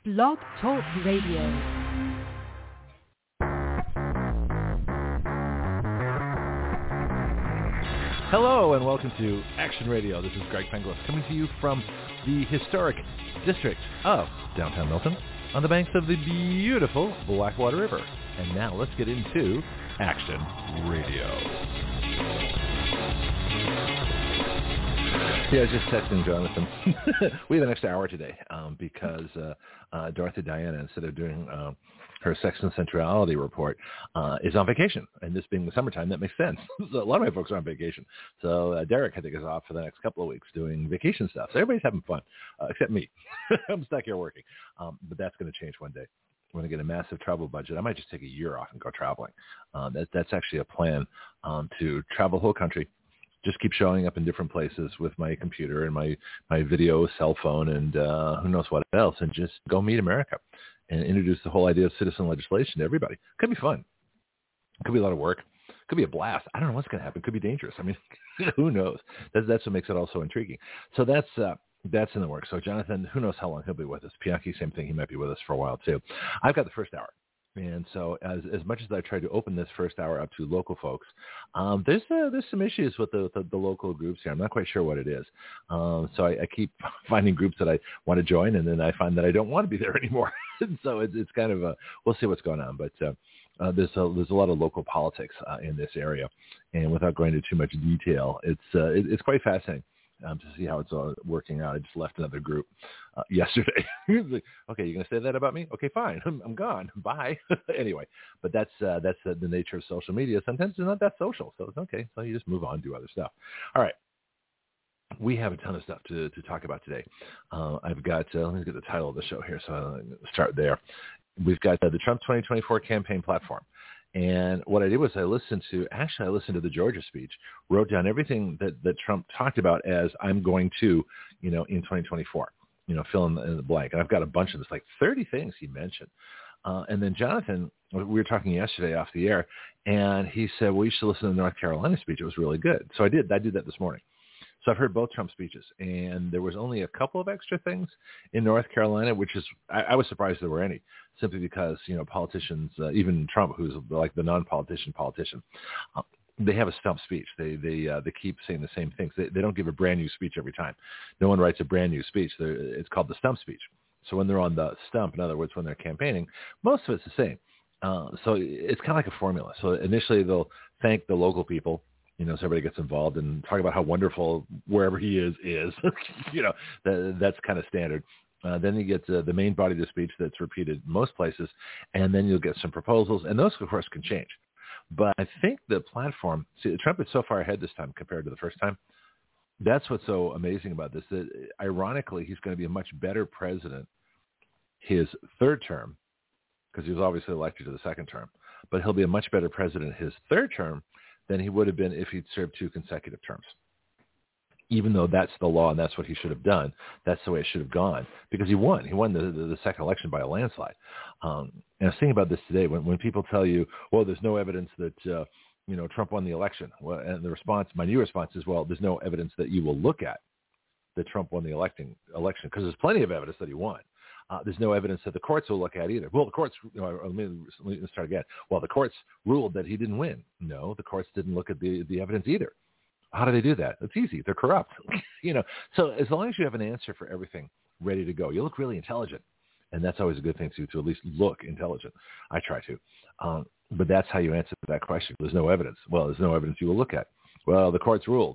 Blog Talk Radio. Hello and welcome to Action Radio. This is Greg Penglis coming to you from the historic district of downtown Milton on the banks of the beautiful Blackwater River. And now let's get into Action Radio. Yeah, I was just texting Jonathan. We have an extra hour today because Dorothy Diana, instead of doing her Sex and Sensuality report, is on vacation. And this being the summertime, that makes sense. So a lot of my folks are on vacation. So Derek, I think, is off for the next couple of weeks doing vacation stuff. So everybody's having fun, except me. I'm stuck here working. But that's going to change one day. When I get a massive travel budget, I might just take a year off and go traveling. That's actually a plan to travel the whole country. Just keep showing up in different places with my computer and my video cell phone and who knows what else, and just go meet America and introduce the whole idea of citizen legislation to everybody. Could be fun. Could be a lot of work. Could be a blast. I don't know what's going to happen. Could be dangerous. I mean, who knows? That's what makes it all so intriguing. So that's in the works. So Jonathan, who knows how long he'll be with us. Pianki, same thing. He might be with us for a while too. I've got the first hour. And so as much as I try to open this first hour up to local folks, there's some issues with the local groups here. I'm not quite sure what it is. So I keep finding groups that I want to join, and then I find that I don't want to be there anymore. So it's kind of we'll see what's going on. But there's a lot of local politics in this area. And without going into too much detail, it's quite fascinating. To see how it's all working out. I just left another group yesterday. Like, okay, you're going to say that about me? Okay, fine. I'm gone. Bye. Anyway, but that's the nature of social media. Sometimes it's not that social, so it's okay. So you just move on, do other stuff. All right. We have a ton of stuff to talk about today. I've got, let me get the title of the show here, so I'll start there. We've got the Trump 2024 campaign platform. And what I did was I listened to the Georgia speech, wrote down everything that Trump talked about as I'm going to, in 2024, fill in the blank. And I've got a bunch of this, like 30 things he mentioned. And then Jonathan, we were talking yesterday off the air, and he said, well, you should listen to the North Carolina speech. It was really good. So I did that this morning. So I've heard both Trump speeches, and there was only a couple of extra things in North Carolina, which is, I was surprised there were any, simply because, politicians, even Trump, who's like the non-politician politician, they have a stump speech. They keep saying the same things. They don't give a brand new speech every time. No one writes a brand new speech. It's called the stump speech. So when they're on the stump, in other words, when they're campaigning, most of it's the same. So it's kind of like a formula. So initially they'll thank the local people, so everybody gets involved and talk about how wonderful wherever he is, that's kind of standard. Then you get the main body of the speech that's repeated most places, and then you'll get some proposals, and those, of course, can change. But I think the platform, Trump is so far ahead this time compared to the first time. That's what's so amazing about this, that ironically, he's going to be a much better president his third term, because he was obviously elected to the second term, but he'll be a much better president his third term than he would have been if he'd served 2 consecutive terms. Even though that's the law and that's what he should have done, that's the way it should have gone, because he won. He won the second election by a landslide. And I was thinking about this today. When people tell you, well, there's no evidence that Trump won the election, well, and my new response is, well, there's no evidence that you will look at that Trump won the election, because there's plenty of evidence that he won. There's no evidence that the courts will look at either. Well, the courts, let me start again. Well, the courts ruled that he didn't win. No, the courts didn't look at the evidence either. How do they do that? It's easy. They're corrupt. So as long as you have an answer for everything ready to go, you look really intelligent. And that's always a good thing to at least look intelligent. I try to. But that's how you answer that question. There's no evidence. Well, there's no evidence you will look at. Well, the courts ruled.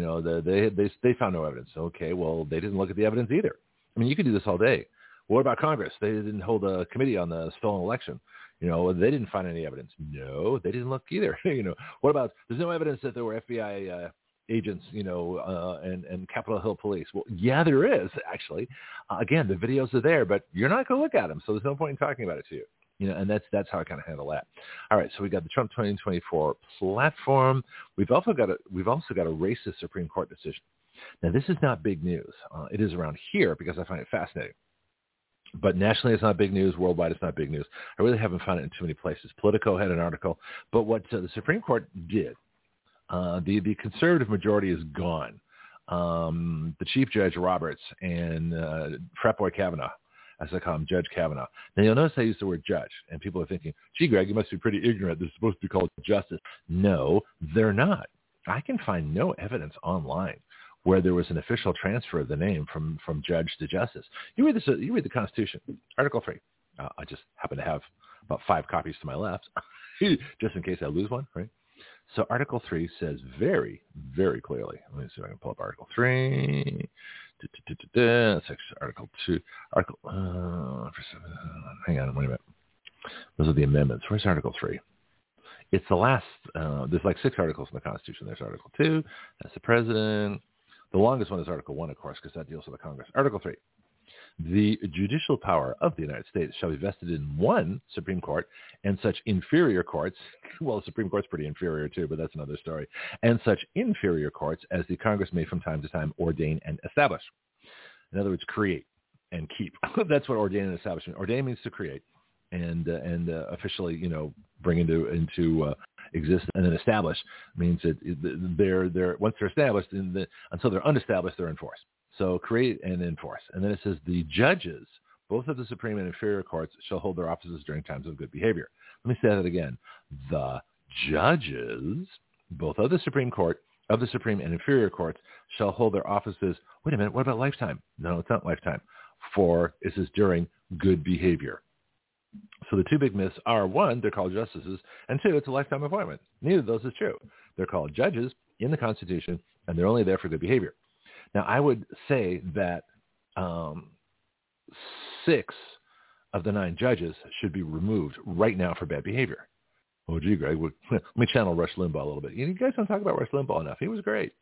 They found no evidence. Okay, well, they didn't look at the evidence either. I mean, you could do this all day. What about Congress? They didn't hold a committee on the stolen election. They didn't find any evidence. No, they didn't look either. What about, there's no evidence that there were FBI agents, and Capitol Hill police. Well, yeah, there is, actually. Again, the videos are there, but you're not going to look at them, so there's no point in talking about it to you. And that's how I kind of handle that. All right, so we got the Trump 2024 platform. We've also got a racist Supreme Court decision. Now, this is not big news. It is around here because I find it fascinating. But nationally, it's not big news. Worldwide, it's not big news. I really haven't found it in too many places. Politico had an article. But what the Supreme Court did, the conservative majority is gone. The Chief Judge Roberts and Frat Boy Kavanaugh I said, call him Judge Kavanaugh. Now, you'll notice I use the word judge, and people are thinking, gee, Greg, you must be pretty ignorant. This is supposed to be called justice. No, they're not. I can find no evidence online where there was an official transfer of the name from judge to justice. You read the Constitution, Article 3. I just happen to have about 5 copies to my left, just in case I lose one, right? So Article 3 says very, very clearly. Let me see if I can pull up Article 3. Article 2. Hang on, wait a minute. Those are the amendments. Where's Article 3? It's the last. There's like 6 articles in the Constitution. There's Article 2. That's the president. The longest one is Article 1, of course, because that deals with the Congress. Article 3. The judicial power of the United States shall be vested in one Supreme Court and such inferior courts, well, the Supreme Court's pretty inferior too, but that's another story, and such inferior courts as the Congress may from time to time ordain and establish. In other words, create and keep. That's what ordain and establish means. Ordain means to create and officially, bring into exist, and then establish means that they're once they're established, until they're unestablished, they're enforced. So create and enforce. And then it says the judges, both of the Supreme and inferior courts, shall hold their offices during times of good behavior. Let me say that again. The judges, both of the Supreme Court, of the Supreme and inferior courts, shall hold their offices. Wait a minute, what about lifetime? No, it's not lifetime. For, it says during good behavior. So the 2 big myths are, 1, they're called justices, and 2, it's a lifetime appointment. Neither of those is true. They're called judges in the Constitution, and they're only there for good behavior. Now, I would say that 6 of the 9 judges should be removed right now for bad behavior. Oh, gee, Greg, let me channel Rush Limbaugh a little bit. You guys don't talk about Rush Limbaugh enough. He was great.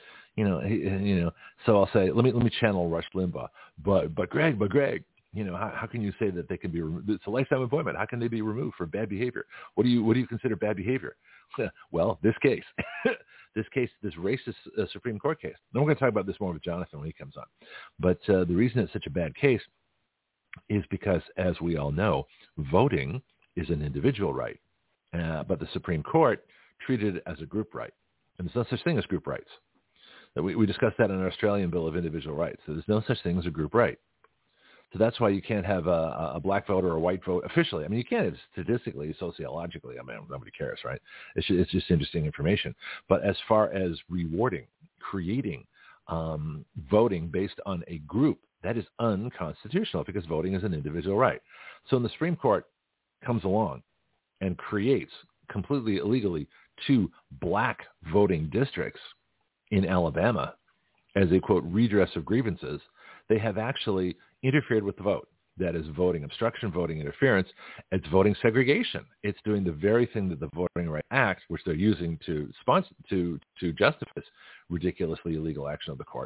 So I'll say, let me channel Rush Limbaugh. But Greg, how can you say that they can be removed? It's a lifetime appointment. How can they be removed for bad behavior? What do you consider bad behavior? Well, this case, this racist Supreme Court case. And we're going to talk about this more with Jonathan when he comes on. But the reason it's such a bad case is because, as we all know, voting is an individual right. But the Supreme Court treated it as a group right. And there's no such thing as group rights. We discussed that in our Australian Bill of Individual Rights. So there's no such thing as a group right. So that's why you can't have a black vote or a white vote officially. I mean, you can statistically, sociologically. I mean, nobody cares, right? It's just interesting information. But as far as creating voting based on a group, that is unconstitutional because voting is an individual right. So when the Supreme Court comes along and creates completely illegally 2 black voting districts in Alabama as a, quote, redress of grievances, they have actually interfered with the vote. That is voting obstruction, voting interference. It's voting segregation. It's doing the very thing that the Voting Rights Act, which they're using to justify this ridiculously illegal action of the court.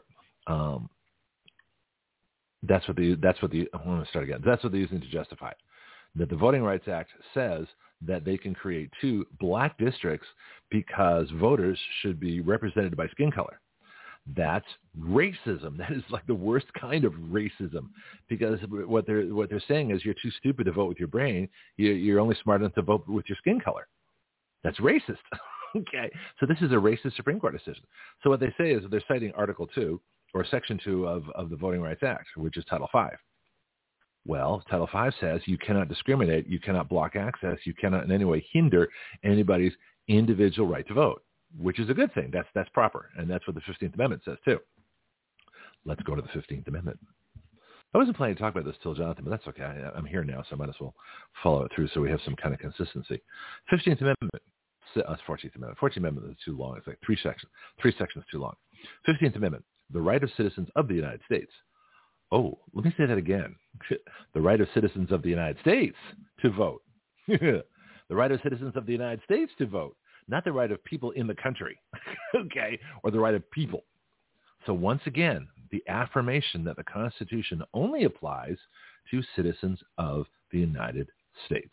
That's what they're using to justify it. That the Voting Rights Act says that they can create 2 black districts because voters should be represented by skin color. That's racism. That is like the worst kind of racism, because what they're saying is you're too stupid to vote with your brain. You're only smart enough to vote with your skin color. That's racist. Okay, so this is a racist Supreme Court decision. So what they say is they're citing Article 2 or Section 2 of the Voting Rights Act, which is Title 5. Well, Title 5 says you cannot discriminate, you cannot block access, you cannot in any way hinder anybody's individual right to vote, which is a good thing. That's proper, and that's what the 15th Amendment says too. Let's go to the 15th Amendment. I wasn't planning to talk about this till Jonathan, but that's okay. I'm here now, so I might as well follow it through so we have some kind of consistency. 15th Amendment. 14th Amendment. 14th Amendment is too long. It's like 3 sections. 3 sections too long. 15th Amendment. The right of citizens of the United States. Oh, let me say that again. The right of citizens of the United States to vote. The right of citizens of the United States to vote. Not the right of people in the country, okay, or the right of people. So once again, the affirmation that the Constitution only applies to citizens of the United States.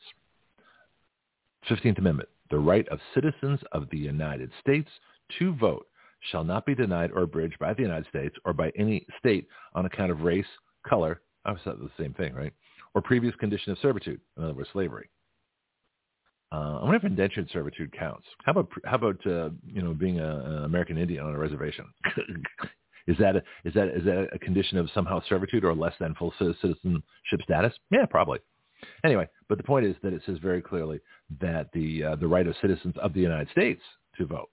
15th Amendment, the right of citizens of the United States to vote shall not be denied or abridged by the United States or by any state on account of race, color, obviously that's the same thing, right, or previous condition of servitude, in other words, slavery. I wonder if indentured servitude counts. How about being an American Indian on a reservation? Is that a condition of somehow servitude or less than full citizenship status? Yeah, probably. Anyway, but the point is that it says very clearly that the right of citizens of the United States to vote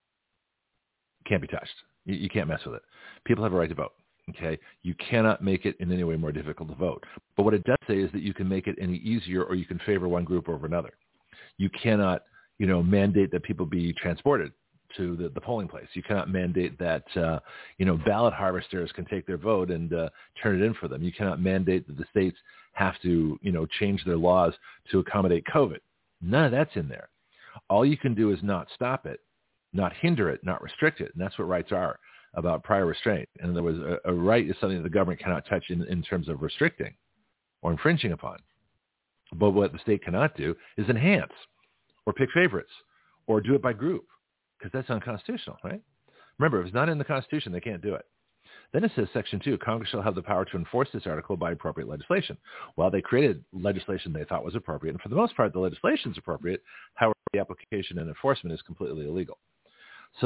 can't be touched. You can't mess with it. People have a right to vote. Okay, you cannot make it in any way more difficult to vote. But what it does say is that you can make it any easier, or you can favor one group over another. You cannot, mandate that people be transported to the polling place. You cannot mandate that, ballot harvesters can take their vote and turn it in for them. You cannot mandate that the states have to, change their laws to accommodate COVID. None of that's in there. All you can do is not stop it, not hinder it, not restrict it. And that's what rights are about, prior restraint. And there was a right is something that the government cannot touch in terms of restricting or infringing upon. But what the state cannot do is enhance or pick favorites or do it by group, because that's unconstitutional, right? Remember, if it's not in the Constitution, they can't do it. Then it says, Section 2, Congress shall have the power to enforce this article by appropriate legislation. Well, they created legislation they thought was appropriate, and for the most part, the legislation is appropriate. However, the application and enforcement is completely illegal. So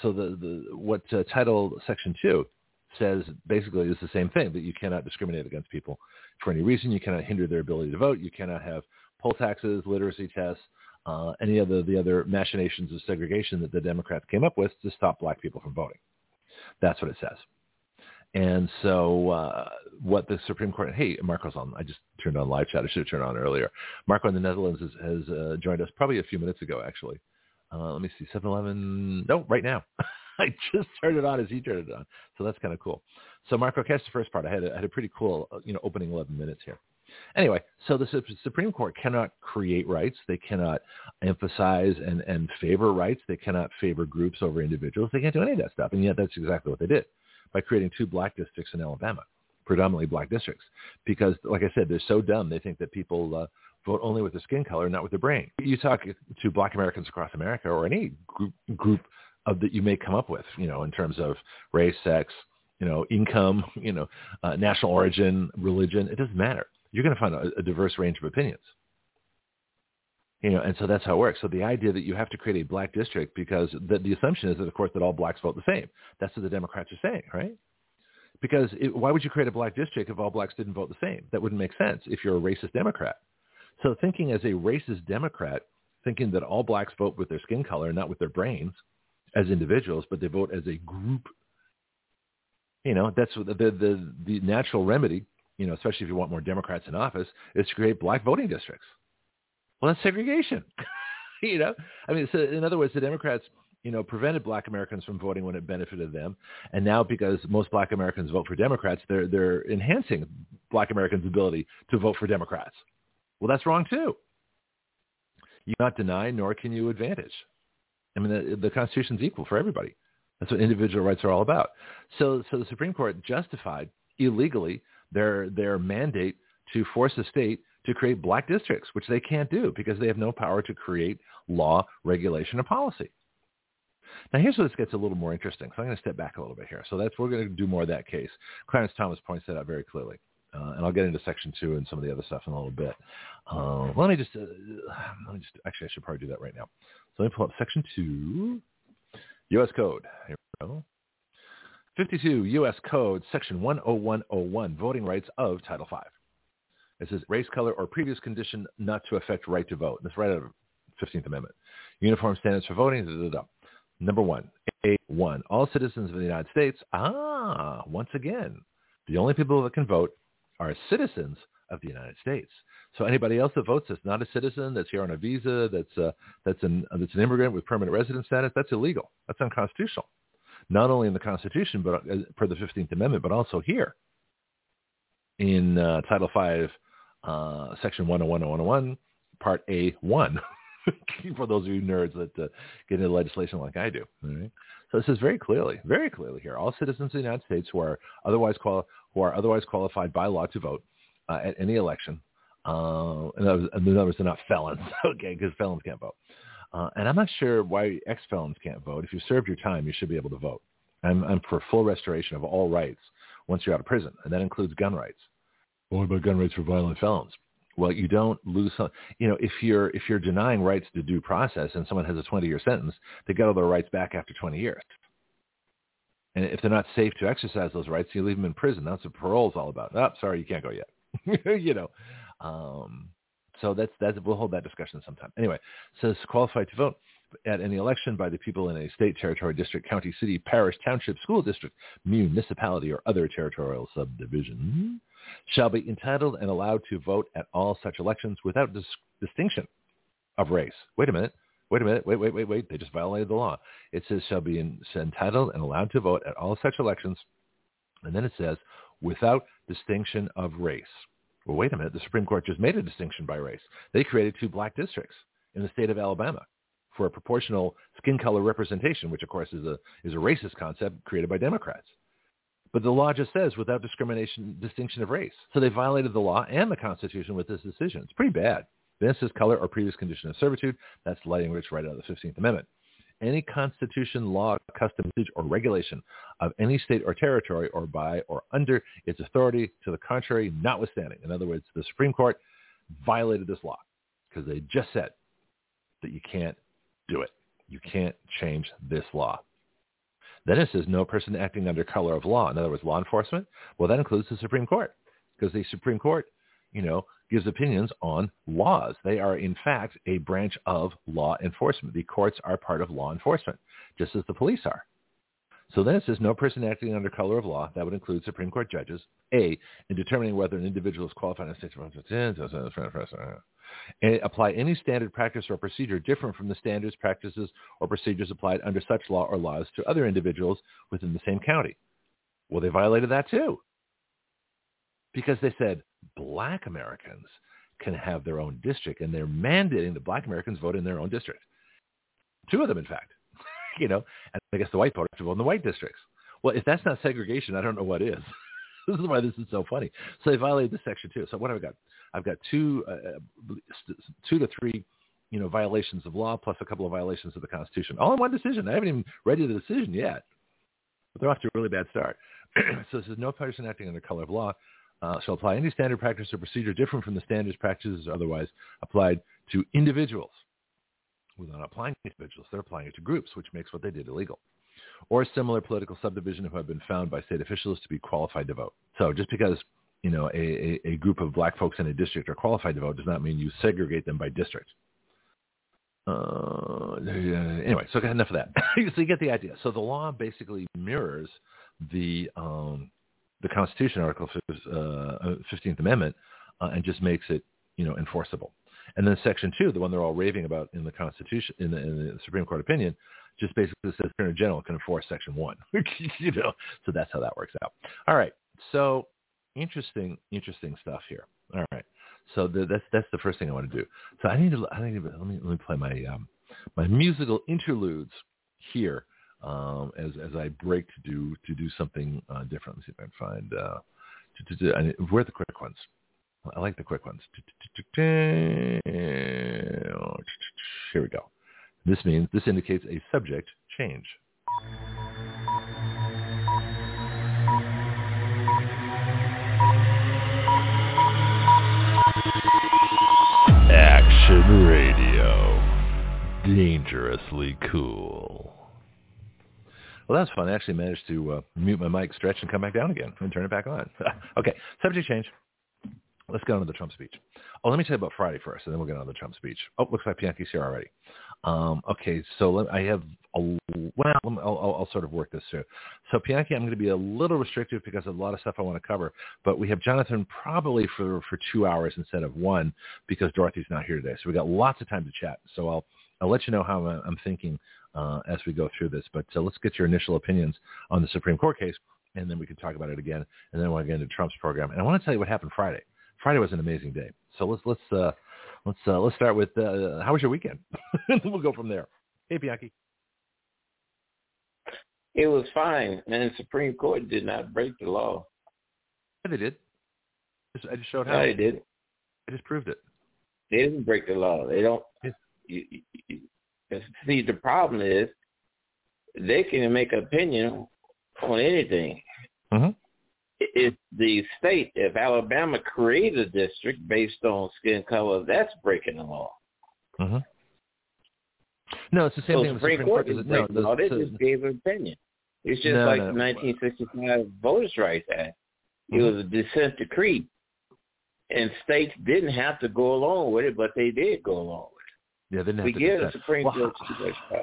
what Title Section 2 says basically is the same thing, that you cannot discriminate against people for any reason. You cannot hinder their ability to vote. You cannot have poll taxes, literacy tests, any of the other machinations of segregation that the Democrats came up with to stop black people from voting. That's what it says. And so what the Supreme Court, hey, Marco's on. I just turned on live chat. I should have turned on earlier. Marco in the Netherlands has joined us probably a few minutes ago, actually. Let me see, 7-Eleven. No, right now. I just turned it on as he turned it on. So that's kind of cool. So Marco, catch the first part. I had a pretty cool, opening 11 minutes here. Anyway, so the Supreme Court cannot create rights. They cannot emphasize and favor rights. They cannot favor groups over individuals. They can't do any of that stuff. And yet that's exactly what they did by creating 2 black districts in Alabama, predominantly black districts. Because, like I said, they're so dumb. They think that people vote only with their skin color, not with their brain. You talk to black Americans across America, or any group that you may come up with, in terms of race, sex, income, national origin, religion. It doesn't matter. You're going to find a diverse range of opinions. And so that's how it works. So the idea that you have to create a black district, because the assumption is that, of course, that all blacks vote the same. That's what the Democrats are saying, right? Because why would you create a black district if all blacks didn't vote the same? That wouldn't make sense if you're a racist Democrat. So thinking as a racist Democrat, thinking that all blacks vote with their skin color, not with their brains as individuals, but they vote as a group, that's the natural remedy, especially if you want more Democrats in office, is to create black voting districts. Well, that's segregation. So in other words, the Democrats, prevented black Americans from voting when it benefited them. And now, because most black Americans vote for Democrats, they're enhancing black Americans' ability to vote for Democrats. Well, that's wrong too. You cannot deny, nor can you advantage. I mean, the Constitution's equal for everybody. That's what individual rights are all about. So the Supreme Court justified illegally their mandate to force the state to create black districts, which they can't do because they have no power to create law, regulation, or policy. Now, here's where this gets a little more interesting. So I'm going to step back a little bit here. So we're going to do more of that case. Clarence Thomas points that out very clearly. And I'll get into Section 2 and some of the other stuff in a little bit. Let me just, actually, I should probably do that right now. So let me pull up Section 2, U.S. Code. Here we go. 52 U.S. Code, Section 10101, Voting Rights of Title V. It says race, color, or previous condition not to affect right to vote. That's right out of the 15th Amendment. Uniform standards for voting. Number 1, A1. All citizens of the United States. Once again, the only people that can vote are citizens of the United States. So anybody else that votes that's not a citizen, that's here on a visa, that's an immigrant with permanent residence status, that's illegal. That's unconstitutional. Not only in the Constitution, but per the 15th Amendment, but also here in Title V, Section 101, Part A1, for those of you nerds that get into legislation like I do. All right? So it says very clearly here, all citizens of the United States who are otherwise qualified by law to vote at any election, in other words, they're not felons, okay, because felons can't vote. And I'm not sure why ex-felons can't vote. If you served your time, you should be able to vote. I'm for full restoration of all rights once you're out of prison, and that includes gun rights. What about gun rights for violent felons? Well, you don't lose some. If you're denying rights to due process and someone has a 20-year sentence, they get all their rights back after 20 years. And if they're not safe to exercise those rights, you leave them in prison. That's what parole's all about. Oh, sorry, you can't go yet. You know. So that's we'll hold that discussion sometime. Anyway, it says qualified to vote at any election by the people in a state, territory, district, county, city, parish, township, school district, municipality, or other territorial subdivision shall be entitled and allowed to vote at all such elections without distinction of race. Wait a minute. They just violated the law. It says shall be entitled and allowed to vote at all such elections. And then it says without distinction of race. Well, wait a minute. The Supreme Court just made a distinction by race. They created 2 black districts in the state of Alabama for a proportional skin color representation, which, of course, is a racist concept created by Democrats. But the law just says without distinction of race. So they violated the law and the Constitution with this decision. It's pretty bad. Then it says color or previous condition of servitude. That's language right out of the 15th Amendment. Any constitution, law, custom, or regulation of any state or territory or by or under its authority to the contrary notwithstanding. In other words, the Supreme Court violated this law because they just said that you can't do it. You can't change this law. Then it says no person acting under color of law. In other words, law enforcement. Well, that includes the Supreme Court because the Supreme Court, gives opinions on laws. They are, in fact, a branch of law enforcement. The courts are part of law enforcement, just as the police are. So then it says no person acting under color of law, that would include Supreme Court judges, A, in determining whether an individual is qualified as and apply any standard practice or procedure different from the standards, practices, or procedures applied under such law or laws to other individuals within the same county. Well, they violated that too. Because they said black Americans can have their own district, and they're mandating that black Americans vote in their own district. 2 of them, in fact. And I guess the white voters vote in the white districts. Well, if that's not segregation, I don't know what is. This is why this is so funny. So they violated this section too. So what have I got? I've got 2 to 3, violations of law plus a couple of violations of the Constitution. All in one decision. I haven't even read the decision yet. But they're off to a really bad start. So it says no person acting under color of law shall apply any standard practice or procedure different from the standards, practices, or otherwise applied to individuals. Well, they're not applying to individuals. They're applying it to groups, which makes what they did illegal. Or a similar political subdivision who have been found by state officials to be qualified to vote. So just because, a group of black folks in a district are qualified to vote does not mean you segregate them by district. Anyway, so enough of that. So you get the idea. So the law basically mirrors the Constitution, Article 15th Amendment, and just makes it, enforceable. And then Section 2, the one they're all raving about in the Constitution, in the Supreme Court opinion, just basically says Attorney General can enforce Section 1. So that's how that works out. All right. So interesting stuff here. All right. So that's the first thing I want to do. So let me play my my musical interludes here. As I break to do something different. Let me see if I can find where are the quick ones? I like the quick ones. Here we go. This indicates a subject change. Action Radio. Dangerously cool. Well, that's fun. I actually managed to mute my mic, stretch, and come back down again and turn it back on. Okay, subject change. Let's get on to the Trump speech. Oh, let me tell you about Friday first, and then we'll get on to the Trump speech. Oh, looks like Bianchi's here already. Okay, so I have I'll sort of work this through. So Bianchi, I'm going to be a little restrictive because of a lot of stuff I want to cover, but we have Jonathan probably for 2 hours instead of 1 because Dorothy's not here today. So we got lots of time to chat. So I'll let you know how I'm thinking as we go through this. But let's get your initial opinions on the Supreme Court case, and then we can talk about it again. And then we'll get into Trump's program. And I want to tell you what happened Friday. Friday was an amazing day. So let's start with how was your weekend? We'll go from there. Hey, Bianchi. It was fine, and the Supreme Court did not break the law. Yeah, they did. I just showed how. No, they didn't. I just proved it. They didn't break the law. They don't. Yeah. See, the problem is they can make an opinion on anything. Mm-hmm. If the state, if Alabama created a district based on skin color, that's breaking the law. Mm-hmm. No, it's the same thing. The Supreme Court didn't break the law. They just gave an opinion. It's just like the 1965 Voters' Rights Act. It was a dissent decree. And states didn't have to go along with it, but they did go along with it. Yeah, they didn't have to. We give the Supreme Court too much power.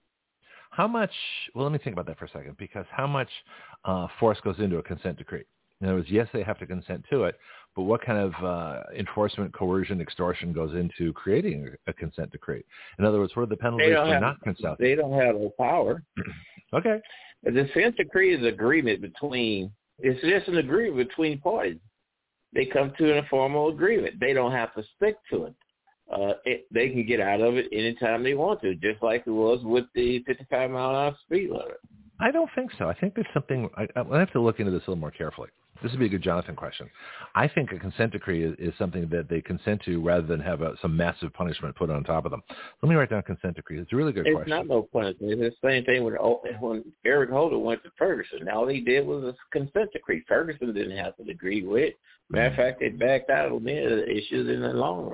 How much, well, let me think about that for a second, because how much force goes into a consent decree? In other words, yes, they have to consent to it, but what kind of enforcement, coercion, extortion goes into creating a consent decree? In other words, what are the penalties for not consenting? They don't have no power. Okay. The consent decree is an agreement it's just an agreement between parties. They come to an informal agreement. They don't have to stick to it. They can get out of it anytime they want to, just like it was with the 55-mile-an-hour speed limit. I don't think so. I think there's something – I have to look into this a little more carefully. This would be a good Jonathan question. I think a consent decree is something that they consent to rather than have some massive punishment put on top of them. Let me write down consent decree. It's a really good question. It's not no punishment. It's the same thing when Eric Holder went to Ferguson. All he did was a consent decree. Ferguson didn't have to agree with it. Matter of fact, they backed out of many of the issues in the long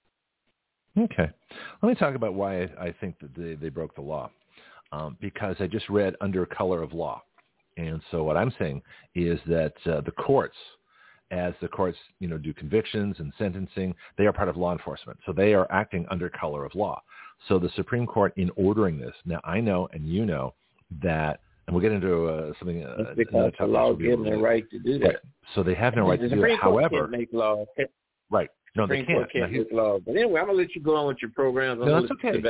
run. Okay. Let me talk about why I think that they broke the law. Because I just read Under Color of Law. And so what I'm saying is that the courts, as the courts, do convictions and sentencing, they are part of law enforcement. So they are acting under color of law. So the Supreme Court, in ordering this, now I know and you know that, and we'll get into something. Because the law gives them the right to do that. Right. So they have no right to do it. However, can't make law. Right. No, they can't. Make law. But anyway, I'm going to let you go on with your program. No, that's okay.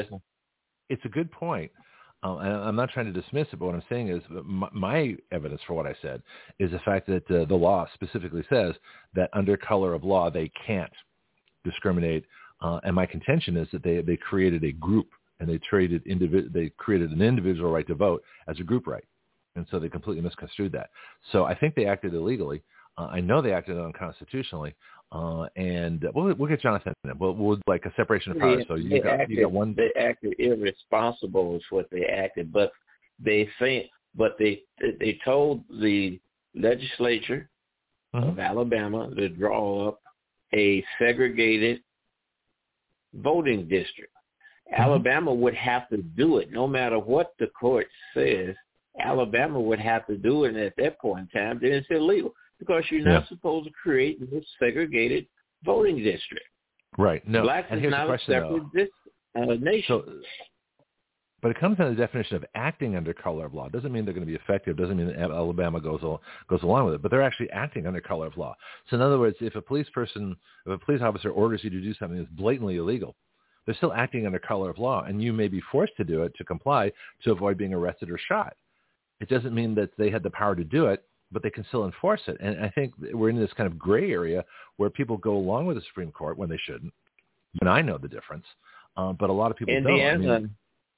It's a good point. And I'm not trying to dismiss it, but what I'm saying is my evidence for what I said is the fact that the law specifically says that under color of law, they can't discriminate. And my contention is that they created a group and they created an individual right to vote as a group right. And so they completely misconstrued that. So I think they acted illegally. I know they acted unconstitutionally. And we'll get Jonathan in. We'll like a separation of powers. So you got one. They acted irresponsible is what they acted, but they told the legislature of Alabama to draw up a segregated voting district. Alabama would have to do it, no matter what the court says. Alabama would have to do it, and at that point in time, then it's illegal. Because you're not supposed to create this segregated voting district. Right. No. Blacks and is here's not the question, a separate nation. But it comes down to the definition of acting under color of law. It doesn't mean they're going to be effective. It doesn't mean that Alabama goes along with it. But they're actually acting under color of law. So in other words, if a police officer orders you to do something that's blatantly illegal, they're still acting under color of law, and you may be forced to do it to comply to avoid being arrested or shot. It doesn't mean that they had the power to do it, but they can still enforce it. And I think we're in this kind of gray area where people go along with the Supreme Court when they shouldn't. And I know the difference, but a lot of people don't.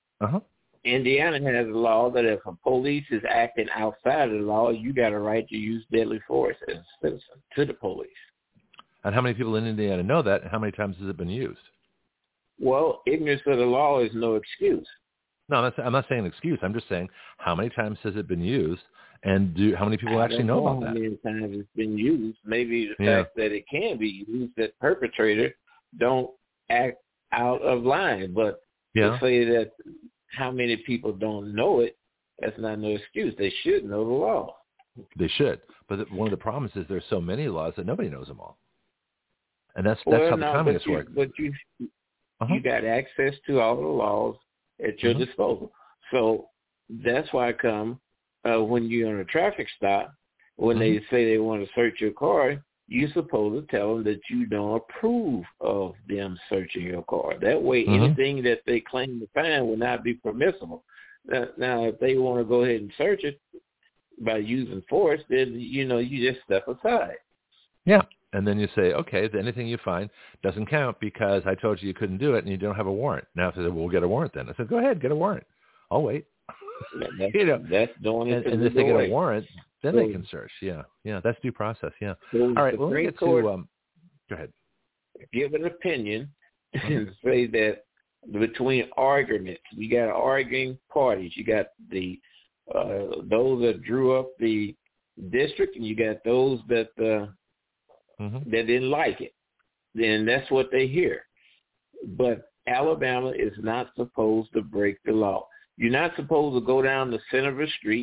Indiana has a law that if a police is acting outside of the law, you got a right to use deadly force as a citizen to the police. And how many people in Indiana know that, and how many times has it been used? Well, ignorance of the law is no excuse. No, I'm not saying an excuse. I'm just saying how many times has it been used, and how many people actually know about that? How many times it's been used? Maybe the fact that it can be used, that perpetrator don't act out of line. But to say that how many people don't know it, that's not no excuse. They should know the law. They should. But one of the problems is there's so many laws that nobody knows them all. And that's how the communists work. But you got access to all the laws at your disposal. So that's why I come when you're on a traffic stop, when they say they want to search your car, you're supposed to tell them that you don't approve of them searching your car. That way, anything that they claim to find will not be permissible. Now, if they want to go ahead and search it by using force, then, you just step aside. Yeah. And then you say, okay, anything you find doesn't count because I told you couldn't do it and you don't have a warrant. Now, if they said, well, we'll get a warrant then. I said, go ahead, get a warrant. I'll wait. That's doing it. And if they get a warrant, then they can search. Yeah, that's due process. Yeah. So all right. Well, let's get to. Go ahead. Give an opinion and say that between arguments, you got arguing parties. You got the those that drew up the district, and you got those that that didn't like it. Then that's what they hear. But Alabama is not supposed to break the law. You're not supposed to go down the center of a street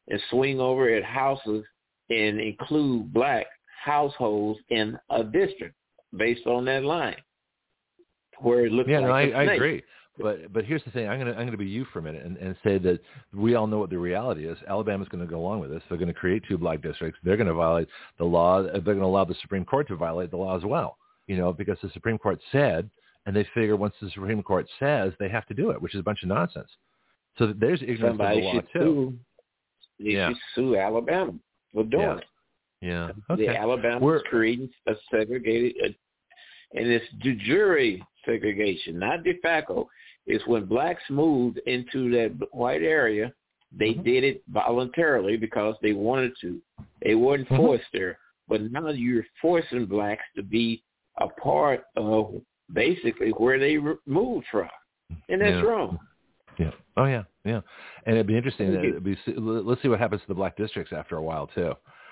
and swing over at houses and include black households in a district based on that line, where it looks like a snake. I agree. But here's the thing. I'm gonna be you for a minute and say that we all know what the reality is. Alabama's going to go along with this. They're going to create 2 black districts. They're going to violate the law. They're going to allow the Supreme Court to violate the law as well. Because the Supreme Court said, and they figure once the Supreme Court says, they have to do it, which is a bunch of nonsense. So there's ignorance of the law too. They should sue Alabama for doing it. Yeah. Okay. Alabama's creating a segregated, and it's de jure segregation, not de facto. Is when blacks moved into that white area, they did it voluntarily because they wanted to. They weren't forced there. But now you're forcing blacks to be a part of basically where they moved from. And that's wrong. Yeah. Oh, yeah. Yeah. And it'd be interesting. Let's see what happens to the black districts after a while, too.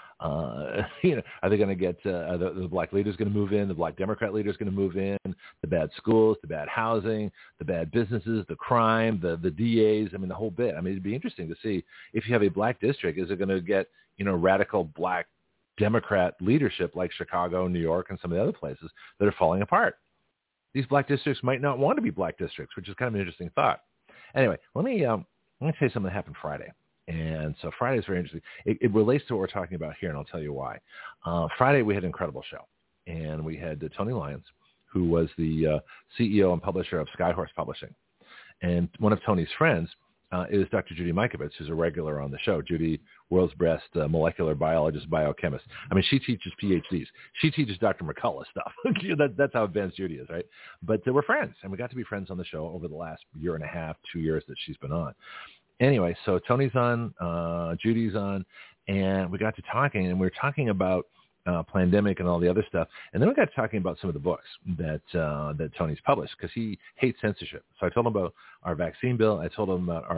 Are they going to get the black leader's going to move in, the black Democrat leader's going to move in, the bad schools, the bad housing, the bad businesses, the crime, the DAs, the whole bit. It'd be interesting to see if you have a black district, is it going to get, radical black Democrat leadership like Chicago, New York, and some of the other places that are falling apart. These black districts might not want to be black districts, which is kind of an interesting thought. Anyway, let me tell you something that happened Friday. And so Friday is very interesting. It relates to what we're talking about here, and I'll tell you why. Friday, we had an incredible show. And we had Tony Lyons, who was the CEO and publisher of Skyhorse Publishing. And one of Tony's friends is Dr. Judy Mikovits, who's a regular on the show. Judy, world's best molecular biologist, biochemist. She teaches PhDs. She teaches Dr. McCullough stuff. That's how advanced Judy is, right? But we're friends, and we got to be friends on the show over the last year and a half, 2 years that she's been on. Anyway, so Tony's on, Judy's on, and we got to talking, and we were talking about pandemic and all the other stuff. And then we got to talking about some of the books that Tony's published, because he hates censorship. So I told him about our vaccine bill. I told him about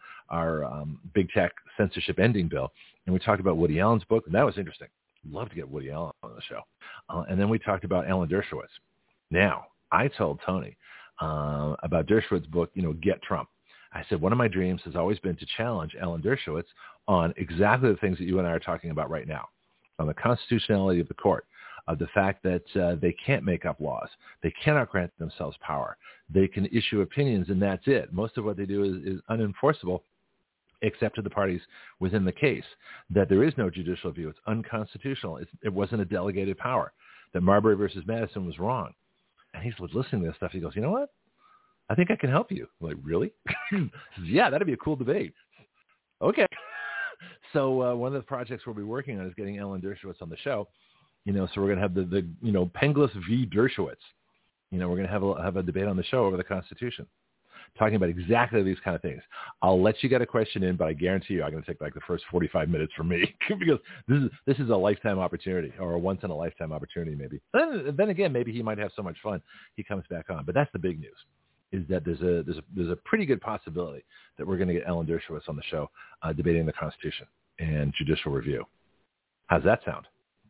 our big tech censorship ending bill. And we talked about Woody Allen's book, and that was interesting. Love to get Woody Allen on the show. And then we talked about Alan Dershowitz. Now, I told Tony about Dershowitz's book, Get Trump. I said, one of my dreams has always been to challenge Alan Dershowitz on exactly the things that you and I are talking about right now, on the constitutionality of the court, of the fact that they can't make up laws. They cannot grant themselves power. They can issue opinions, and that's it. Most of what they do is unenforceable, except to the parties within the case, that there is no judicial review. It's unconstitutional. It wasn't a delegated power, that Marbury versus Madison was wrong. And he's listening to this stuff. He goes, you know what? I think I can help you. I'm like, really? Yeah, that'd be a cool debate. Okay. So one of the projects we'll be working on is getting Alan Dershowitz on the show. So we're going to have the Penglis v. Dershowitz. We're going to have a debate on the show over the Constitution, talking about exactly these kind of things. I'll let you get a question in, but I guarantee you I'm going to take the first 45 minutes from me because this is a lifetime opportunity, or a once in a lifetime opportunity maybe. Then again, maybe he might have so much fun he comes back on. But that's the big news, is that there's a pretty good possibility that we're going to get Alan Dershowitz on the show debating the Constitution and judicial review. How's that sound?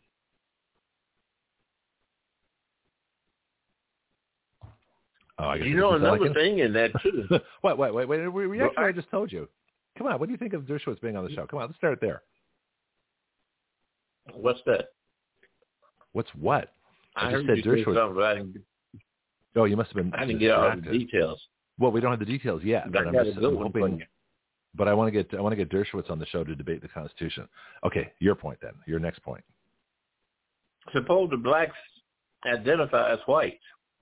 Oh, I guess another thing in that too. Wait. I just told you. Come on, what do you think of Dershowitz being on the show? Come on, let's start there. What's that? What's what? I just said Dershowitz. Oh, you must have been. I didn't get all the details. Well, we don't have the details yet, but I'm hoping. But I want to get Dershowitz on the show to debate the Constitution. Okay, your point then. Your next point. Suppose the blacks identify as white.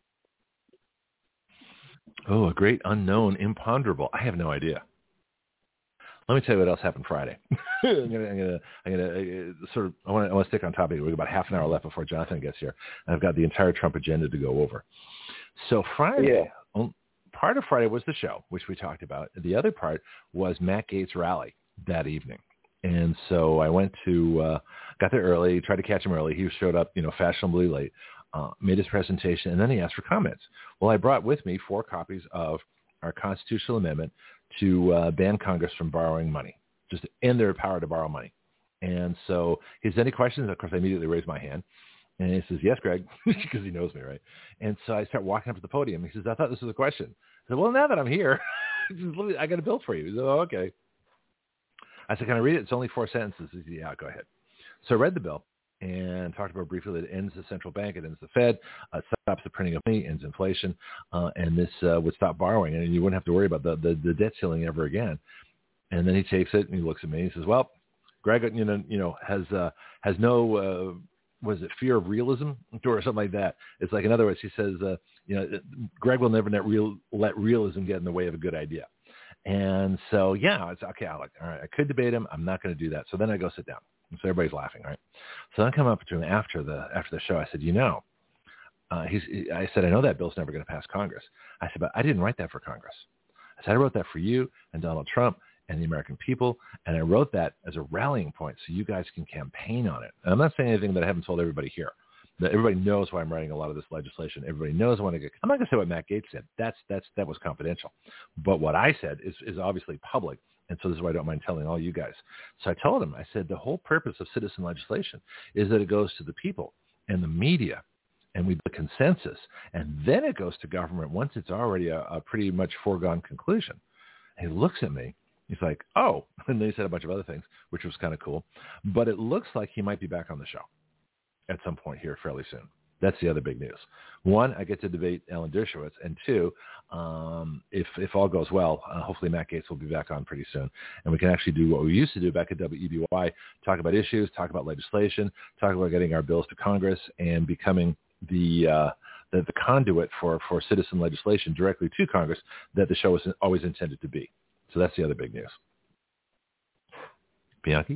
Oh, a great unknown, imponderable. I have no idea. Let me tell you what else happened Friday. I'm gonna sort of. I want to stick on topic. We've got about half an hour left before Jonathan gets here, and I've got the entire Trump agenda to go over. So Friday, part of Friday was the show, which we talked about. The other part was Matt Gaetz' rally that evening, and so I went to got there early, tried to catch him early. He showed up, fashionably late. Made his presentation, and then he asked for comments. Well, I brought with me 4 copies of our constitutional amendment to ban Congress from borrowing money, just to end their power to borrow money. And so he says, any questions? Of course, I immediately raised my hand. And he says, yes, Greg, because he knows me, right? And so I start walking up to the podium. He says, I thought this was a question. I said, well, now that I'm here, I got a bill for you. He said, oh, okay. I said, can I read it? It's only 4 sentences. He said, yeah, go ahead. So I read the bill and talked about briefly that it ends the central bank, it ends the Fed, stops the printing of money, ends inflation, and this would stop borrowing, and you wouldn't have to worry about the debt ceiling ever again. And then he takes it and he looks at me and he says, well, Greg, has no, was it fear of realism or something like that? It's like, in other words, he says, Greg will never let realism get in the way of a good idea. And so, yeah, it's okay. I'm like, all right, I could debate him. I'm not going to do that. So then I go sit down. And so everybody's laughing, right? So I come up to him after the show. I said, I said, I know that bill's never going to pass Congress. I said, but I didn't write that for Congress. I said, I wrote that for you and Donald Trump and the American people, and I wrote that as a rallying point so you guys can campaign on it. And I'm not saying anything that I haven't told everybody here. That everybody knows why I'm writing a lot of this legislation. Everybody knows I want to get. I'm not going to say what Matt Gaetz said. That was confidential. But what I said is obviously public, and so this is why I don't mind telling all you guys. So I told him, I said, the whole purpose of citizen legislation is that it goes to the people and the media, and we build consensus, and then it goes to government once it's already a pretty much foregone conclusion. And he looks at me. He's like, oh, and then he said a bunch of other things, which was kind of cool. But it looks like he might be back on the show at some point here fairly soon. That's the other big news. One, I get to debate Alan Dershowitz, and two, if all goes well, hopefully Matt Gaetz will be back on pretty soon, and we can actually do what we used to do back at WEBY, talk about issues, talk about legislation, talk about getting our bills to Congress, and becoming the conduit for citizen legislation directly to Congress that the show was always intended to be. So that's the other big news. Bianchi?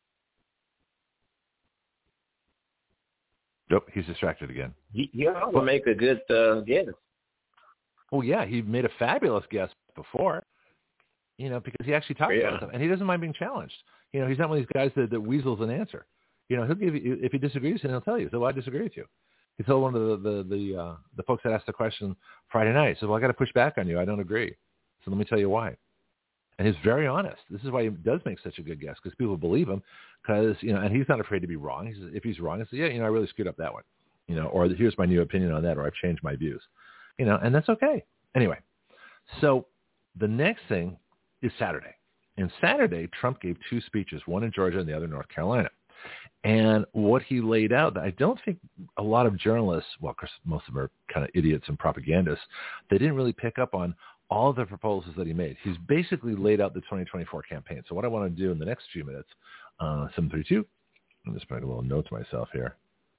Nope, he's distracted again. He ought to make a good guess. Oh, yeah, he made a fabulous guess before, because he actually talks about stuff. And he doesn't mind being challenged. He's not one of these guys that weasels an answer. He'll give you, if he disagrees, and he'll tell you. So, well, I disagree with you. He told one of the folks that asked the question Friday night, he said, well, I got to push back on you. I don't agree. So let me tell you why. And he's very honest. This is why he does make such a good guess, because people believe him. Because and he's not afraid to be wrong. He says, if he's wrong, he says, yeah, I really screwed up that one. Or here's my new opinion on that, or I've changed my views. And that's okay. Anyway, so the next thing is Saturday. And Saturday, Trump gave 2 speeches, one in Georgia and the other in North Carolina. And what he laid out, I don't think a lot of journalists, well, of course, most of them are kind of idiots and propagandists, they didn't really pick up on all the proposals that he made. He's basically laid out the 2024 campaign. So what I want to do in the next few minutes, 7:32, I'm just putting a little note to myself here.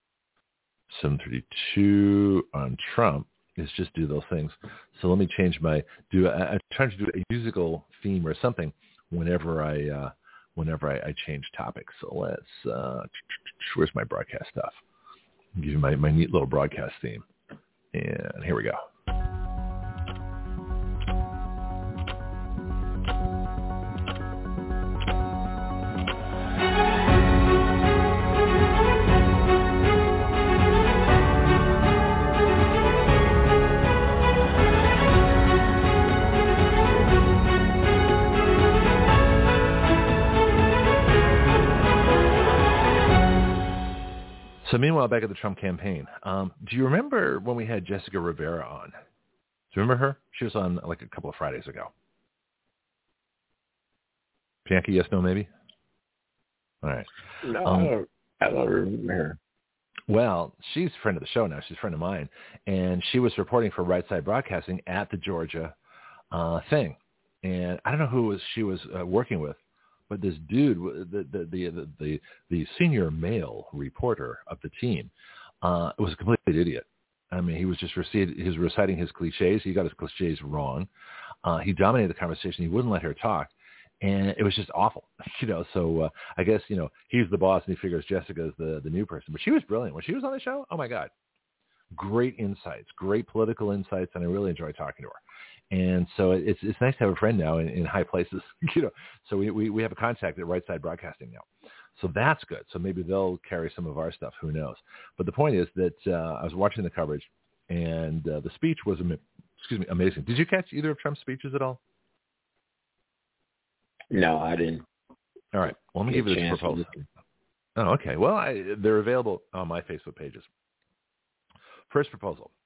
7:32 on Trump is just do those things. So let me change I'm trying to do a musical theme or something whenever I change topics. So let's, where's my broadcast stuff? I'll give you my neat little broadcast theme. And here we go. So meanwhile, back at the Trump campaign, do you remember when we had Jessica Rivera on? Do you remember her? She was on like a couple of Fridays ago. Bianchi, yes, no, maybe? All right. No, I don't remember her. Well, she's a friend of the show now. She's a friend of mine. And she was reporting for Right Side Broadcasting at the Georgia thing. And I don't know who she was working with. But this dude, the senior male reporter of the team, was a complete idiot. I mean, he was just reciting his cliches. He got his cliches wrong. He dominated the conversation. He wouldn't let her talk, and it was just awful. So I guess he's the boss, and he figures Jessica's the new person. But she was brilliant when she was on the show. Oh my God, great insights, great political insights, and I really enjoyed talking to her. And so it's nice to have a friend now in high places, So we have a contact at Right Side Broadcasting now. So that's good. So maybe they'll carry some of our stuff. Who knows? But the point is that I was watching the coverage, and the speech was amazing. Did you catch either of Trump's speeches at all? No, I didn't. All right. Well, let me give you this proposal. Oh, okay. Well, they're available on my Facebook pages. First proposal.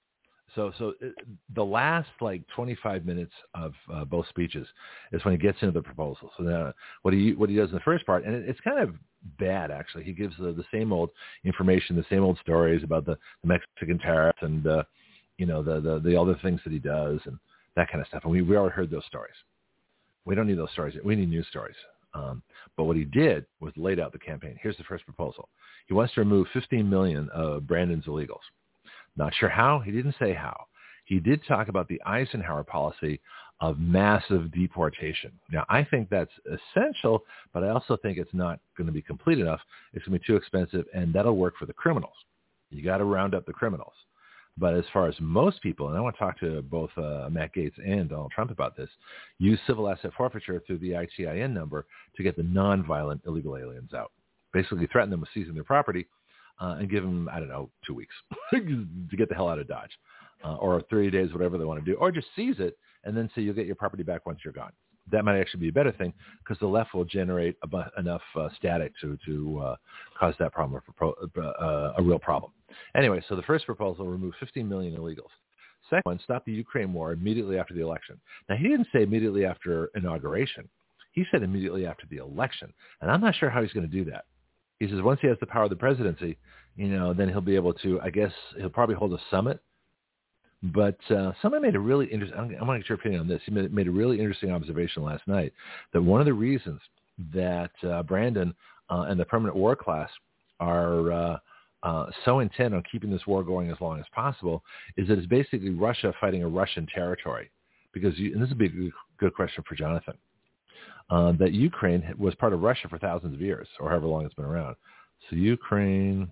So the last like 25 minutes of both speeches is when he gets into the proposal. So now what he does in the first part, and it's kind of bad actually. He gives the same old information, the same old stories about the Mexican tariffs and the other things that he does and that kind of stuff. And we already heard those stories. We don't need those stories. We need news stories. But what he did was laid out the campaign. Here's the first proposal. He wants to remove 15 million of Brandon's illegals. Not sure how. He didn't say how. He did talk about the Eisenhower policy of massive deportation. Now, I think that's essential, but I also think it's not going to be complete enough. It's going to be too expensive, and that'll work for the criminals. You got to round up the criminals. But as far as most people, and I want to talk to both Matt Gaetz and Donald Trump about this, use civil asset forfeiture through the ITIN number to get the nonviolent illegal aliens out. Basically threaten them with seizing their property and give them, 2 weeks to get the hell out of Dodge or 30 days, whatever they want to do, or just seize it and then say you'll get your property back once you're gone. That might actually be a better thing because the left will generate enough static to cause that problem a real problem. Anyway, so the first proposal, remove 15 million illegals. Second one, stop the Ukraine war immediately after the election. Now, he didn't say immediately after inauguration. He said immediately after the election. And I'm not sure how he's going to do that. He says once he has the power of the presidency, then he'll be able to, I guess, he'll probably hold a summit. But someone made a really interesting, I want to get your opinion on this. He made a really interesting observation last night that one of the reasons that Brandon and the permanent war class are so intent on keeping this war going as long as possible is that it's basically Russia fighting a Russian territory. Because, and this would be a good question for Jonathan, that Ukraine was part of Russia for thousands of years, or however long it's been around. So Ukraine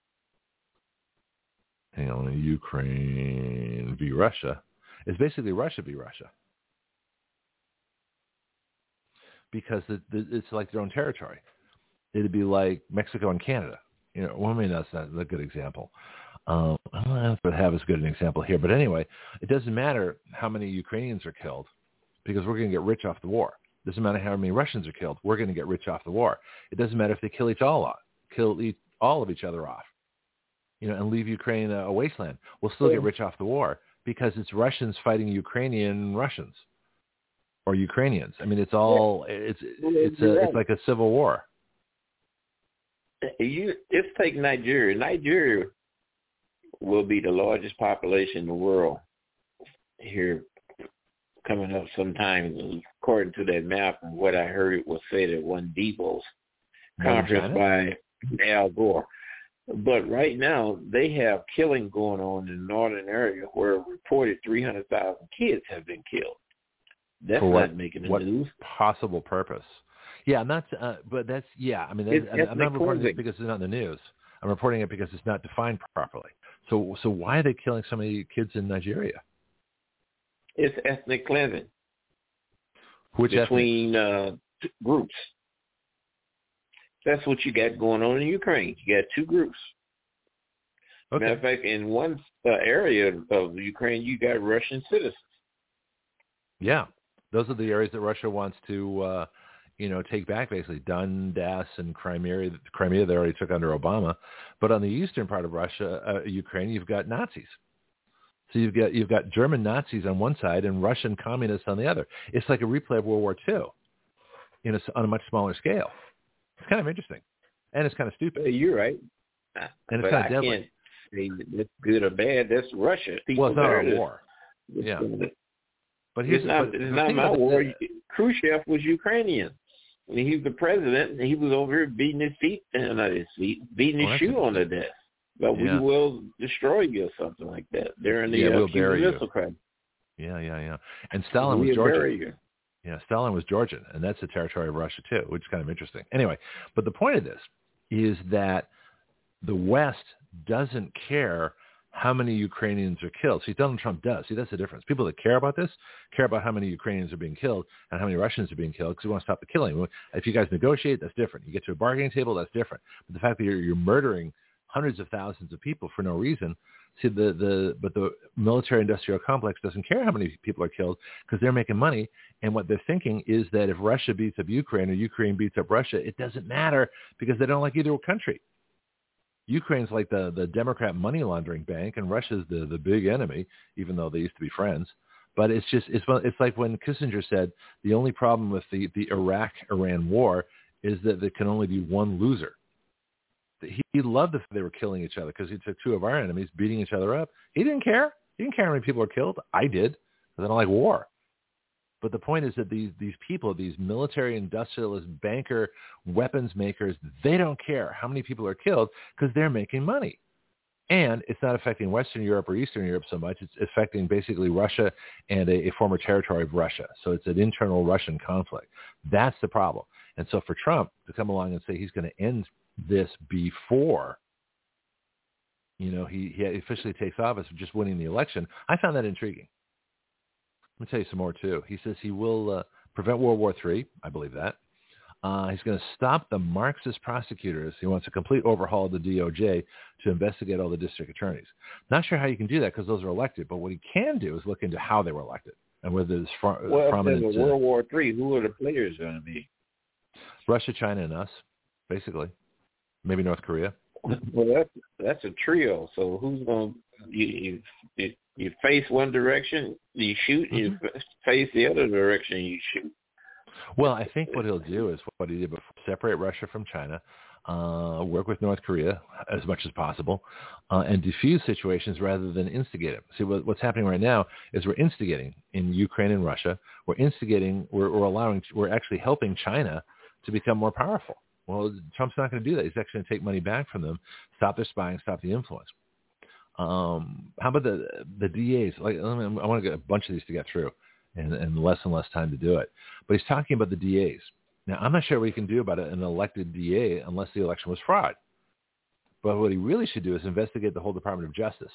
v. Russia is basically Russia v. Russia. Because it's like their own territory. It'd be like Mexico and Canada. Well, maybe that's not a good example. I don't have as good an example here. But anyway, it doesn't matter how many Ukrainians are killed because we're going to get rich off the war. It doesn't matter how many Russians are killed. We're going to get rich off the war. It doesn't matter if they kill all of each other off, and leave Ukraine a wasteland. We'll still get rich off the war because it's Russians fighting Ukrainian Russians or Ukrainians. I mean, it's all it's like a civil war. Let's take Nigeria. Nigeria will be the largest population in the world here coming up sometime, according to that map and what I heard it was said at one Davos conference by Al Gore. But right now, they have killing going on in the northern area where reported 300,000 kids have been killed. That's not making the news. Possible purpose? Yeah, but that's, yeah. I mean, I'm not reporting it because it's not in the news. I'm reporting it because it's not defined properly. So why are they killing so many kids in Nigeria? It's ethnic cleansing. Between groups. That's what you got going on in Ukraine. You got two groups. Okay. Matter of fact, in one area of Ukraine, you got Russian citizens. Yeah, those are the areas that Russia wants to, take back. Basically, Donbass and Crimea. They already took under Obama, but on the eastern part of Russia, Ukraine, you've got Nazis. So you've got German Nazis on one side and Russian communists on the other. It's like a replay of World War II, on a much smaller scale. It's kind of interesting, and it's kind of stupid. You're right, and it's kind of deadly. I can't say it's good or bad. That's Russia. Well, it's not a war. Yeah, but it's not my war. Khrushchev was Ukrainian. I mean, he was the president, and he was over here beating his shoe on the desk. But we will destroy you or something like that during the Cuban Missile Crisis. Yeah. And Stalin was Georgian. Yeah, Stalin was Georgian, and that's the territory of Russia too, which is kind of interesting. Anyway, but the point of this is that the West doesn't care how many Ukrainians are killed. See, Donald Trump does. See, that's the difference. People that care about this care about how many Ukrainians are being killed and how many Russians are being killed because we want to stop the killing. If you guys negotiate, that's different. You get to a bargaining table, that's different. But the fact that you're murdering hundreds of thousands of people for no reason. See, but the military-industrial complex doesn't care how many people are killed because they're making money. And what they're thinking is that if Russia beats up Ukraine or Ukraine beats up Russia, it doesn't matter because they don't like either country. Ukraine's like the Democrat money laundering bank, and Russia's the big enemy, even though they used to be friends. But it's like when Kissinger said the only problem with the Iraq-Iran war is that there can only be one loser. He loved if they were killing each other because he took two of our enemies beating each other up. He didn't care. He didn't care how many people were killed. I did because I don't like war. But the point is that these people, these military industrialist banker weapons makers, they don't care how many people are killed because they're making money. And it's not affecting Western Europe or Eastern Europe so much. It's affecting basically Russia and a former territory of Russia. So it's an internal Russian conflict. That's the problem. And so for Trump to come along and say he's going to end this before, he officially takes office for just winning the election, I found that intriguing. Let me tell you some more, too. He says he will prevent World War III. I believe that. He's going to stop the Marxist prosecutors. He wants a complete overhaul of the DOJ to investigate all the district attorneys. Not sure how you can do that because those are elected, but what he can do is look into how they were elected and whether there's prominent... Well, if there's a World War III, who are the players going to be? Russia, China, and us, basically. Maybe North Korea. Well, that's a trio. So who's going to... You face one direction, you shoot. You face the other direction, you shoot. Well, I think what he'll do is what he did before: separate Russia from China, work with North Korea as much as possible, and diffuse situations rather than instigate them. See, what's happening right now is we're instigating in Ukraine and Russia. We're instigating. We're actually helping China to become more powerful. Well, Trump's not going to do that. He's actually going to take money back from them, stop their spying, stop the influence. How about the DAs? I want to get a bunch of these to get through, and less and less time to do it. But he's talking about the DAs. Now, I'm not sure what he can do about an elected DA unless the election was fraud. But what he really should do is investigate the whole Department of Justice.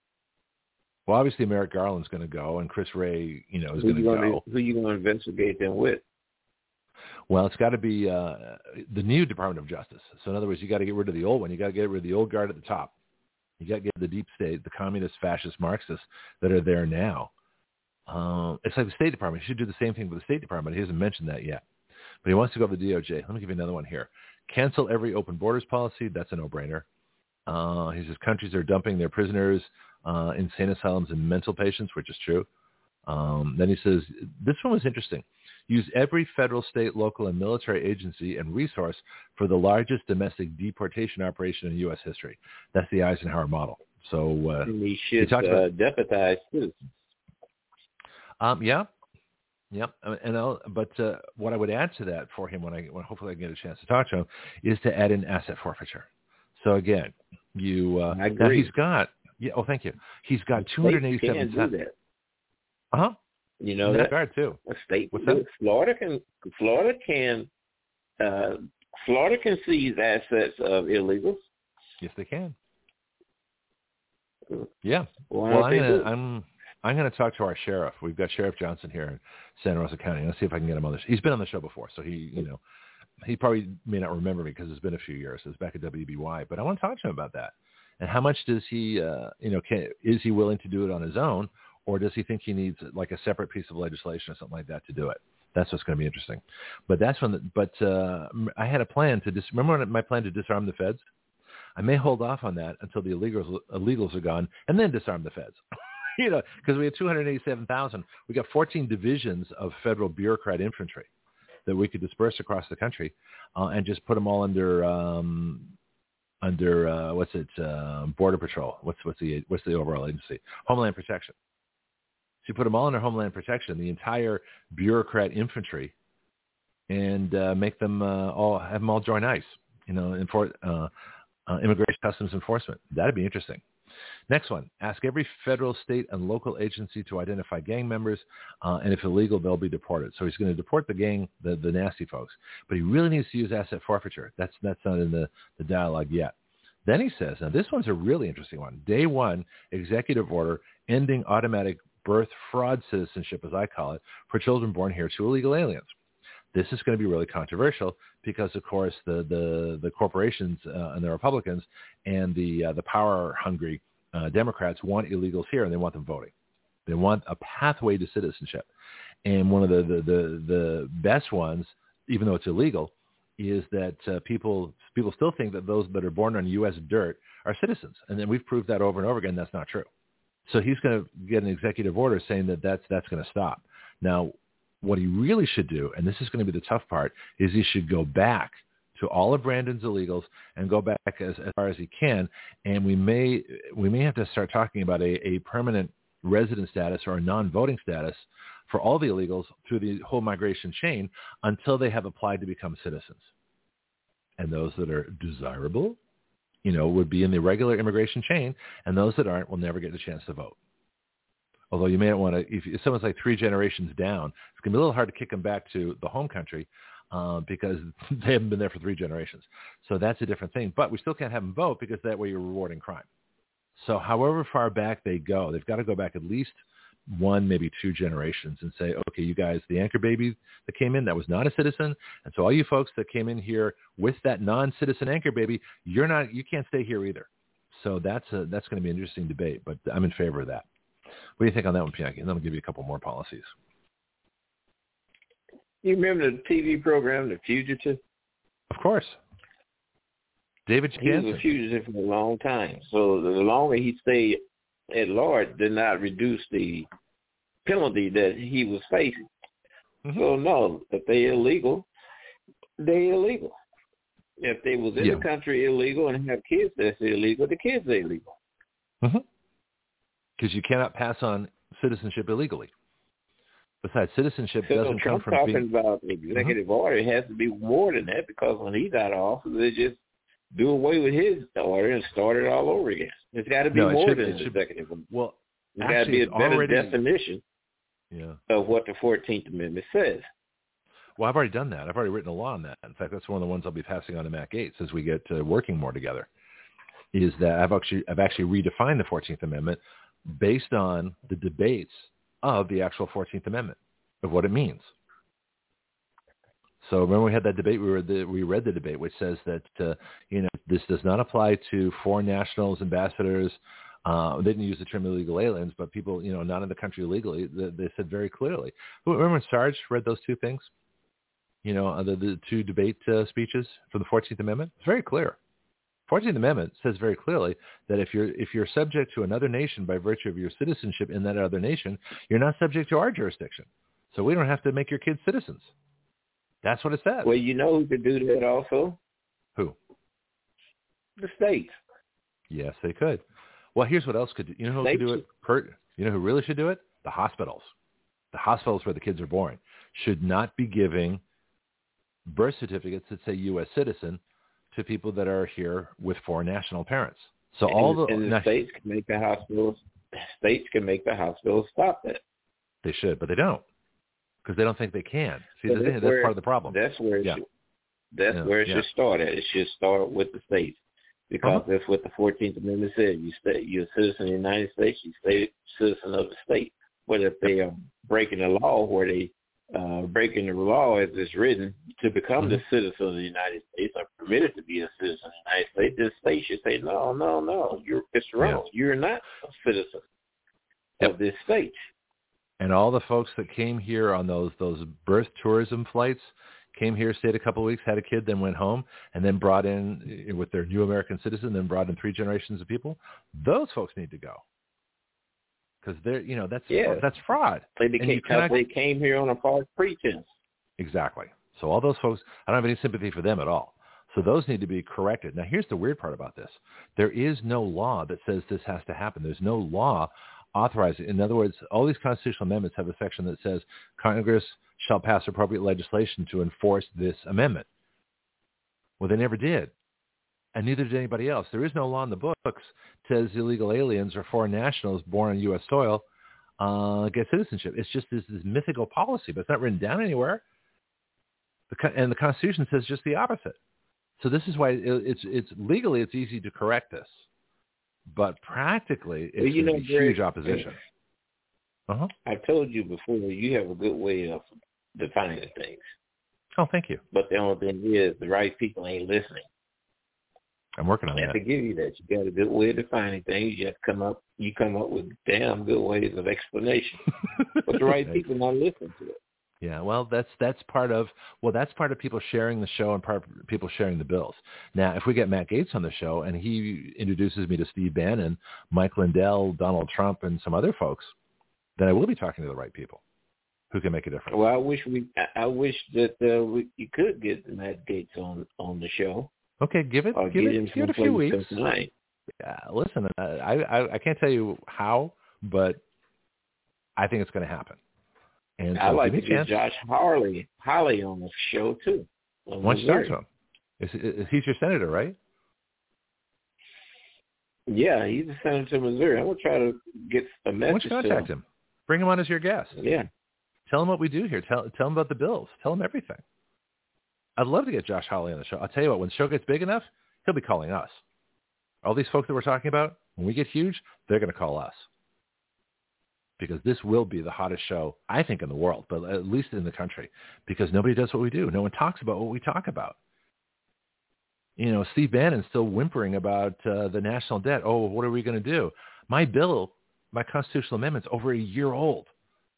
Well, obviously, Merrick Garland's going to go, and Chris Wray, is going to go. Who are you going to investigate them with? Well, it's got to be the new Department of Justice. So, in other words, you got to get rid of the old one. You got to get rid of the old guard at the top. You got to get the deep state, the communist, fascist, Marxists that are there now. It's like the State Department. He should do the same thing with the State Department. He hasn't mentioned that yet. But he wants to go to the DOJ. Let me give you another one here. Cancel every open borders policy. That's a no-brainer. He says countries are dumping their prisoners, insane asylums, and mental patients, which is true. Then he says, this one was interesting. Use every federal, state, local, and military agency and resource for the largest domestic deportation operation in U.S. history. That's the Eisenhower model. So he should deputize citizens. Yeah. But what I would add to that for him when hopefully I get a chance to talk to him is to add in asset forfeiture. So again, I agree. Now he's got thank you. He's got 287. Can do that. You know that guard too. A state. What's that? Florida can seize assets of illegals. Yes, they can. Yeah. Well, I'm going to talk to our sheriff. We've got Sheriff Johnson here in Santa Rosa County. Let's see if I can get him on this. He's been on the show before, so he probably may not remember me because it's been a few years. It's back at WBY, but I want to talk to him about that. And how much does he, is he willing to do it on his own, or does he think he needs like a separate piece of legislation or something like that to do it? That's what's going to be interesting. But that's when. I had a plan to remember my plan to disarm the feds. I may hold off on that until the illegals are gone, and then disarm the feds. Because we have 287,000. We got 14 divisions of federal bureaucrat infantry that we could disperse across the country, and just put them all under Border Patrol. What's the overall agency? Homeland Protection. So you put them all under Homeland Protection, the entire bureaucrat infantry, and make them have them all join ICE. Immigration Customs Enforcement. That'd be interesting. Next one, ask every federal, state, and local agency to identify gang members, and if illegal, they'll be deported. So he's going to deport the gang, the nasty folks. But he really needs to use asset forfeiture. That's not in the dialogue yet. Then he says, now this one's a really interesting one. Day one, executive order ending automatic birth fraud citizenship, as I call it, for children born here to illegal aliens. This is going to be really controversial because, of course, the corporations and the Republicans and the power-hungry Democrats want illegals here, and they want them voting. They want a pathway to citizenship. And one of the best ones, even though it's illegal, is that people still think that those that are born on U.S. dirt are citizens. And then we've proved that over and over again. That's not true. So he's going to get an executive order saying that that's going to stop. Now, what he really should do, and this is going to be the tough part, is he should go back to all of Brandon's illegals and go back as far as he can. And we may have to start talking about a permanent resident status or a non-voting status for all the illegals through the whole migration chain until they have applied to become citizens. And those that are desirable, would be in the regular immigration chain, and those that aren't will never get a chance to vote. Although you may not want to, if someone's like 3 generations down, it's going to be a little hard to kick them back to the home country because they haven't been there for 3 generations. So that's a different thing. But we still can't have them vote because that way you're rewarding crime. So however far back they go, they've got to go back at least 1, maybe 2 generations and say, okay, you guys, the anchor baby that came in, that was not a citizen. And so all you folks that came in here with that non-citizen anchor baby, you can't stay here either. So that's going to be an interesting debate, but I'm in favor of that. What do you think on that one, Pianki? And then I'll give you a couple more policies. You remember the TV program, The Fugitive? Of course. David Jansen. He was a fugitive for a long time. So the longer he stayed at large did not reduce the penalty that he was facing. Mm-hmm. So no, if they're illegal, they're illegal. If they was in the country illegal and have kids that's illegal, the kids are illegal. Mm-hmm. Because you cannot pass on citizenship illegally. Besides, citizenship doesn't come from talking about executive order. It has to be more than that because when he's out of office, they just do away with his order and start it all over again. It's got to be more than an executive order. Well, it's got to be a better definition of what the 14th Amendment says. Well, I've already done that. I've already written a law on that. In fact, that's one of the ones I'll be passing on to Matt Gaetz as we get working more together, is that I've actually redefined the 14th Amendment based on the debates of the actual 14th Amendment, of what it means. So remember we had that debate, we read the debate, which says that, this does not apply to foreign nationals, ambassadors. They didn't use the term illegal aliens, but people, not in the country illegally, they said very clearly. Remember when Sarge read those 2 things? The 2 debate speeches for the 14th Amendment? It's very clear. 14th Amendment says very clearly that if you're subject to another nation by virtue of your citizenship in that other nation, you're not subject to our jurisdiction. So we don't have to make your kids citizens. That's what it says. Well, you know who could do that also? Who? The states. Yes, they could. Well, here's what else could do. You know who could do it? You know who really should do it? The hospitals. The hospitals where the kids are born should not be giving birth certificates that say U.S. citizen to people that are here with foreign national parents. So the states can make the hospitals. States can make the hospitals stop that. They should, but they don't, because they don't think they can. See, that's part of the problem. That's where it should start at. It should start with the states, because that's what the 14th Amendment said. You're a citizen of the United States. You stay a citizen of the state. But if they are breaking the law, where they breaking the law as it's written to become the citizen of the United States, or permitted to be a citizen of the United States, the state should say, no, it's wrong. Yeah. You're not a citizen of this state. And all the folks that came here on those birth tourism flights, came here, stayed a couple of weeks, had a kid, then went home, and then brought in with their new American citizen, then brought in 3 generations of people, those folks need to go. Because that's fraud. They came here on a false pretense. Exactly. So all those folks, I don't have any sympathy for them at all. So those need to be corrected. Now, here's the weird part about this. There is no law that says this has to happen. There's no law authorizing. In other words, all these constitutional amendments have a section that says Congress shall pass appropriate legislation to enforce this amendment. Well, they never did. And neither did anybody else. There is no law in the books that says illegal aliens or foreign nationals born on U.S. soil get citizenship. It's just this mythical policy, but it's not written down anywhere. And the Constitution says just the opposite. So this is why it's legally it's easy to correct this, but practically it's going to be huge opposition. I told you before, you have a good way of defining things. Oh, thank you. But the only thing is, the right people ain't listening. I'm working on that. I have to give you that. You got a good way of defining things. You have to come up with damn good ways of explanation. But the right people not listening to it. Yeah, well, that's part of people sharing the show and part of people sharing the bills. Now, if we get Matt Gaetz on the show and he introduces me to Steve Bannon, Mike Lindell, Donald Trump, and some other folks, then I will be talking to the right people who can make a difference. Well, I wish that you could get Matt Gaetz on the show. Okay, give it a few weeks. Tonight. Yeah, listen, I can't tell you how, but I think it's going to happen. And so I'd like to get Josh Hawley on the show too. Why don't you talk to him? He's your senator, right? Yeah, he's a senator of Missouri. I'm going to try to get a message. Why don't you contact him? Bring him on as your guest. Yeah. Tell him what we do here. Tell him about the bills. Tell him everything. I'd love to get Josh Hawley on the show. I'll tell you what, when the show gets big enough, he'll be calling us. All these folks that we're talking about, when we get huge, they're going to call us. Because this will be the hottest show, I think, in the world, but at least in the country, because nobody does what we do. No one talks about what we talk about. You know, Steve Bannon's still whimpering about the national debt. Oh, what are we going to do? My bill, my constitutional amendment's over a year old.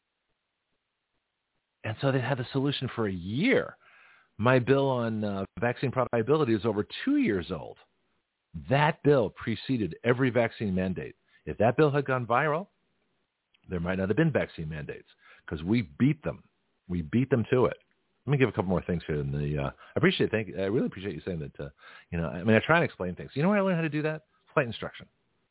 And so they had the solution for a year. My bill on vaccine product liability is over 2 years old. That bill preceded every vaccine mandate. If that bill had gone viral, there might not have been vaccine mandates because we beat them. We beat them to it. Let me give a couple more things here. I really appreciate you saying that. I try and explain things. You know where I learned how to do that? Flight instruction.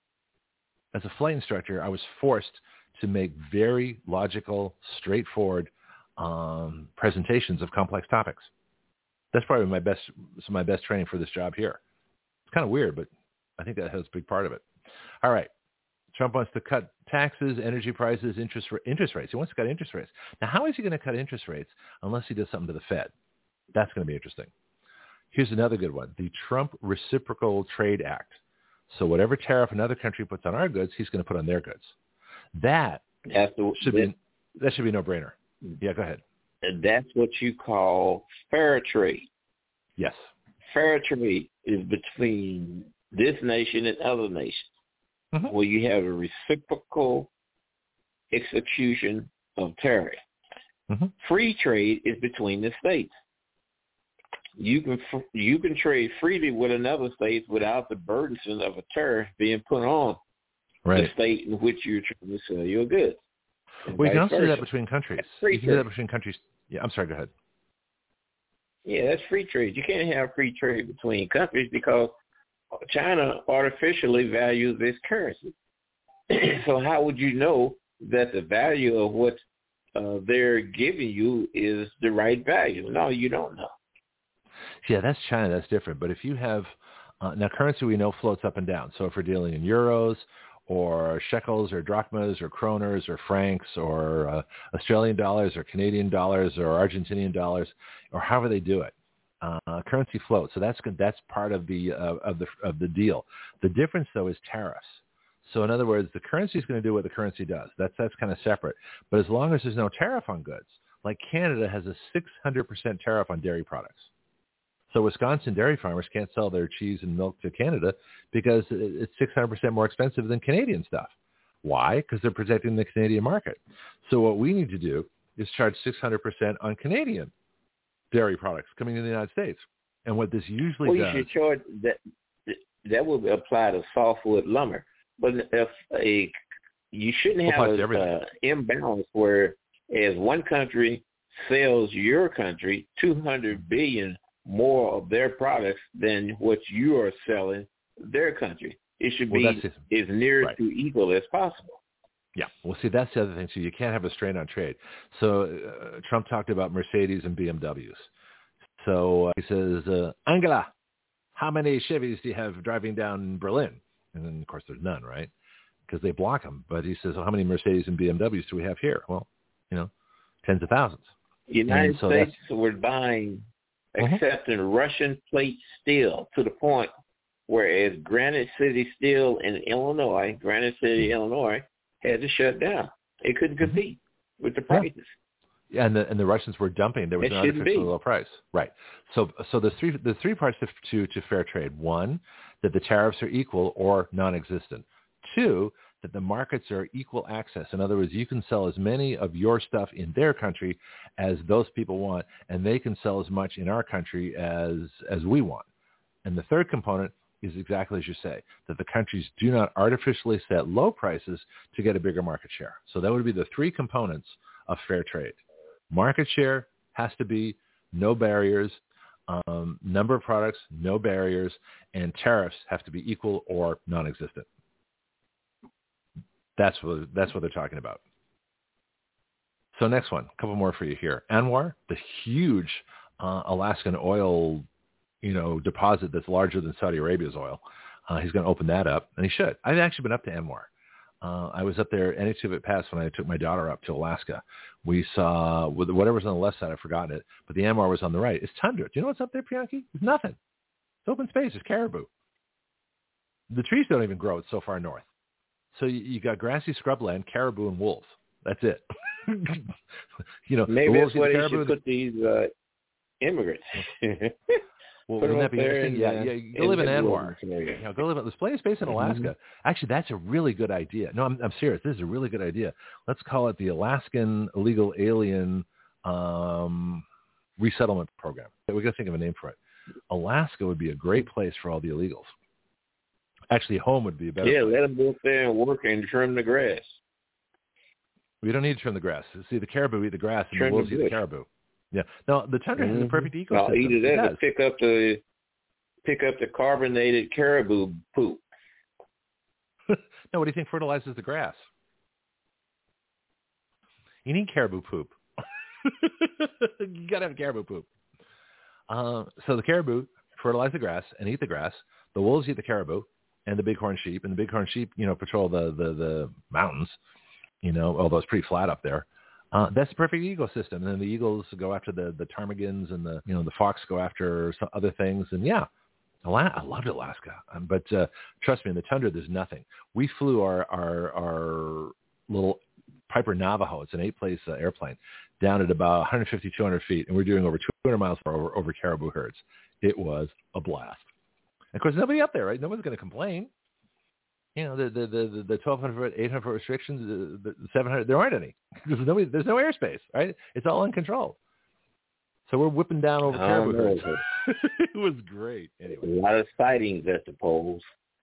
As a flight instructor, I was forced to make very logical, straightforward presentations of complex topics. That's probably my best training for this job here. It's kind of weird, but I think that has a big part of it. All right. Trump wants to cut taxes, energy prices, interest rates. He wants to cut interest rates. Now, how is he going to cut interest rates unless he does something to the Fed? That's going to be interesting. Here's another good one, the Trump Reciprocal Trade Act. So whatever tariff another country puts on our goods, he's going to put on their goods. That should be a no-brainer. Yeah, go ahead. That's what you call fair trade. Yes. Fair trade is between this nation and other nations. Mm-hmm. Where you have a reciprocal execution of tariff. Mm-hmm. Free trade is between the states. You can trade freely with another state without the burdensome of a tariff being put on the state in which you're trying to sell your goods. Well, you can also do that between countries. You can do that between countries. Yeah, I'm sorry, go ahead. Yeah, that's free trade. You can't have free trade between countries because China artificially values its currency. So how would you know that the value of what they're giving you is the right value? No, you don't know. Yeah, that's China. That's different. But if you have now currency we know floats up and down. So if we're dealing in euros or shekels or drachmas or kroners or francs or Australian dollars or Canadian dollars or Argentinian dollars or however they do it. Currency floats, so that's good. That's part of the deal. The difference, though, is tariffs. So, in other words, the currency is going to do what the currency does. That's kind of separate. But as long as there's no tariff on goods, like Canada has a 600% tariff on dairy products. So Wisconsin dairy farmers can't sell their cheese and milk to Canada because it's 600% more expensive than Canadian stuff. Why? Because they're protecting the Canadian market. So what we need to do is charge 600% on Canadian dairy products coming into the United States. And what this usually does... you should charge that would apply to softwood lumber. But if you shouldn't have an imbalance where as one country sells your country $200 billion more of their products than what you are selling their country. It should be as near to equal as possible. Yeah. Well, see, that's the other thing. So you can't have a strain on trade. So Trump talked about Mercedes and BMWs. So he says, Angela, how many Chevys do you have driving down Berlin? And then, of course, there's none, right? Because they block them. But he says, well, how many Mercedes and BMWs do we have here? Well, tens of thousands. United States were buying, accepting Russian plate steel to the point whereas Granite City Steel in Illinois, had to shut down. They couldn't compete with the prices. Yeah, and the Russians were dumping. There was an artificially low price. Right. So there's three parts to fair trade. One, that the tariffs are equal or non-existent. Two, that the markets are equal access. In other words, you can sell as many of your stuff in their country as those people want, and they can sell as much in our country as we want. And the third component is exactly as you say, that the countries do not artificially set low prices to get a bigger market share. So that would be the three components of fair trade. Market share has to be no barriers, number of products, no barriers, and tariffs have to be equal or non-existent. That's what they're talking about. So next one, a couple more for you here. ANWR, the huge Alaskan oil, deposit that's larger than Saudi Arabia's oil. He's going to open that up, and he should. I've actually been up to ANWR. I was up there any two of it passed when I took my daughter up to Alaska. We saw whatever's on the left side, I've forgotten it, but the ANWR was on the right. It's tundra. Do you know what's up there, Priyanki? It's nothing. It's open space. It's caribou. The trees don't even grow. It's so far north. So you got grassy scrubland, caribou, and wolves. That's it. Maybe that's where they should put these immigrants. Well, wouldn't that be interesting? Yeah. Go live in ANWR. Go live. There's plenty of space in Alaska. Mm-hmm. Actually, that's a really good idea. No, I'm serious. This is a really good idea. Let's call it the Alaskan Illegal Alien Resettlement Program. We got to think of a name for it. Alaska would be a great place for all the illegals. Actually, home would be a better place. Let them go up there and work and trim the grass. We don't need to trim the grass. See, the caribou eat the grass, and the wolves eat the caribou. Yeah. No, the tundra is the perfect ecosystem. Well, either that or pick up the carbonated caribou poop. No, what do you think fertilizes the grass? You need caribou poop. You got to have caribou poop. So the caribou fertilize the grass and eat the grass. The wolves eat the caribou and the bighorn sheep. And the bighorn sheep, patrol the mountains, although it's pretty flat up there. That's the perfect ecosystem. And then the eagles go after the ptarmigans, and the fox go after some other things. And yeah, I loved Alaska. But trust me, in the tundra, there's nothing. We flew our little Piper Navajo. It's an 8-place airplane down at about 150, 200 feet. And we're doing over 200 miles per hour over caribou herds. It was a blast. And of course, nobody up there, right? No one's going to complain. The 1,200-foot, 800-foot restrictions, the 700, there aren't any. There's no airspace, right? It's all uncontrolled. So we're whipping down over caribou herds. It was great. Anyway. A lot of sightings at the poles.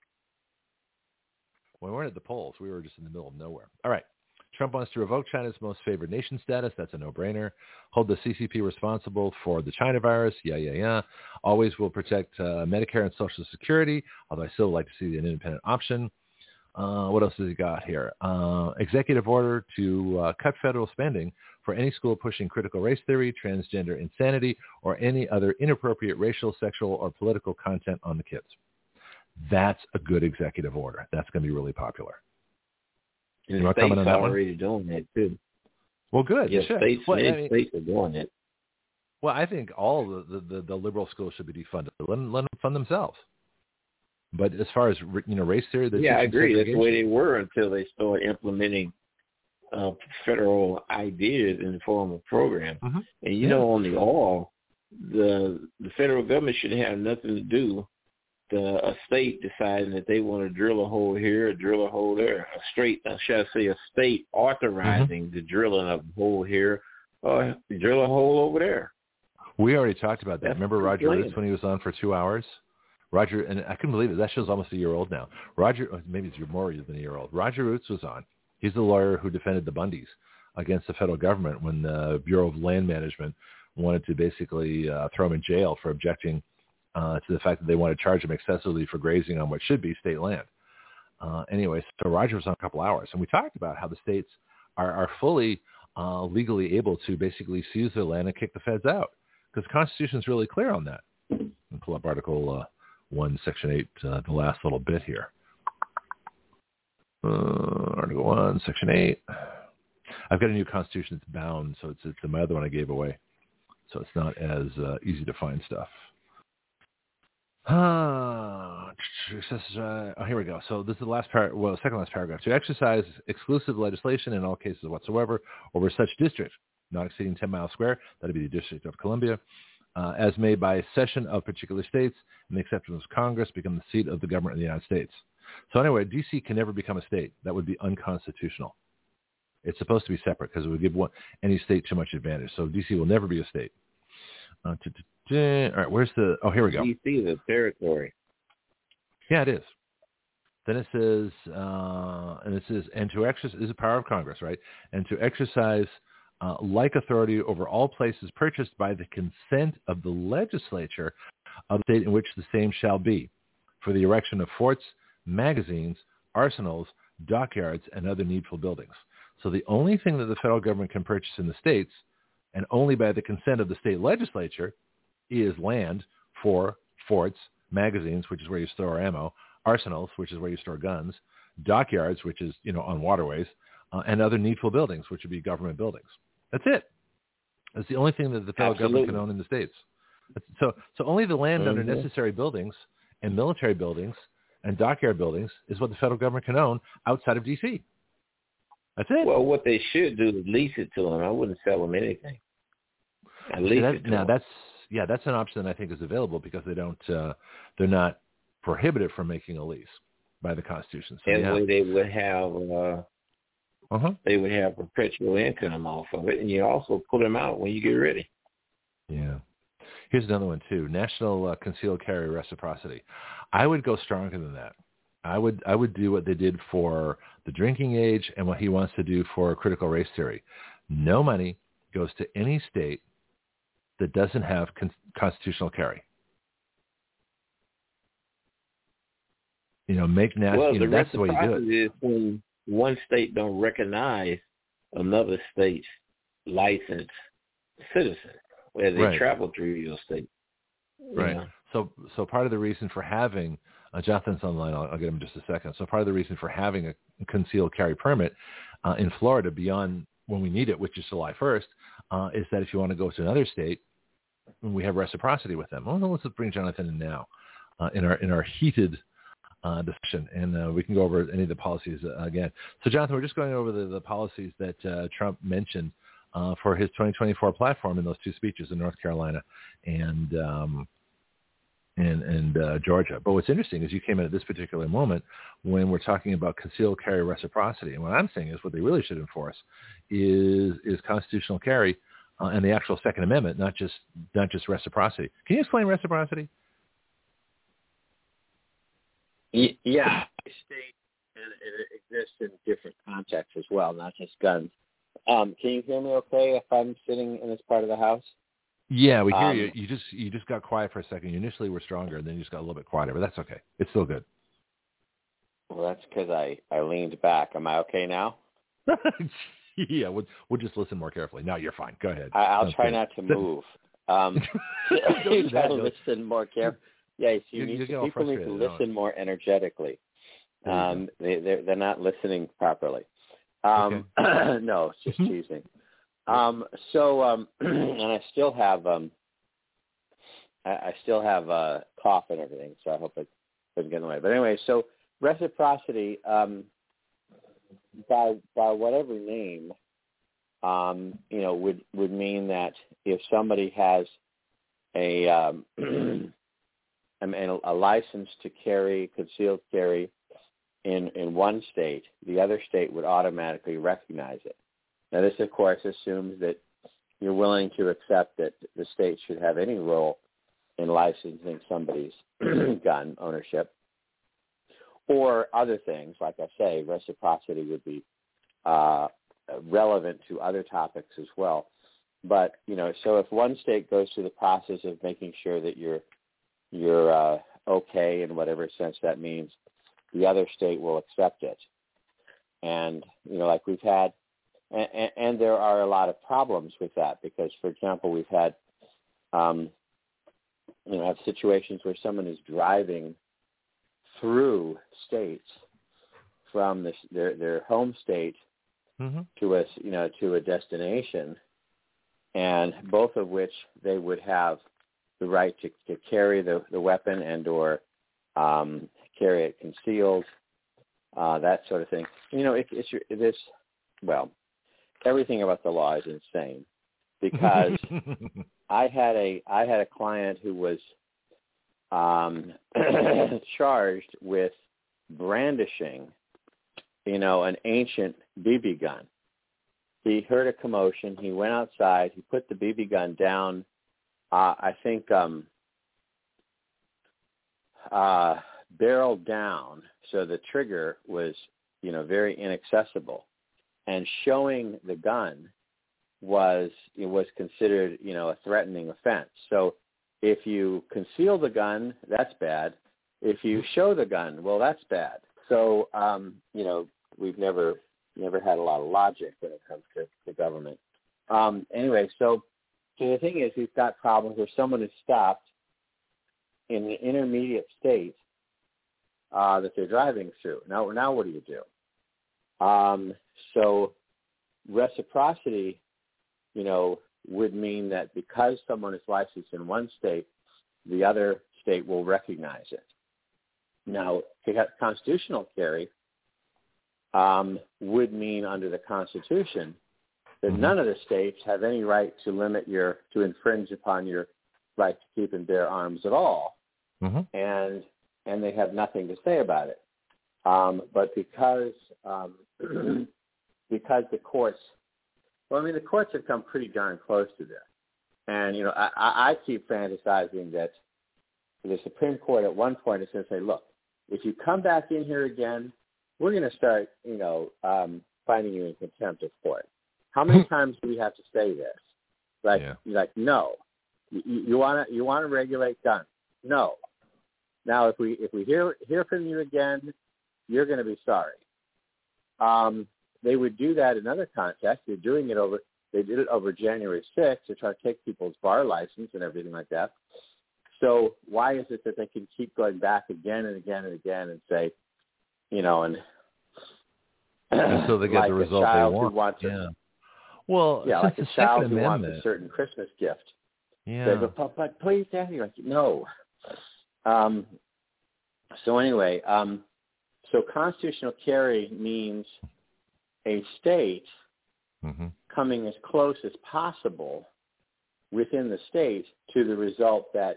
When we weren't at the poles, we were just in the middle of nowhere. All right. Trump wants to revoke China's most favored nation status. That's a no-brainer. Hold the CCP responsible for the China virus. Yeah. Always will protect Medicare and Social Security, although I still like to see an independent option. What else has he got here? Executive order to cut federal spending for any school pushing critical race theory, transgender insanity, or any other inappropriate racial, sexual, or political content on the kids. That's a good executive order. That's going to be really popular. And the states are already doing that, too. Well, good. Yes, states are doing it. Well, I think all the liberal schools should be defunded. Let them fund themselves. But as far as race theory, I agree. That's the way they were until they started implementing federal ideas in the form of programs. Mm-hmm. And on the oil, the federal government should have nothing to do. A state deciding that they want to drill a hole here, or drill a hole there. A state authorizing the drilling of a hole here, or drill a hole over there. We already talked about that. Remember Roger Roots when he was on for 2 hours? Roger, and I couldn't believe it. That show's almost a year old now. Maybe it's more than a year old. Roger Roots was on. He's the lawyer who defended the Bundys against the federal government when the Bureau of Land Management wanted to basically throw him in jail for objecting to the fact that they want to charge him excessively for grazing on what should be state land. Anyway, so Roger was on a couple hours, and we talked about how the states are fully legally able to basically seize their land and kick the feds out, because the Constitution is really clear on that. I'll pull up Article 1, Section 8, the last little bit here. Article 1, Section 8. I've got a new Constitution that's bound, so it's my other one I gave away, so it's not as easy to find stuff. Here we go. So this is the second last paragraph. To exercise exclusive legislation in all cases whatsoever over such district, not exceeding 10 miles square, that would be the District of Columbia, as may by session of particular states and the acceptance of Congress become the seat of the government of the United States. So anyway, D.C. can never become a state. That would be unconstitutional. It's supposed to be separate because it would give any state too much advantage. So D.C. will never be a state. All right, where's the... Oh, here we go. D.C. is a territory. Yeah, it is. Then it says, and to exercise, this is the power of Congress, right? And to exercise like authority over all places purchased by the consent of the legislature of the state in which the same shall be, for the erection of forts, magazines, arsenals, dockyards, and other needful buildings. So the only thing that the federal government can purchase in the states, and only by the consent of the state legislature, is land for forts, magazines, which is where you store ammo, arsenals, which is where you store guns, dockyards, which is, on waterways, and other needful buildings, which would be government buildings. That's it. That's the only thing that the federal government can own in the states. So only the land under necessary buildings and military buildings and dockyard buildings is what the federal government can own outside of D.C. That's it. Well, what they should do is lease it to them. I wouldn't sell them anything. That's an option that I think is available because they're not prohibited from making a lease by the Constitution. So, way they would have they would have perpetual income off of it, and you also pull them out when you get ready. Yeah. Here's another one too: national concealed carry reciprocity. I would go stronger than that. I would do what they did for the drinking age and what he wants to do for critical race theory. No money goes to any state that doesn't have constitutional carry. Make national. Well, that's the way you do it. Is when one state don't recognize another state's licensed citizen, where they travel through your state. Right. So part of the reason for having Jonathan's online. I'll get him in just a second. So part of the reason for having a concealed carry permit in Florida beyond when we need it, which is July 1st, is that if you want to go to another state, we have reciprocity with them. Well, let's bring Jonathan in now in our heated discussion, and we can go over any of the policies again. So, Jonathan, we're just going over the policies that Trump mentioned for his 2024 platform in those two speeches in North Carolina and Georgia. But what's interesting is you came in at this particular moment when we're talking about concealed carry reciprocity. And what I'm saying is what they really should enforce is constitutional carry and the actual Second Amendment, not just reciprocity. Can you explain reciprocity? Yeah, state and it exists in different contexts as well, not just guns. Can you hear me okay if I'm sitting in this part of the house? Yeah, we hear you. You just got quiet for a second. You initially were stronger, and then you just got a little bit quieter, but that's okay. It's still good. Well, that's because I leaned back. Am I okay now? Yeah, we'll just listen more carefully. No, you're fine. Go ahead. I'll try not to move. You got to listen more carefully. Yes, people need to listen more energetically. They're not listening properly. No, it's just teasing. And I still have cough and everything, so I hope it doesn't get in the way. But anyway, so reciprocity, by whatever name, would mean that if somebody has a license to carry concealed carry in one state, the other state would automatically recognize it. Now, this, of course, assumes that you're willing to accept that the state should have any role in licensing somebody's gun ownership or other things. Like I say, reciprocity would be relevant to other topics as well. But, so if one state goes through the process of making sure that you're okay in whatever sense that means, the other state will accept it. And, like we've had, and there are a lot of problems with that because, for example, we've had, have situations where someone is driving through states from their home state to a destination, and both of which they would have the right to carry the weapon and or carry it concealed, that sort of thing. Everything about the law is insane because I had a client who was charged with brandishing, an ancient BB gun. He heard a commotion. He went outside. He put the BB gun down, I think barrel down, so the trigger was, very inaccessible. And showing the gun was considered, a threatening offense. So if you conceal the gun, that's bad. If you show the gun, well, that's bad. So, we've never had a lot of logic when it comes to the government. Anyway, so the thing is, we've got problems where someone is stopped in the intermediate state that they're driving through. Now what do you do? So reciprocity, would mean that because someone is licensed in one state, the other state will recognize it. Now, constitutional carry would mean under the Constitution that none of the states have any right to infringe upon your right to keep and bear arms at all, and they have nothing to say about it. But because the courts, the courts have come pretty darn close to this, and I keep fantasizing that the Supreme Court at one point is going to say, look, if you come back in here again, we're going to start, finding you in contempt of court. How many times do we have to say this? No. You want to regulate guns? No. Now, if we hear from you again, you're going to be sorry. They would do that in other contexts. They did it over January 6th to try to take people's bar license and everything like that. So why is it that they can keep going back again and again and again and say, and until they get like the result they want. Like a child who wants a certain Christmas gift. Yeah. They go, but please, Daddy, no. So anyway, so constitutional carry means a state coming as close as possible within the state to the result that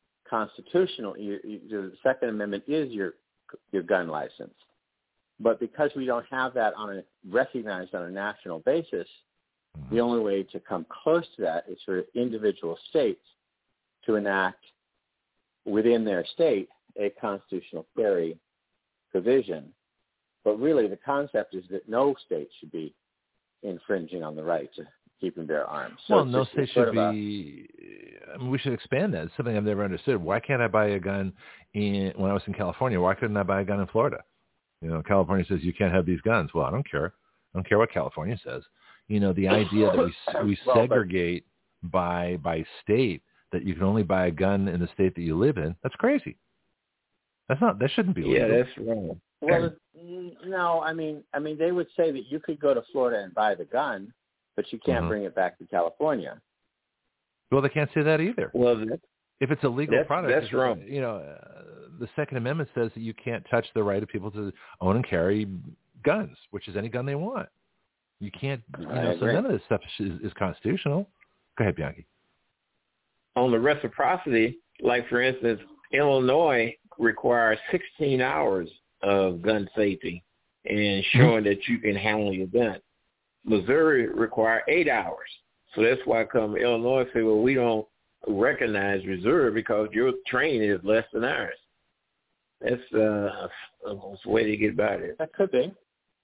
the Second Amendment is your gun license. But because we don't have that recognized on a national basis, the only way to come close to that is for individual states to enact within their state a constitutional carry provision. But really the concept is that no state should be infringing on the right to keep and bear arms. So no state should be. We should expand that. It's something I've never understood. Why can't I buy a gun when I was in California? Why couldn't I buy a gun in Florida? California says you can't have these guns. Well, I don't care. I don't care what California says. The idea that we segregate by state, that you can only buy a gun in the state that you live in, that's crazy. That shouldn't be legal. Yeah, that's wrong. Well, no, I mean, they would say that you could go to Florida and buy the gun, but you can't bring it back to California. Well, they can't say that either. Well, if it's a legal product, that's wrong. The Second Amendment says that you can't touch the right of people to own and carry guns, which is any gun they want. You can't. So none of this stuff is constitutional. Go ahead, Bianchi. On the reciprocity, like for instance, Illinois requires 16 hours of gun safety and showing that you can handle your gun. Missouri require 8 hours. So that's why come Illinois say, well, we don't recognize reserve because your training is less than ours. That's the way to get about it. That could be.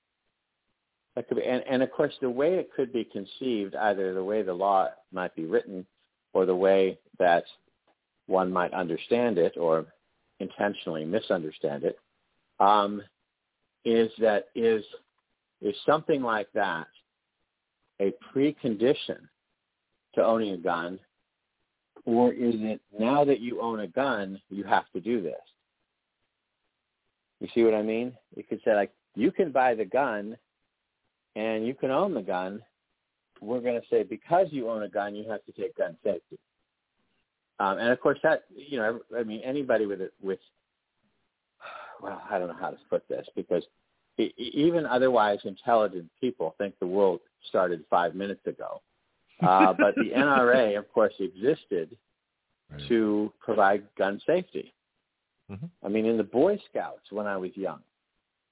And of course, the way it could be conceived, either the way the law might be written or the way that one might understand it or intentionally misunderstand it, is something like that a precondition to owning a gun, or is it now that you own a gun, you have to do this? You see what I mean? You could say, like, you can buy the gun and you can own the gun. We're going to say because you own a gun, you have to take gun safety. And of course that, anybody well, I don't know how to put this, because even otherwise intelligent people think the world started 5 minutes ago. But the NRA, of course, existed to provide gun safety. In the Boy Scouts when I was young,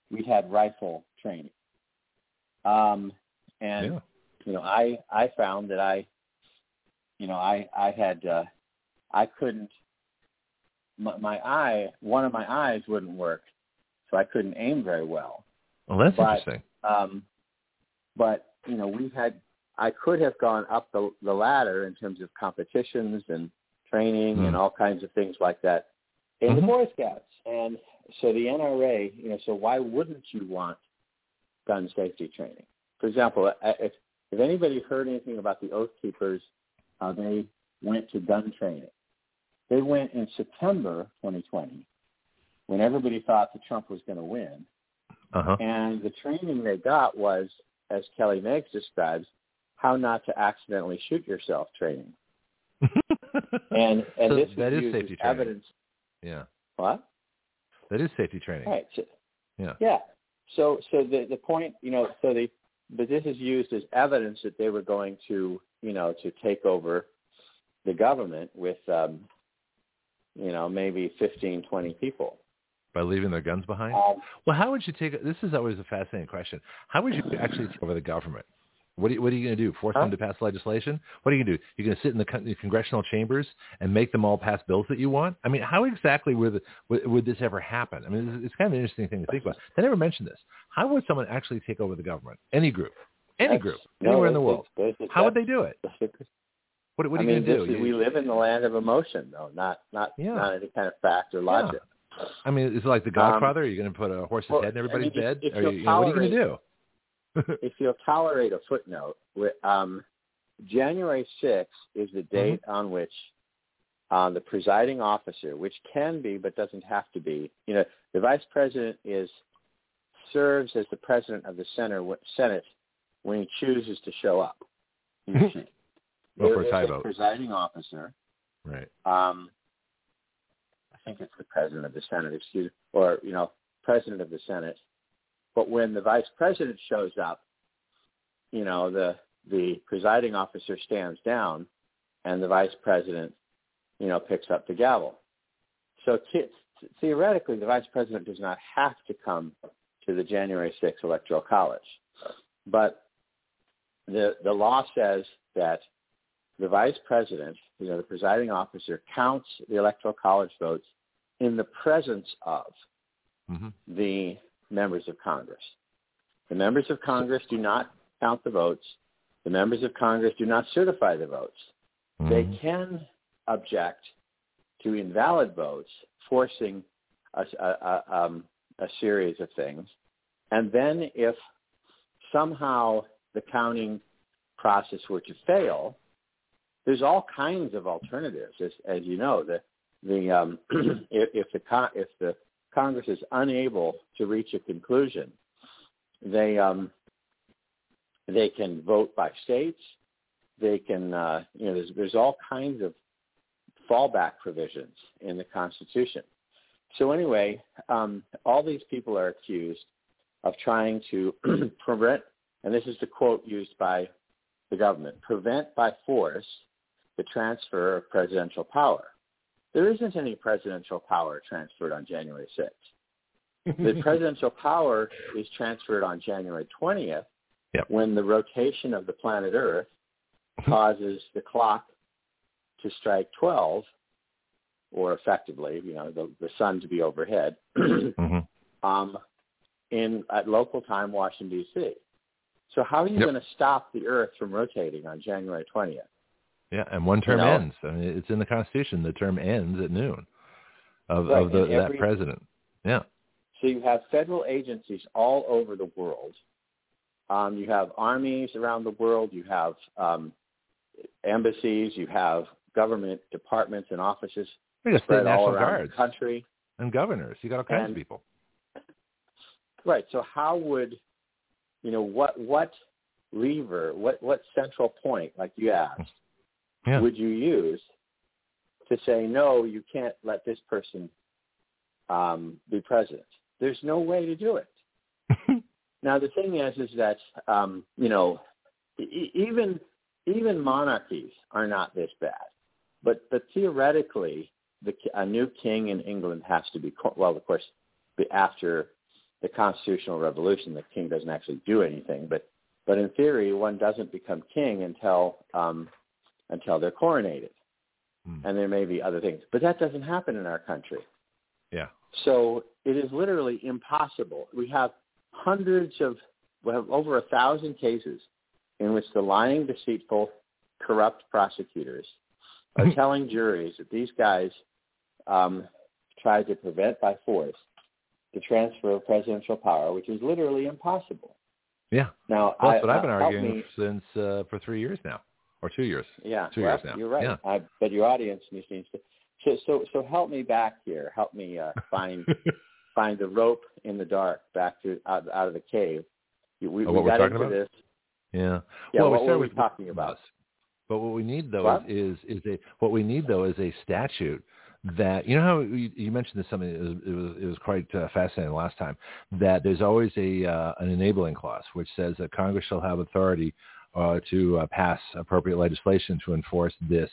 we had rifle training. And you know, I found that I couldn't. One of my eyes wouldn't work, so I couldn't aim very well. Well, that's interesting. But you know, I could have gone up the ladder in terms of competitions and training and all kinds of things like that in the Boy Scouts. And so the NRA, you know, so why wouldn't you want gun safety training? For example, if anybody heard anything about the Oath Keepers, they went to gun training. They went in September 2020 when everybody thought that Trump was going to win. And the training they got was, as Kelly Meggs describes, how not to accidentally shoot yourself training. and so this that is safety training. Evidence. Yeah. What? That is safety training. Right. So, yeah. Yeah. So the point, you know, but this is used as evidence that they were going to, you know, to take over the government with, you know, maybe 15, 20 people. By leaving their guns behind? Well, how would you take – this is always a fascinating question. How would you actually take over the government? What are you going to do, force them to pass legislation? What are you going to do? You're going to sit in the congressional chambers and make them all pass bills that you want? I mean, how exactly would this ever happen? I mean, it's kind of an interesting thing to think about. They never mentioned this. How would someone actually take over the government? Any group, anywhere in the world. How would they do it? What are you going to do? We live in the land of emotion, though, not any kind of fact or logic. Yeah. I mean, is it like The Godfather? Are you going to put a horse's head in everybody's bed? What are you going to do? If you'll tolerate a footnote, January 6th is the date on which the presiding officer, which can be but doesn't have to be, you know, the vice president serves as the president of the Senate when he chooses to show up. For a tie vote. Presiding officer. Right. I think it's the president of the Senate, or, you know, president of the Senate. But when the vice president shows up, you know, the presiding officer stands down and the vice president, you know, picks up the gavel. So theoretically, the vice president does not have to come to the January 6th Electoral College. But the law says that the vice president, you know, the presiding officer, counts the Electoral College votes in the presence of the members of Congress. The members of Congress do not count the votes. The members of Congress do not certify the votes. They can object to invalid votes, forcing a series of things. And then if somehow the counting process were to fail, there's all kinds of alternatives. As you know, if the Congress is unable to reach a conclusion, they can vote by states. They can, you know, there's all kinds of fallback provisions in the Constitution. So anyway, all these people are accused of trying to prevent, and this is the quote used by the government, prevent by force the transfer of presidential power. There isn't any presidential power transferred on January 6th. The presidential power is transferred on January 20th when the rotation of the planet Earth causes the clock to strike 12, or effectively, you know, the sun to be overhead, at local time, Washington, D.C. So how are you going to stop the Earth from rotating on January 20th? Yeah, and one term ends. I mean, it's in the Constitution. The term ends at noon of that president. Yeah. So you have federal agencies all over the world. You have armies around the world. You have embassies. You have government departments and offices spread all around the country. And governors. You got all kinds of people. Right. So how would, you know, what lever, what central point, like you asked, would you use to say, no, you can't let this person be president? There's no way to do it. Now, the thing is that, you know, even monarchies are not this bad. But theoretically, a new king in England has to be, well, of course, after the constitutional revolution, the king doesn't actually do anything, but in theory, one doesn't become king until they're coronated. And there may be other things, but that doesn't happen in our country. Yeah. So it is literally impossible. We have over 1,000 cases in which the lying, deceitful, corrupt prosecutors are telling juries that these guys tried to prevent by force the transfer of presidential power, which is literally impossible. Yeah. Now, that's what I've been arguing since for 3 years now, or 2 years. Yeah, 2 years now. You're right. Yeah. But your audience needs to. So help me back here. Help me find the rope in the dark back out of the cave. We got into this. Yeah. Yeah. Well, what were we talking about? But what we need though is a statute that, you know how you mentioned this, something it was quite fascinating last time, that there's always an enabling clause which says that Congress shall have authority to pass appropriate legislation to enforce this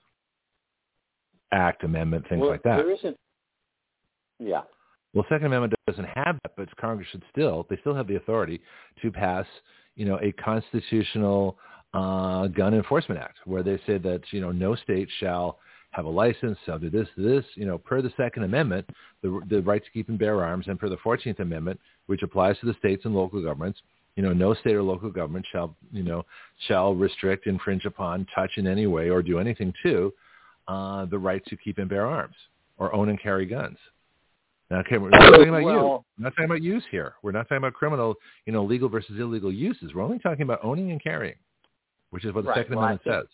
act, amendment, things like that. There isn't. Yeah. Well, Second Amendment doesn't have that, but Congress should still have the authority to pass, a constitutional gun enforcement act where they say that, no state shall have a license, shall do this, per the Second Amendment, the right to keep and bear arms, and per the 14th Amendment, which applies to the states and local governments, no state or local government shall restrict, infringe upon, touch in any way, or do anything to the right to keep and bear arms or own and carry guns. Now, okay, we're not talking about use. We're not talking about use here. We're not talking about criminal, legal versus illegal uses. We're only talking about owning and carrying, which is what the Second Amendment says.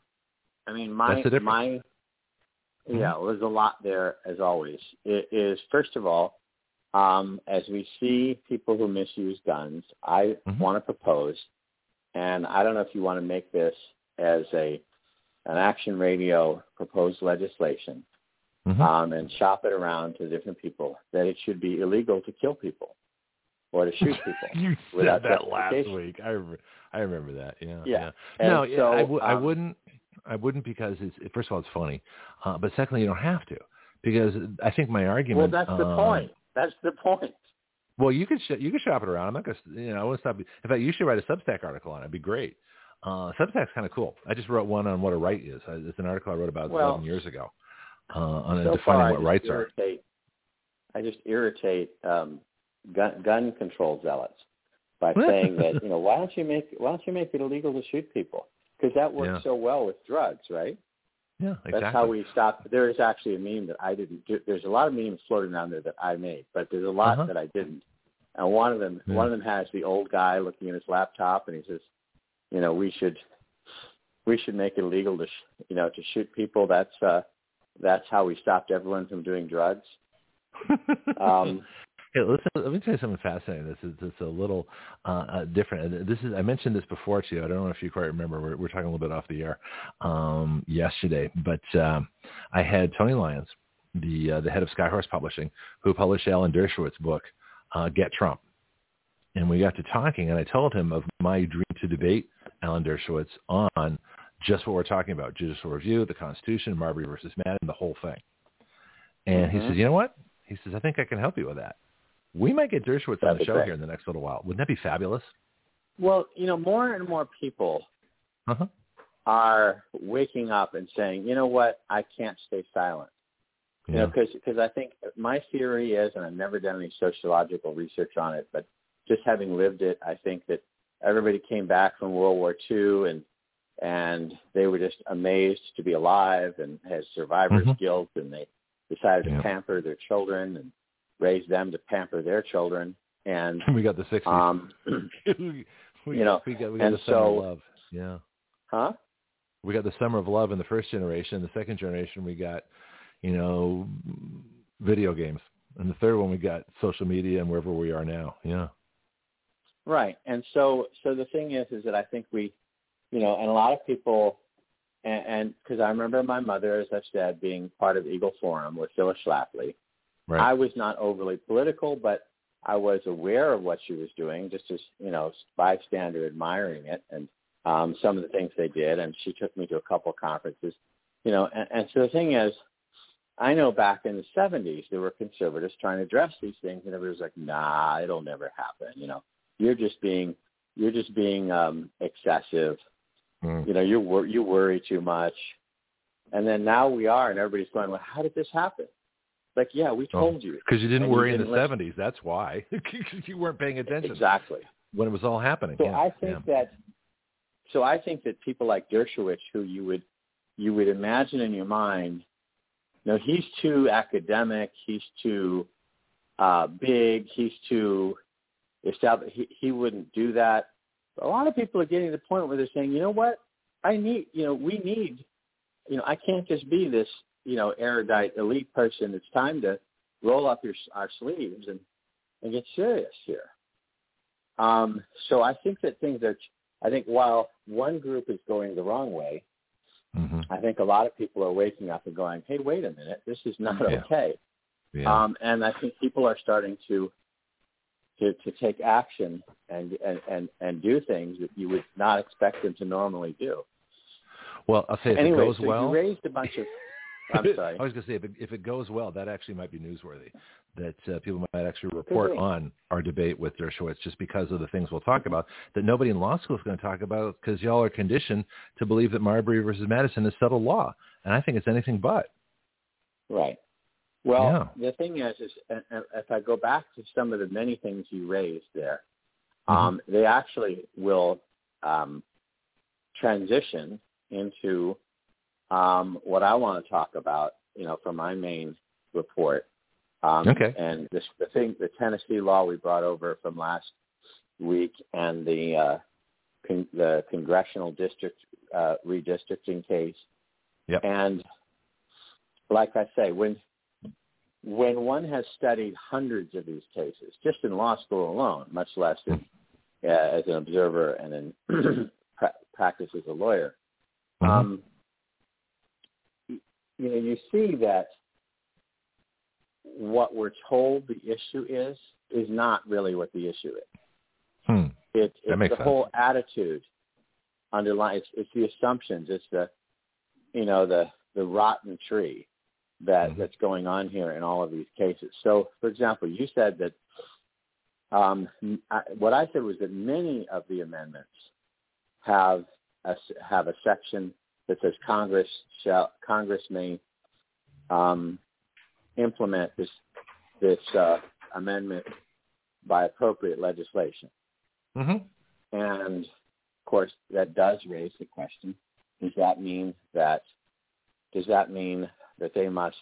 There's a lot there, as always. It is, first of all, as we see people who misuse guns, I want to propose, and I don't know if you want to make this as an Action Radio proposed legislation, and shop it around to different people, that it should be illegal to kill people or to shoot people. You said that last week. I remember that. Yeah. No, so, I wouldn't because first of all, it's funny, but secondly, you don't have to, because I think my argument. Well, that's the point. That's the point. Well, you could shop it around. I'm not gonna, I won't stop you. In fact, you should write a Substack article on it. It'd be great. Substack's kind of cool. I just wrote one on what a right is. It's an article I wrote about 11 years ago on defining what rights are. I just irritate gun control zealots by saying that, why don't you make it illegal to shoot people? Because that works so well with drugs, right? Yeah, exactly. That's how we stop. There is actually a meme that I didn't do. There's a lot of memes floating around there that I made, but there's a lot that I didn't. And one of them has the old guy looking at his laptop, and he says, we should make it illegal to shoot people. That's how we stopped everyone from doing drugs. Hey, listen, let me tell you something fascinating. This is a little different. I mentioned this before to you. I don't know if you quite remember. We're talking a little bit off the air yesterday, but I had Tony Lyons, the head of Skyhorse Publishing, who published Alan Dershowitz's book, Get Trump. And we got to talking, and I told him of my dream to debate Alan Dershowitz on just what we're talking about, judicial review, the Constitution, Marbury versus Madden, the whole thing. And he says, you know what? He says, I think I can help you with that. We might get Dershowitz on the show here in the next little while. Wouldn't that be fabulous? Well, more and more people are waking up and saying, you know what, I can't stay silent. Because I think my theory is, and I've never done any sociological research on it, but just having lived it, I think that everybody came back from World War II and they were just amazed to be alive and had survivor's guilt, and they decided to pamper their children and raise them to pamper their children. And we got the 60s. we got the summer of love. Yeah. Huh? We got the summer of love in the first generation. The second generation, we got, video games. And the third one, we got social media and wherever we are now. Yeah. Right. And so the thing is that I think we, and a lot of people, and because I remember my mother, as I've said, being part of Eagle Forum with Phyllis Schlafly. Right. I was not overly political, but I was aware of what she was doing, just as, bystander admiring it and some of the things they did. And she took me to a couple of conferences, and so the thing is, I know back in the 70s, there were conservatives trying to address these things, and everybody was like, nah, it'll never happen. You're just being excessive. You worry too much. And then now we are, and everybody's going, well, how did this happen? Like, yeah, we told you. Because you didn't worry in the 70s. That's why. You weren't paying attention. Exactly. When it was all happening. So I think that people like Dershowitz, who you would imagine in your mind, he's too academic, he's too big, he's too established. He wouldn't do that. A lot of people are getting to the point where they're saying, you know what, we need, I can't just be this, erudite elite person. It's time to roll up our sleeves and get serious here. So I think that while one group is going the wrong way, I think a lot of people are waking up and going, hey, wait a minute, this is not okay. Yeah. And I think people are starting to take action and do things that you would not expect them to normally do. Well, I'll say if it goes well. You raised a bunch of. I'm sorry. I was going to say if it goes well, that actually might be newsworthy. That people might actually report on our debate with Dershowitz just because of the things we'll talk about that nobody in law school is going to talk about because y'all are conditioned to believe that Marbury versus Madison is settled law, and I think it's anything but. Right. Well, the thing is if I go back to some of the many things you raised there, they actually will transition into what I want to talk about, for my main report. And the Tennessee law we brought over from last week, and the congressional district redistricting case. Yep. And like I say, when one has studied hundreds of these cases, just in law school alone, much less as an observer and in practice as a lawyer, you see that what we're told the issue is not really what the issue is. It's the whole attitude underlying. It's the assumptions. It's the rotten tree that's going on here in all of these cases. So, for example, you said that what I said was that many of the amendments have a section that says Congress may implement this amendment by appropriate legislation. And of course, that does raise the question: does that mean that they must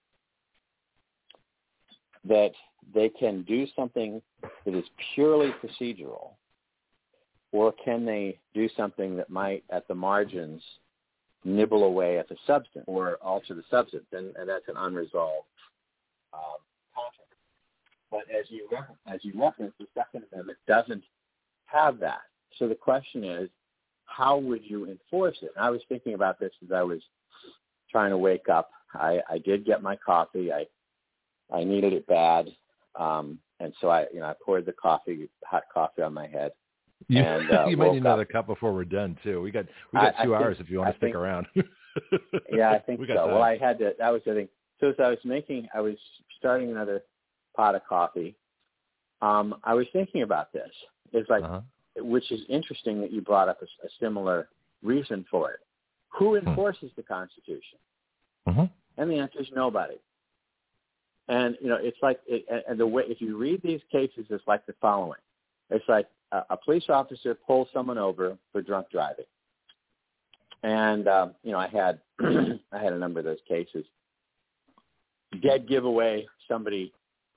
that they can do something that is purely procedural, or can they do something that might, at the margins, nibble away at the substance or alter the substance? And that's an unresolved contract. But as you referenced, the Second Amendment doesn't have that. So the question is, how would you enforce it? And I was thinking about this as I was trying to wake up. I did get my coffee. I needed it bad, and so I poured the hot coffee on my head. You might need another cup before we're done too. We got 2 hours if you want to stick around. Yeah, I think so. Time. Well, I had to. That was the thing. So as I was starting another pot of coffee. I was thinking about this. It's like, which is interesting that you brought up a similar reason for it. Who enforces the Constitution? And the answer is nobody. And it's like, and the way, if you read these cases, it's like the following. It's like a police officer pulls someone over for drunk driving. And I had a number of those cases. Dead giveaway. Somebody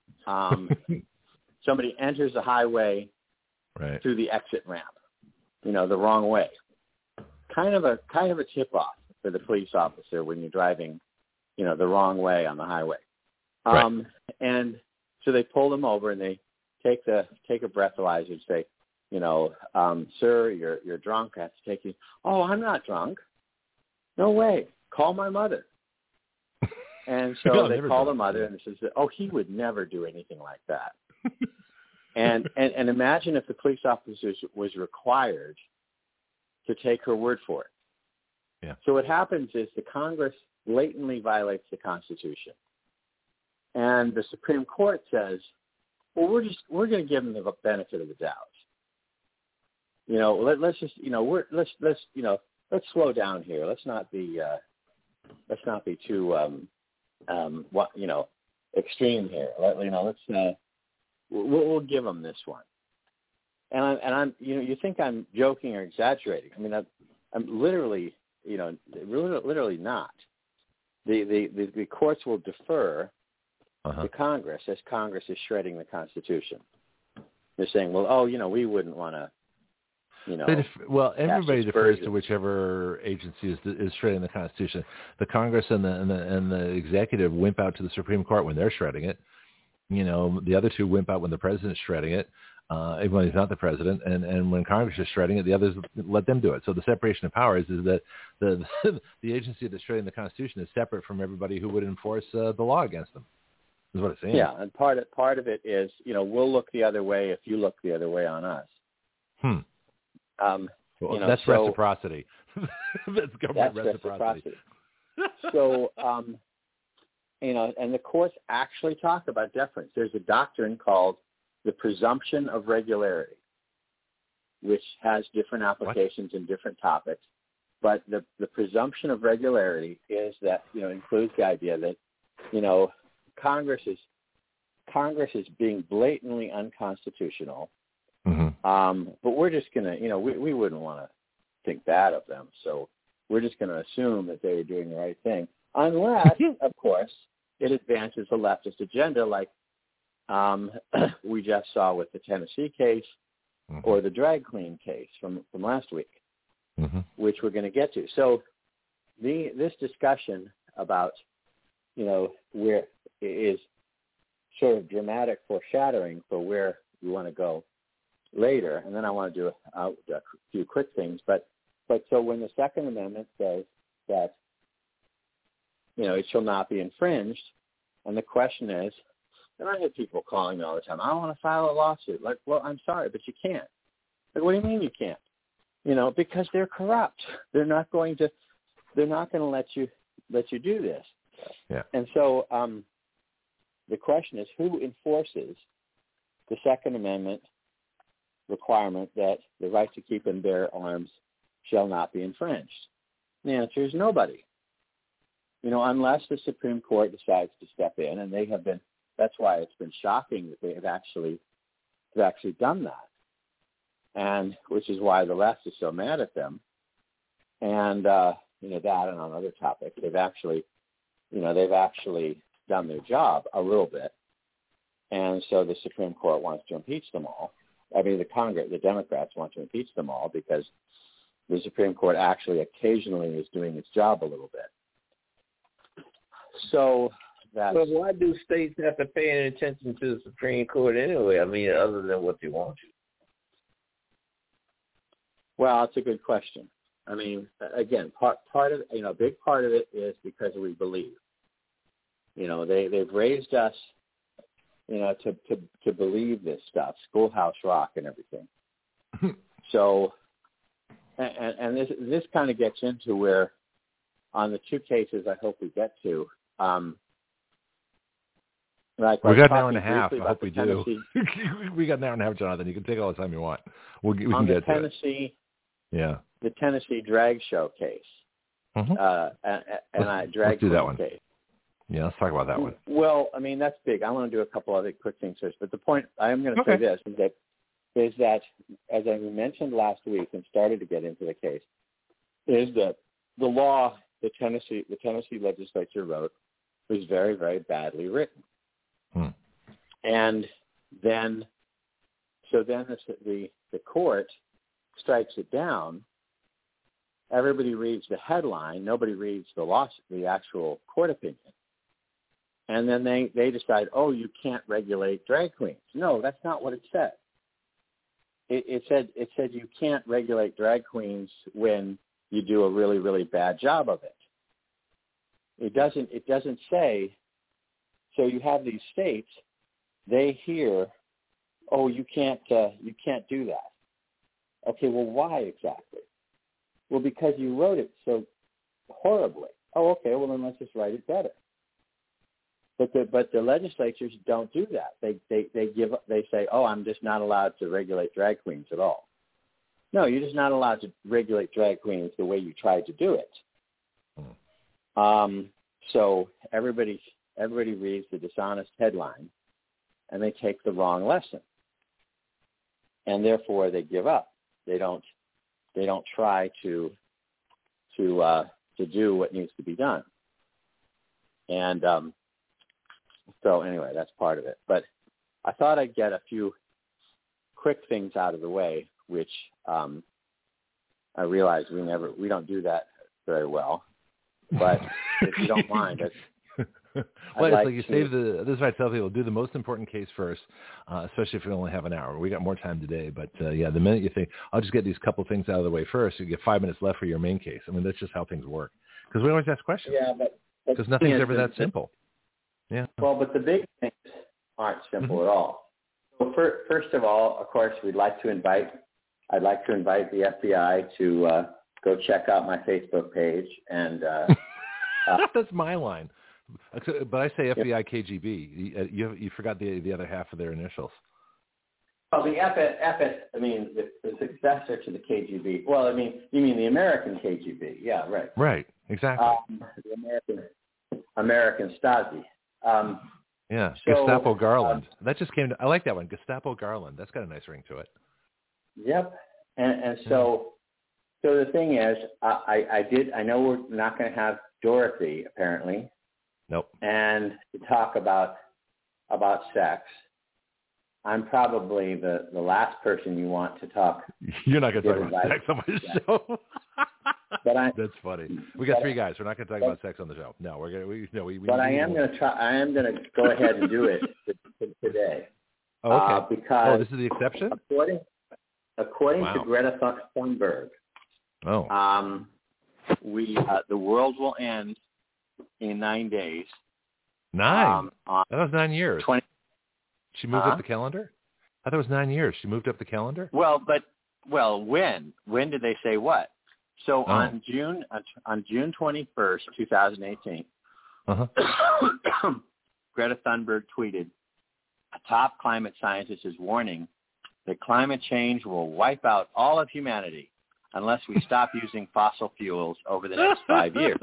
enters the highway through the exit ramp, the wrong way. Kind of a tip off for the police officer when you're driving, the wrong way on the highway. And so they pull them over and they take a breathalyzer and say, sir, you're drunk. I have to take you. Oh, I'm not drunk. No way. Call my mother. And so they call the mother and says, oh, he would never do anything like that. and imagine if the police officer was required to take her word for it. Yeah. So what happens is the Congress blatantly violates the Constitution, and the Supreme Court says, "Well, we're going to give them the benefit of the doubt. Let's just let's slow down here. Let's not be too extreme here. We'll give them this one." And I'm you think I'm joking or exaggerating? I mean, I'm literally literally not. The courts will defer to Congress as Congress is shredding the Constitution. They're saying, well, we wouldn't want to. Everybody defers to whichever agency is shredding the Constitution. The Congress and the executive wimp out to the Supreme Court when they're shredding it. The other two wimp out when the president's shredding it, even when he's not the president. And when Congress is shredding it, the others let them do it. So the separation of powers is that the agency that's shredding the Constitution is separate from everybody who would enforce the law against them. Is what it's saying. Yeah, and part of it is, we'll look the other way if you look the other way on us. That's reciprocity. That's government reciprocity. So, and the courts actually talk about deference. There's a doctrine called the presumption of regularity, which has different applications in different topics. But the presumption of regularity is that, includes the idea that, Congress is being blatantly unconstitutional. But we're just going to, we wouldn't want to think bad of them. So we're just going to assume that they were doing the right thing. Unless, of course, it advances the leftist agenda like we just saw with the Tennessee case or the drag queen case from last week, which we're going to get to. So this discussion about, where is sort of dramatic foreshadowing for where we want to go later, and then I want to do a few quick things. But so when the Second Amendment says that it shall not be infringed, and the question is, and I have people calling me all the time, I want to file a lawsuit. Like, well, I'm sorry, but you can't. Like, what do you mean you can't? Because they're corrupt. They're not going to let you do this. Yeah. And so the question is, who enforces the Second Amendment requirement that the right to keep and bear arms shall not be infringed? The answer is nobody. Unless the Supreme Court decides to step in, and they have been. That's why it's been shocking that they have actually done that, and which is why the left is so mad at them. And that, and on other topics, they've actually done their job a little bit, and so the Supreme Court wants to impeach them all. I mean, the Democrats want to impeach them all because the Supreme Court actually occasionally is doing its job a little bit. So that's... But why do states have to pay any attention to the Supreme Court anyway? I mean, other than what they want to. Well, it's a good question. I mean, again, part of a big part of it is because we believe. They've raised us, to believe this stuff, Schoolhouse Rock and everything. So, and this kind of gets into where, on the two cases I hope we get to. We got an hour and a half. I hope we do. We got an hour and a half, Jonathan. You can take all the time you want. We can get to it. Yeah. The Tennessee drag show case. Let's do that one. Case. Yeah, let's talk about that one. Well, I mean, that's big. I want to do a couple other quick things first. But the point I am going to say this is that, as I mentioned last week and started to get into the case, is that the law the Tennessee legislature wrote was very, very badly written. And then the court strikes it down. Everybody reads the headline. Nobody reads the actual court opinion. And then they decide, you can't regulate drag queens. No, that's not what it said. It said you can't regulate drag queens when you do a really, really bad job of it. It doesn't say. So you have these states, they hear, you can't do that. Okay, well, why exactly? Well, because you wrote it so horribly. Oh, okay, well then let's just write it better. But the legislatures don't do that. They say, oh, I'm just not allowed to regulate drag queens at all. No, you're just not allowed to regulate drag queens the way you tried to do it. So everybody reads the dishonest headline, and they take the wrong lesson, and therefore they give up. They don't try to do what needs to be done. And so anyway, that's part of it. But I thought I'd get a few quick things out of the way, which I realize we don't do that very well. But if you don't mind, well, it's like you save this is what I tell people: do the most important case first, especially if you only have an hour. We got more time today, but the minute you think I'll just get these couple things out of the way first, you get 5 minutes left for your main case. I mean, that's just how things work. Because we always ask questions. Yeah, but because nothing's ever that simple. Yeah. Well, but the big things aren't simple at all. So first of all, of course, I'd like to invite the FBI to go check out my Facebook page and. That's my line. But I say FBI KGB. You forgot the other half of their initials. Well, the FS, I mean, the successor to the KGB. Well, I mean, you mean the American KGB. Yeah, right. Right, exactly. The American Stasi. Yeah, Gestapo Garland. That just came to, I like that one, Gestapo Garland. That's got a nice ring to it. Yep. And so the thing is, I know we're not going to have Dorothy, apparently. Nope. And to talk about sex. I'm probably the last person you want to talk. You're not going to talk about sex on my show. But that's funny. We got three guys. We're not going to talk about sex on the show. No, we're going to. But I am going to try. I am going to go ahead and do it today. Oh, okay. Because this is the exception. According to Greta Thunberg. Oh. The world will end in 9 days. 9? That was 9 years. 20. She moved up the calendar? I thought it was 9 years. She moved up the calendar? Well, when? When did they say what? So on June 21st, 2018, Greta Thunberg tweeted, "A top climate scientist is warning that climate change will wipe out all of humanity unless we stop using fossil fuels over the next 5 years."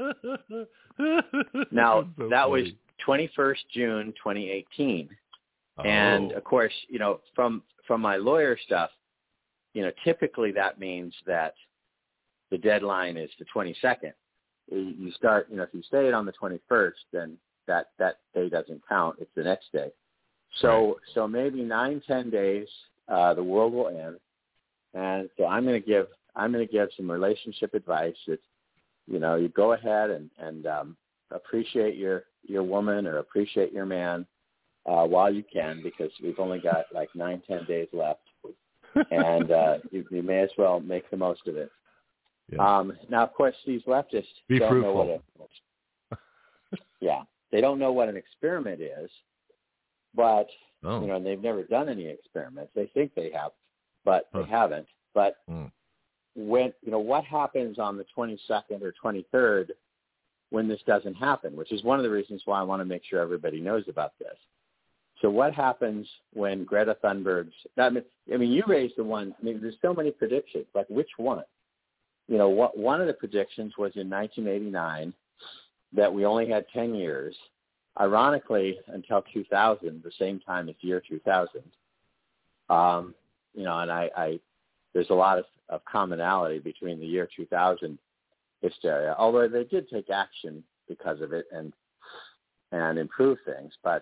Now, that was 21st June 2018. And of course, from my lawyer stuff, typically that means that the deadline is the 22nd. You start, if you stay on the 21st, then that day doesn't count. It's the next day. So maybe 9-10 days, the world will end. And so I'm going to give some relationship advice that, you go ahead and appreciate your woman or appreciate your man while you can, because we've only got like 9-10 days left, and you may as well make the most of it. Yeah. Now, of course, these leftists don't know what they don't know what an experiment is, but they've never done any experiments. They think they have, but they haven't. But when what happens on the 22nd or 23rd when this doesn't happen, which is one of the reasons why I want to make sure everybody knows about this. So what happens when Greta Thunberg's, you raised the one, there's so many predictions, like which one? One of the predictions was in 1989 that we only had 10 years, ironically, until 2000, the same time as year 2000. And there's a lot of commonality between the year 2000 hysteria, although they did take action because of it and improve things. But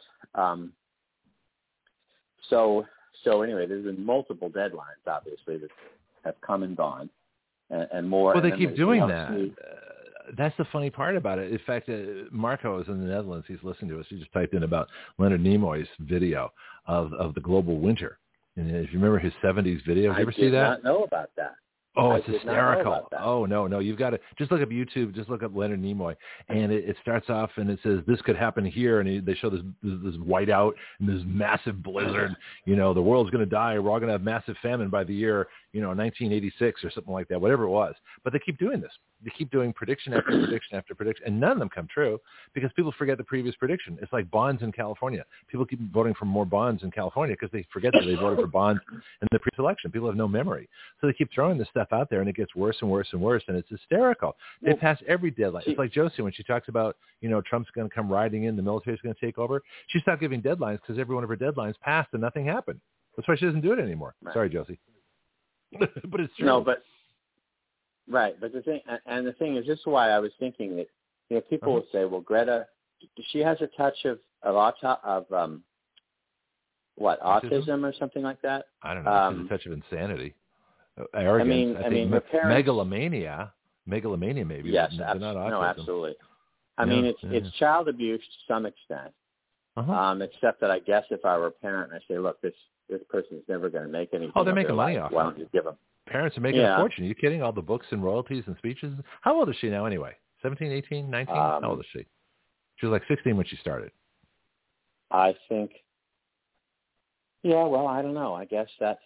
so anyway, there's been multiple deadlines, obviously, that have come and gone, and more. Well, they keep doing that. That's the funny part about it. In fact, Marco is in the Netherlands. He's listening to us. He just typed in about Leonard Nimoy's video of the global winter. And if you remember his 70s video, did you ever see that? I did not know about that. Oh, it's hysterical. Oh, no. You've got to just look up YouTube. Just look up Leonard Nimoy. And it starts off and it says, this could happen here. And they show this whiteout and this massive blizzard. The world's going to die. We're all going to have massive famine by the year, 1986 or something like that, whatever it was. But they keep doing this. They keep doing prediction after prediction after prediction, and none of them come true because people forget the previous prediction. It's like bonds in California. People keep voting for more bonds in California because they forget that they voted for bonds in the previous election. People have no memory. So they keep throwing this stuff out there, and it gets worse and worse and worse, and it's hysterical. They pass every deadline. It's like Josie when she talks about, Trump's going to come riding in, the military's going to take over. She stopped giving deadlines because every one of her deadlines passed and nothing happened. That's why she doesn't do it anymore. Right. Sorry, Josie. But it's true. No, but the thing is, this is why I was thinking that people would say, well, Greta, she has a touch of autism or something like that. I don't know. She's a touch of insanity, arrogance. I mean, her parents, megalomania maybe. Yes, not autism. No, absolutely. I mean, it's child abuse to some extent. Except that I guess if I were a parent, I say, look, this person's never going to make anything. Oh, they're making money off. Why don't you give them? Parents are making a fortune. Are you kidding? All the books and royalties and speeches. How old is she now anyway? 17, 18, 19? How old is she? She was like 16 when she started. I think, well, I don't know. I guess that's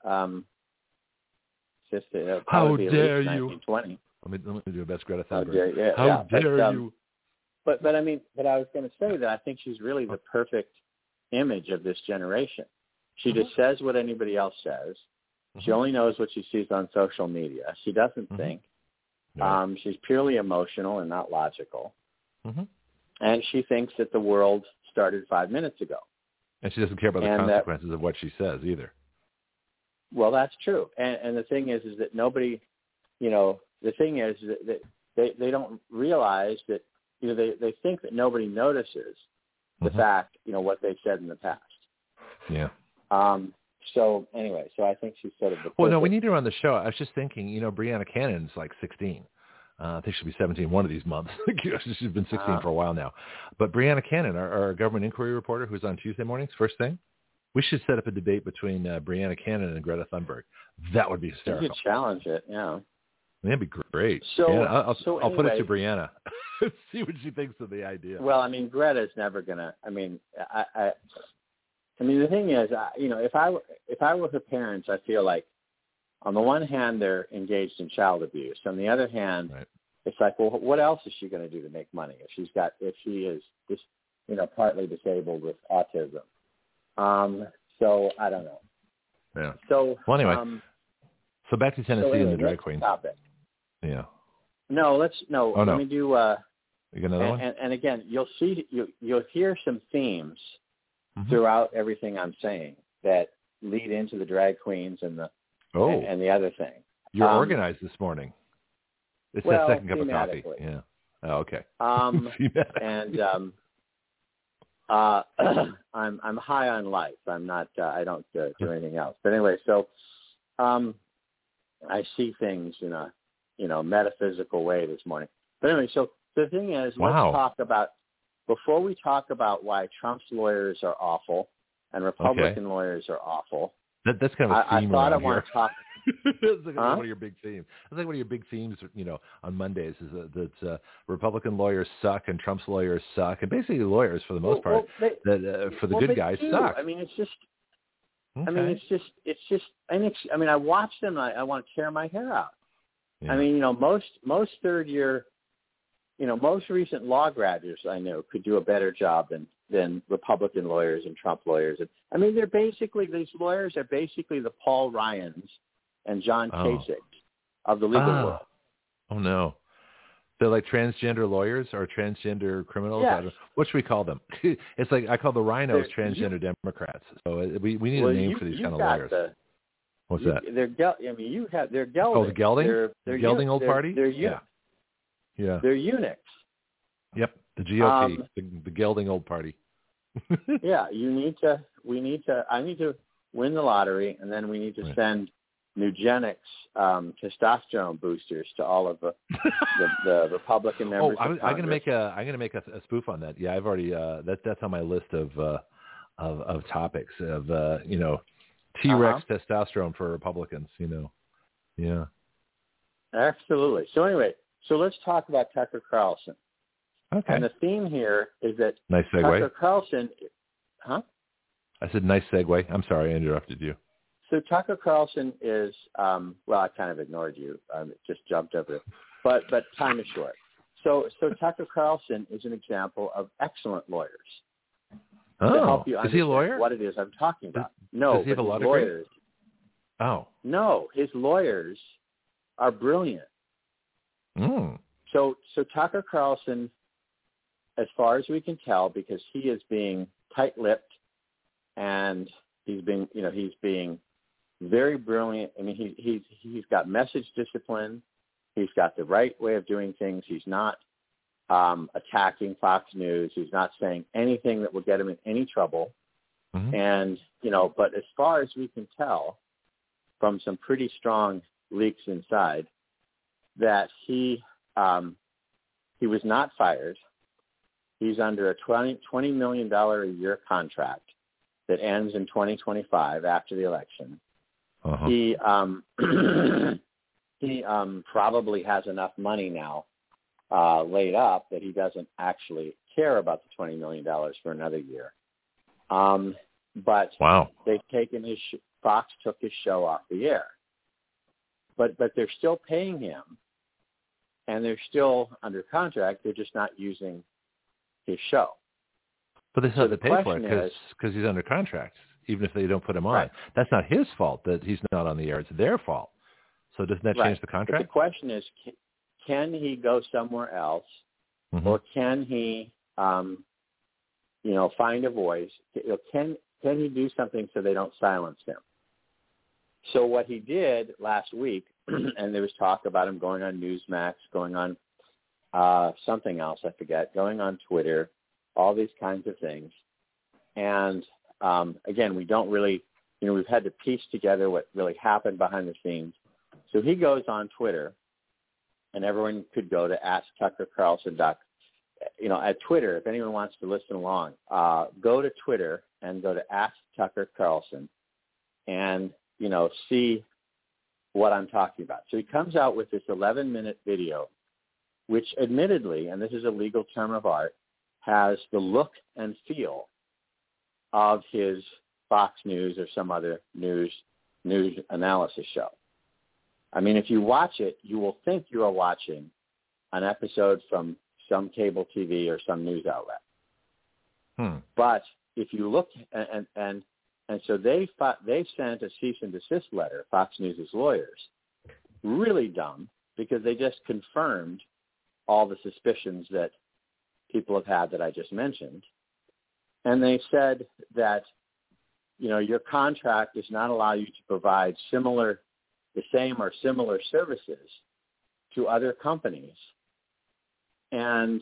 just how dare you? 1920. Let me do a best Greta Thunberg. How dare you? But I mean, I was going to say that I think she's really the perfect image of this generation. She just says what anybody else says. She only knows what she sees on social media. She doesn't think. She's purely emotional and not logical. And she thinks that the world started 5 minutes ago. And she doesn't care about the consequences of what she says either. Well, that's true. And the thing is that nobody, the thing is that they don't realize that, they think that nobody notices the fact, what they said in the past. Yeah. So anyway, I think she's sort of the Well, no, we need her on the show. I was just thinking, Brianna Cannon's like 16. I think she'll be 17 one of these months. She's been 16 for a while now. But Brianna Cannon, our government inquiry reporter who's on Tuesday mornings, first thing, we should set up a debate between Brianna Cannon and Greta Thunberg. That would be hysterical. You could challenge it, yeah. That'd be great. So, yeah, I'll anyway, put it to Brianna. See what she thinks of the idea. Well, I mean, Greta's never gonna. I mean, I mean, the thing is, if I were her parents, I feel like, on the one hand, they're engaged in child abuse. On the other hand, it's like, well, what else is she going to do to make money if she is just, partly disabled with autism? So I don't know. Yeah. So well, anyway. So back to Tennessee and the drag queen. Stop it. Yeah. No, let me do. You got another one? And again, you'll hear some themes throughout everything I'm saying that lead into the drag queens and the other thing. You're organized this morning. It's that second cup of coffee. Yeah. Oh, okay. And I'm high on life. I'm not. I don't do anything else. But anyway, so I see things in a metaphysical way this morning. But anyway, so the thing is, let's talk about, before we talk about why Trump's lawyers are awful and Republican lawyers are awful. That's kind of a theme. I thought I want to talk. It's like one of your big themes. I think one of your big themes, on Mondays is that Republican lawyers suck and Trump's lawyers suck, and basically lawyers, for the most part, for the good guys, suck. I mean, it's just. Okay. I mean, it's just. I watch them. I want to tear my hair out. Yeah. I mean, most third year, most recent law graduates I know could do a better job than Republican lawyers and Trump lawyers. I mean, these lawyers are basically the Paul Ryans and John Kasich of the legal world. Oh no. They're like transgender lawyers or transgender criminals. Yes. What should we call them? It's like I call the rhinos transgender Democrats. So we need a name for these kind of lawyers. What's that? They're they're gelding. Oh, the gelding? They're gelding old party? Yeah. They're eunuchs. Yep. The GOP, the gelding old party. Yeah, I need to win the lottery, and then we need to send Nugenics testosterone boosters to all of the Republican members. I'm going to make a spoof on that. Yeah, I've already that's on my list of topics of T-Rex testosterone for Republicans. Yeah. Absolutely. So anyway, let's talk about Tucker Carlson. Okay. And the theme here is that nice segue. Tucker Carlson, I said nice segue. I'm sorry, I interrupted you. So Tucker Carlson is, well, I kind of ignored you. Just jumped over it. But time is short. So Tucker Carlson is an example of excellent lawyers. Oh, to help you is he a lawyer? What it is I'm talking about. Does he have a law degree? Lawyers. Oh. No, his lawyers are brilliant. Mm. So Tucker Carlson, as far as we can tell, because he is being tight-lipped and he's being very brilliant. I mean, he's got message discipline. He's got the right way of doing things. He's not attacking Fox News. He's not saying anything that will get him in any trouble. Mm-hmm. And, but as far as we can tell from some pretty strong leaks inside, that he was not fired. He's under a $20 million a year contract that ends in 2025 after the election. Uh-huh. He probably has enough money now laid up that he doesn't actually care about the $20 million for another year. But wow. they've taken Fox took his show off the air. But they're still paying him, and they're still under contract. They're just not using his show. But they still have to pay for it because he's under contract, even if they don't put him on. Right. That's not his fault that he's not on the air. It's their fault. So doesn't that change the contract? But the question is, can he go somewhere else, mm-hmm. or can he, find a voice? Can he do something so they don't silence him? So what he did last week, and there was talk about him going on Newsmax, going on something else, I forget, going on Twitter, all these kinds of things. And again, we don't really, we've had to piece together what really happened behind the scenes. So he goes on Twitter, and everyone could go to AskTuckerCarlson. At Twitter, if anyone wants to listen along, go to Twitter and go to AskTuckerCarlson and, see what I'm talking about. So he comes out with this 11-minute video, which admittedly, and this is a legal term of art, has the look and feel of his Fox News or some other news analysis show. I mean, if you watch it, you will think you are watching an episode from some cable TV or some news outlet. But if you look, and so they sent a cease and desist letter, Fox News' lawyers, really dumb, because they just confirmed all the suspicions that people have had that I just mentioned. And they said that, your contract does not allow you to provide the same or similar services to other companies and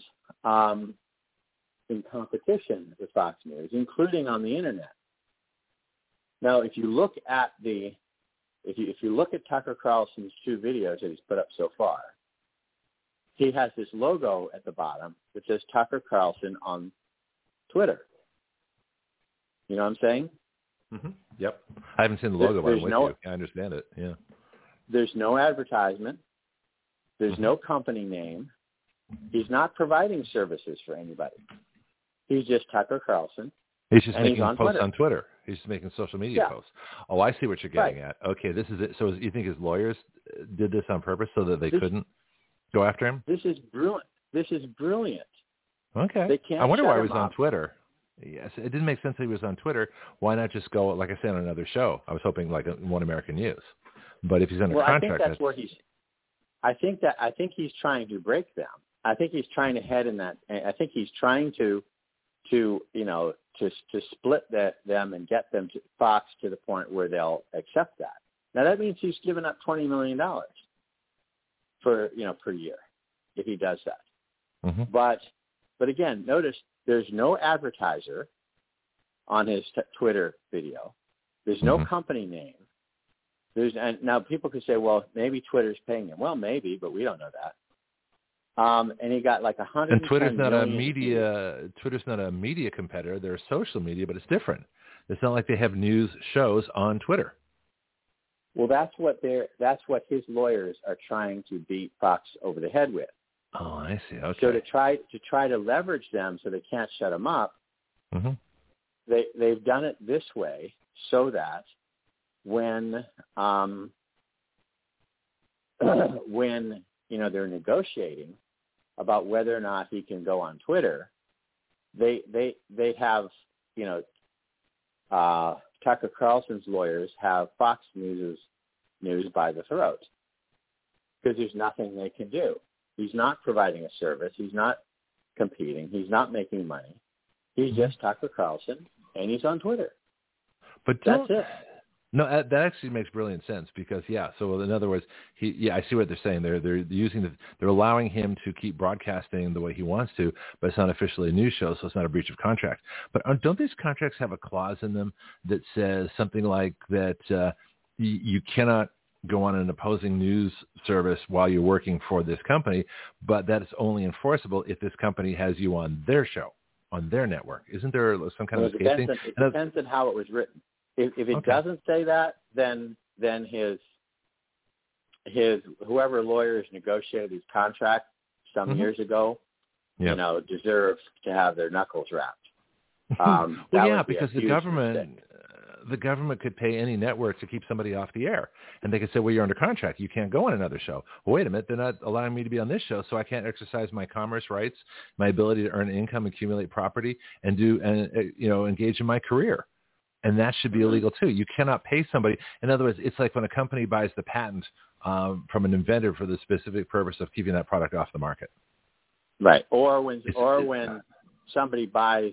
in competition with Fox News, including on the internet. Now, if you look at if you look at Tucker Carlson's 2 videos that he's put up so far, he has this logo at the bottom that says Tucker Carlson on Twitter. You know what I'm saying? Mm-hmm. Yep. I haven't seen the logo, but I'm with you. I understand it. Yeah. There's no advertisement. There's no company name. He's not providing services for anybody. He's just Tucker Carlson. He's just making posts on Twitter. He's just making social media posts. Oh, I see what you're getting at. Okay, this is it. So you think his lawyers did this on purpose so that they couldn't go after him? This is brilliant. Okay. They can't. I wonder why he was on Twitter. Yes, it didn't make sense that he was on Twitter. Why not just go, like I said, on another show? I was hoping like One American News. But if he's under contract, I think that's where he's. I think he's trying to break them. I think he's trying to head in that. I think he's trying to split them and get them to Fox to the point where they'll accept that. Now that means he's given up $20 million per year if he does that. Mm-hmm. But again, notice there's no advertiser on his Twitter video. There's no company name. And now people could say, well, maybe Twitter's paying him. Well, maybe, but we don't know that. And he got like 110 And Twitter's not a media. Twitter's not a media competitor. They're social media, but it's different. It's not like they have news shows on Twitter. Well, that's what his lawyers are trying to beat Fox over the head with. Oh, I see. Okay. So to try to leverage them so they can't shut them up, they've done it this way so that when they're negotiating about whether or not he can go on Twitter, they have Tucker Carlson's lawyers have Fox News by the throat because there's nothing they can do. He's not providing a service. He's not competing. He's not making money. He's just Tucker Carlson, and he's on Twitter. But that's it. No, that actually makes brilliant sense because So in other words, I see what they're saying. They're allowing him to keep broadcasting the way he wants to, but it's not officially a news show, so it's not a breach of contract. But don't these contracts have a clause in them that says something like that you cannot go on an opposing news service while you're working for this company, but that is only enforceable if this company has you on their show, on their network? Isn't there some kind of escaping? It depends on how it was written. If it doesn't say that, then his whoever lawyers negotiated his contract some years ago, deserves to have their knuckles rapped. Because the government could pay any network to keep somebody off the air, and they could say, "Well, you're under contract. You can't go on another show." Well, wait a minute, they're not allowing me to be on this show, so I can't exercise my commerce rights, my ability to earn income, accumulate property, and engage in my career. And that should be illegal too. You cannot pay somebody. In other words, it's like when a company buys the patent from an inventor for the specific purpose of keeping that product off the market. Right. Or when somebody buys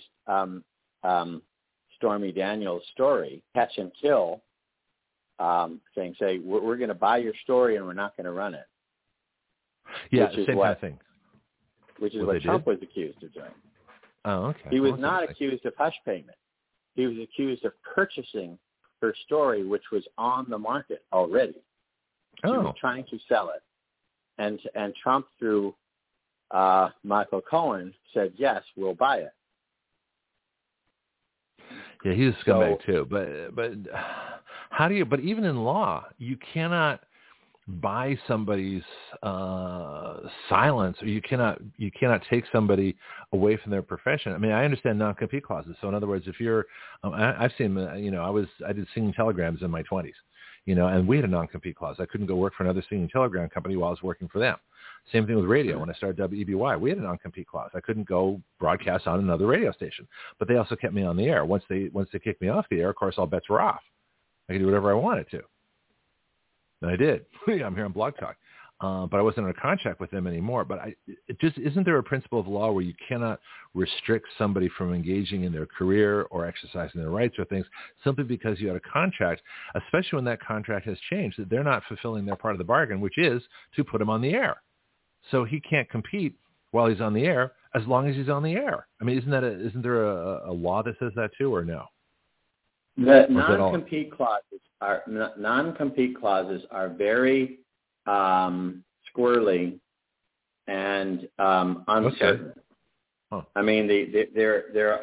Stormy Daniels' story, Catch and Kill, saying, we're going to buy your story and we're not going to run it. Yeah, same kind of thing. Which is what Trump was accused of doing. Oh, okay. He was not accused of hush payment. He was accused of purchasing her story, which was on the market already. He was trying to sell it. And Trump, through Michael Cohen, said, yes, we'll buy it. Yeah, he's a scumbag too. But how do you? But even in law, you cannot buy somebody's silence, or you cannot take somebody away from their profession. I mean, I understand non-compete clauses. So in other words, if you're, I've seen, I did singing telegrams in my 20s, and we had a non-compete clause. I couldn't go work for another singing telegram company while I was working for them. Same thing with radio. When I started WEBY, we had a non-compete clause. I couldn't go broadcast on another radio station, but they also kept me on the air. Once they kicked me off the air, of course, all bets were off. I could do whatever I wanted to. And I did. I'm here on Blog Talk. But I wasn't in a contract with them anymore. But isn't there a principle of law where you cannot restrict somebody from engaging in their career or exercising their rights or things simply because you had a contract, especially when that contract has changed, that they're not fulfilling their part of the bargain, which is to put him on the air. So he can't compete while he's on the air as long as he's on the air. I mean, isn't there a law that says that too, or no? The non-compete clauses are very squirrely and uncertain. Okay. Huh. I mean, there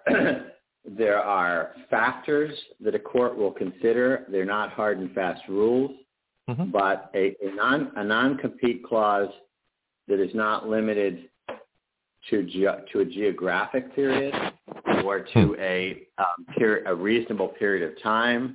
are factors that a court will consider. They're not hard and fast rules, but a non-compete clause that is not limited to a geographic period or to a reasonable period of time,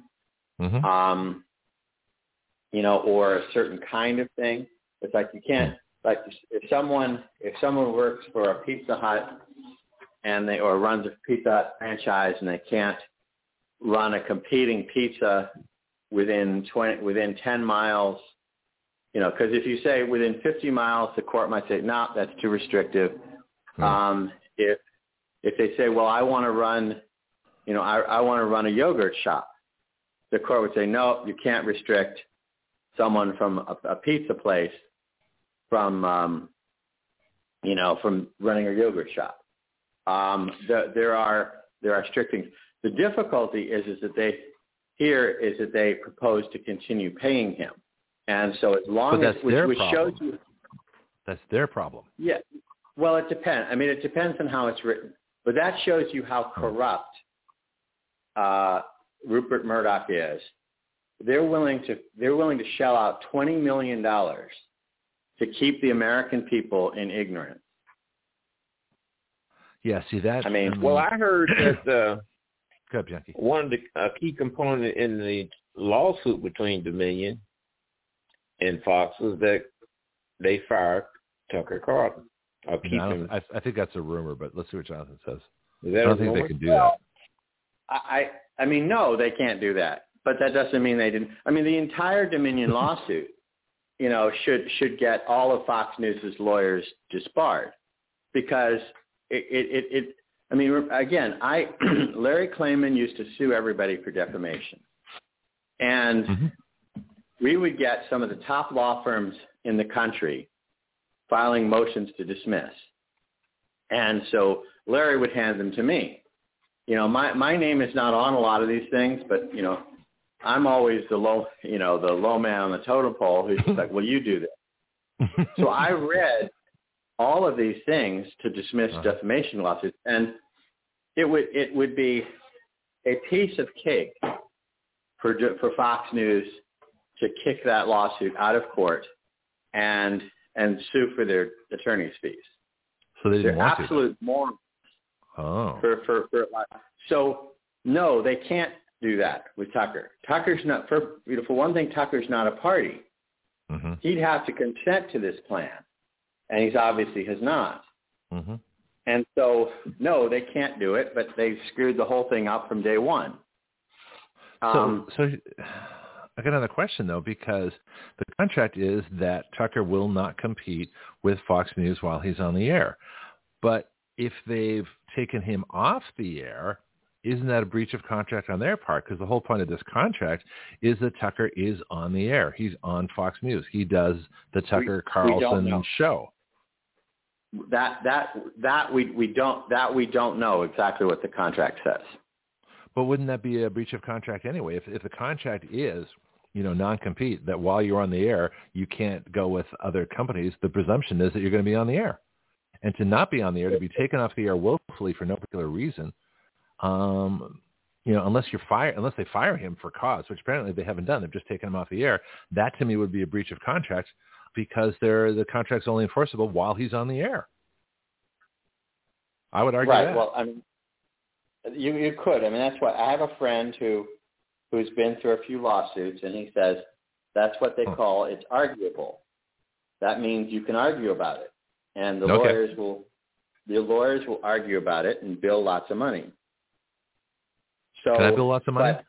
or a certain kind of thing. It's like you can't, like if someone works for a Pizza Hut or runs a Pizza Hut franchise and they can't run a competing pizza within 10 miles, because if you say within 50 miles, the court might say, no, that's too restrictive. If they say, well, I want to run, I want to run a yogurt shop, the court would say, no, you can't restrict someone from a pizza place from running a yogurt shop. There are strict things. The difficulty is that they propose to continue paying him, and so as long as which shows you that's their problem. Yeah. Well, it depends. I mean, it depends on how it's written. But that shows you how corrupt Rupert Murdoch is. They're willing to shell out $20 million to keep the American people in ignorance. Yeah, see that? I heard that Go ahead, Bianchi. one of the key component in the lawsuit between Dominion and Fox was that they fired Tucker Carlson. I think that's a rumor, but let's see what Jonathan says. Is that I don't think they can do that. I mean, no, they can't do that. But that doesn't mean they didn't. I mean, the entire Dominion lawsuit, should get all of Fox News' lawyers disbarred, because I mean, again, Larry Klayman used to sue everybody for defamation, and we would get some of the top law firms in the country filing motions to dismiss, and so Larry would hand them to me. My name is not on a lot of these things, but I'm always the low man on the totem pole who's just like, well, you do this. So I read all of these things to dismiss defamation lawsuits, and it would be a piece of cake for Fox News to kick that lawsuit out of court and sue for their attorney's fees. So they didn't want absolute morons. Oh. So no, they can't do that with Tucker. Tucker's not, for one thing, Tucker's not a party. Mm-hmm. He'd have to consent to this plan, and he's obviously has not. Mm-hmm. And so, no, they can't do it, but they screwed the whole thing up from day one. So I got another question, though, because the contract is that Tucker will not compete with Fox News while he's on the air. But if they've taken him off the air, isn't that a breach of contract on their part? Because the whole point of this contract is that Tucker is on the air. He's on Fox News. He does the Tucker Carlson show. We don't know exactly what the contract says. But wouldn't that be a breach of contract anyway? If the contract is, non-compete, that while you're on the air, you can't go with other companies, the presumption is that you're going to be on the air. And to not be on the air, to be taken off the air willfully for no particular reason, unless they fire him for cause, which apparently they haven't done, they've just taken him off the air. That to me would be a breach of contract, because the contract's only enforceable while he's on the air. I would argue that. Right. Well, I mean, you could. I mean, that's what I have a friend who's been through a few lawsuits, and he says that's what they call it's arguable. That means you can argue about it, and the lawyers will argue about it and bill lots of money. So, can I bill lots of money?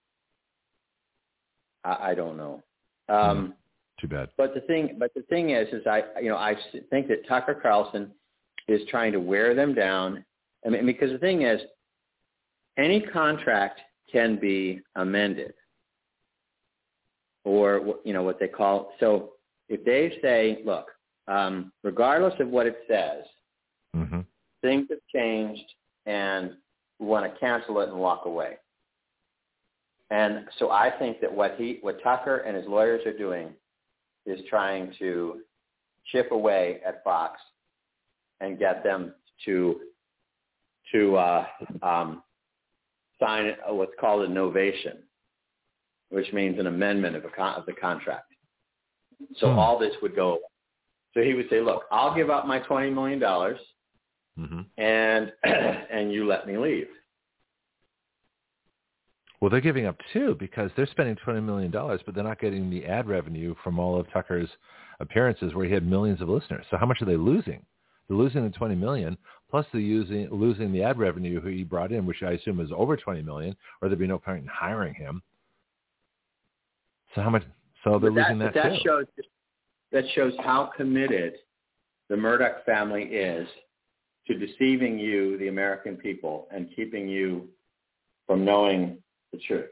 I don't know. Too bad. But the thing is I think that Tucker Carlson is trying to wear them down. I mean, because the thing is, any contract can be amended, or what they call. So if they say, look, regardless of what it says, things have changed, and we want to cancel it and walk away. And so I think that what Tucker and his lawyers are doing is trying to chip away at Fox and get them to sign what's called a novation, which means an amendment of the contract. So all this would go away. So he would say, look, I'll give up my $20 million and you let me leave. Well, they're giving up too, because they're spending $20 million, but they're not getting the ad revenue from all of Tucker's appearances where he had millions of listeners. So how much are they losing? They're losing the $20 million, plus they're losing the ad revenue who he brought in, which I assume is over $20 million, or there'd be no point in hiring him. So how much? So they're losing that too. That shows how committed the Murdoch family is to deceiving you, the American people, and keeping you from knowing the truth.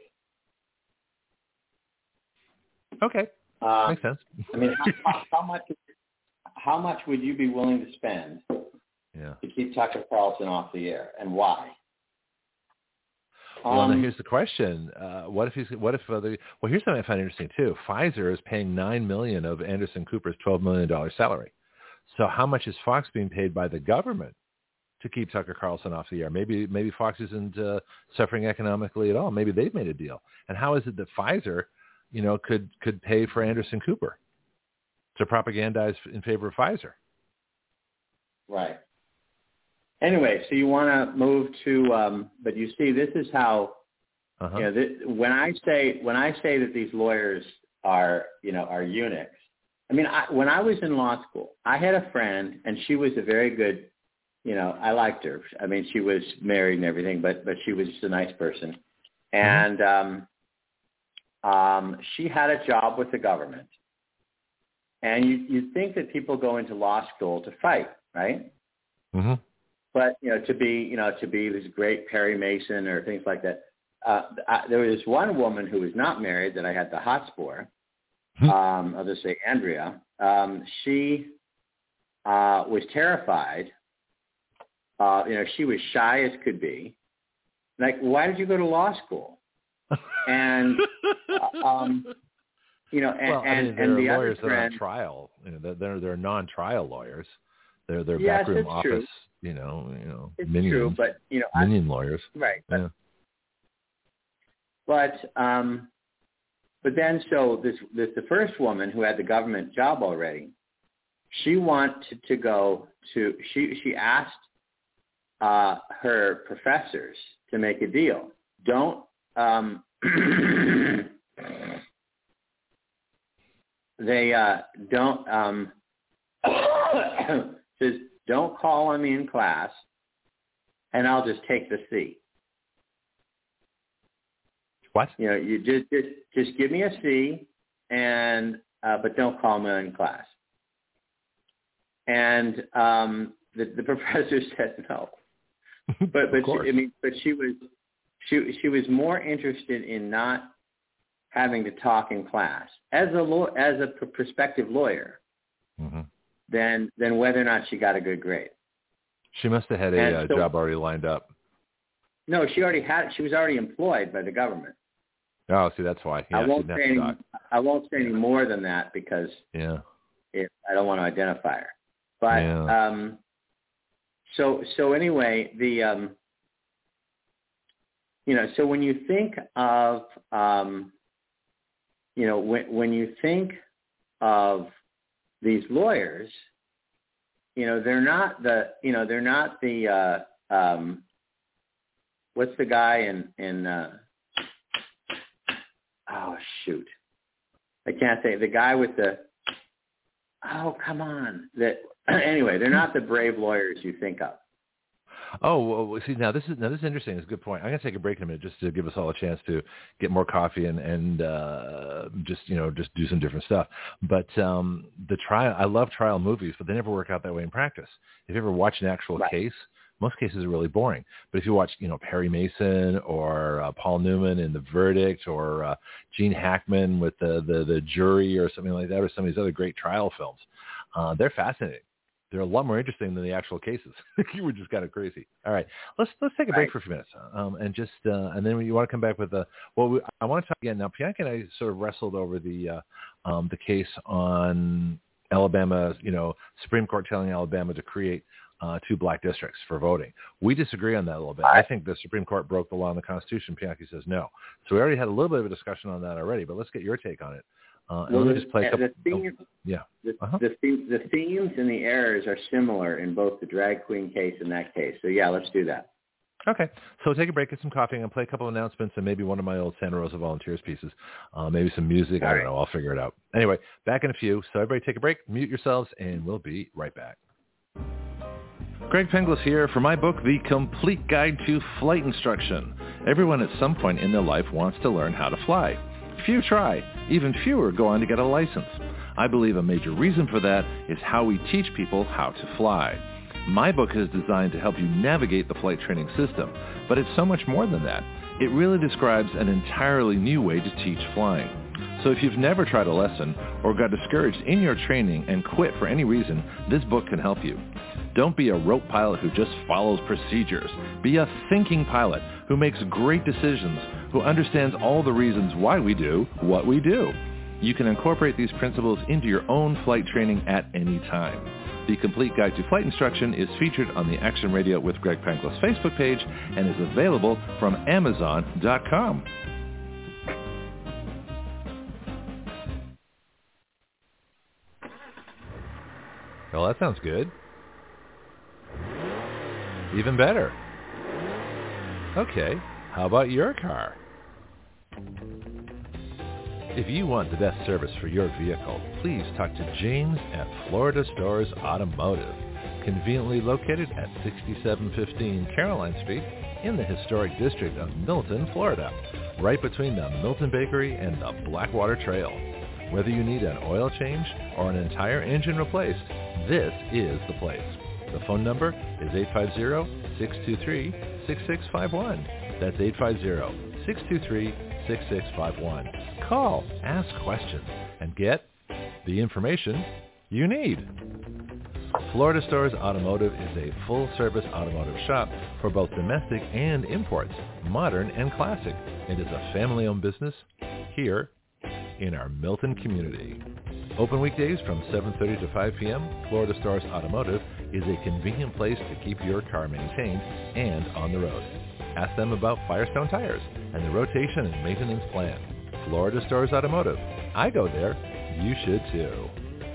Okay, makes sense. I mean, how much would you be willing to spend to keep Tucker Carlson off the air, and why? Well, now here's the question: Well, here's something I find interesting too. Pfizer is paying $9 million of Anderson Cooper's $12 million salary. So how much is Fox being paid by the government to keep Tucker Carlson off the air? Maybe Fox isn't suffering economically at all. Maybe they've made a deal. And how is it that Pfizer, could pay for Anderson Cooper to propagandize in favor of Pfizer? Right. Anyway, so you want to move to, but you see, this is how Uh-huh. You know, when I say that these lawyers are eunuchs, I mean, when I was in law school, I had a friend, and she was a very good, I liked her. I mean, she was married and everything, but she was just a nice person. And she had a job with the government. And you'd think that people go into law school to fight, right? Mm-hmm. But, to be this great Perry Mason or things like that. There was one woman who was not married that I had the hots for. I'll just say Andrea. She was terrified. She was shy as could be. Like, why did you go to law school? And well, and the lawyers other friend, that are on trial. They're non-trial lawyers. They're backroom office. True. It's minions. True, but minion lawyers. Right. Yeah. But then, so the first woman who had the government job already, she wanted to go to. She asked her professors to make a deal. Don't says don't call on me in class, and I'll just take the C. What? You just give me a C, and but don't call me in class. And the professor said no. But she was more interested in not having to talk in class as a prospective lawyer than whether or not she got a good grade. She must have had a job already lined up. No, she was already employed by the government. Oh, see, that's why. Yeah, I won't say any more than that because I don't want to identify her. But so anyway, so when you think of when you think of these lawyers, they're not the what's the guy in oh shoot, I can't say the guy with the come on anyway, they're not the brave lawyers you think of. Oh, well, see, now this is interesting. It's a good point. I'm going to take a break in a minute just to give us all a chance to get more coffee and just do some different stuff. But I love trial movies, but they never work out that way in practice. If you ever watch an actual case, most cases are really boring. But if you watch, Perry Mason or Paul Newman in The Verdict or Gene Hackman with the Jury or something like that, or some of these other great trial films, they're fascinating. They're a lot more interesting than the actual cases. You were just kind of crazy. All right, let's take a break for a few minutes, and then you want to come back with I want to talk again. Now, Pianki and I sort of wrestled over the case on Alabama. Supreme Court telling Alabama to create 2 black districts for voting. We disagree on that a little bit. I think the Supreme Court broke the law and the Constitution. Pianki says no. So we already had a little bit of a discussion on that already. But let's get your take on it. Let me just play a couple. The themes and the errors are similar in both the drag queen case and that case. So let's do that. Okay. So take a break, get some coffee, and play a couple of announcements and maybe one of my old Santa Rosa Volunteers pieces. Maybe some music. I don't know. I'll figure it out. Anyway, back in a few. So everybody take a break, mute yourselves, and we'll be right back. Greg Penglis here for my book, The Complete Guide to Flight Instruction. Everyone at some point in their life wants to learn how to fly. Few try. Even fewer go on to get a license. I believe a major reason for that is how we teach people how to fly. My book is designed to help you navigate the flight training system, but it's so much more than that. It really describes an entirely new way to teach flying. So if you've never tried a lesson or got discouraged in your training and quit for any reason, this book can help you. Don't be a rote pilot who just follows procedures. Be a thinking pilot who makes great decisions, who understands all the reasons why we do what we do. You can incorporate these principles into your own flight training at any time. The Complete Guide to Flight Instruction is featured on the Action Radio with Greg Penglis Facebook page and is available from Amazon.com. Well, that sounds good. Even better. Okay, how about your car? If you want the best service for your vehicle, please talk to James at Florida Stores Automotive, conveniently located at 6715 Caroline Street in the historic district of Milton, Florida, right between the Milton Bakery and the Blackwater Trail. Whether you need an oil change or an entire engine replaced, this is the place. The phone number is 850-623-6651. That's 850-623-6651. Call, ask questions, and get the information you need. Florida Stores Automotive is a full-service automotive shop for both domestic and imports, modern and classic. It is a family-owned business here in our Milton community. Open weekdays from 7:30 to 5 p.m., Florida Stores Automotive is a convenient place to keep your car maintained and on the road. Ask them about Firestone tires and the rotation and maintenance plan. Florida Stores Automotive. I go there. You should too.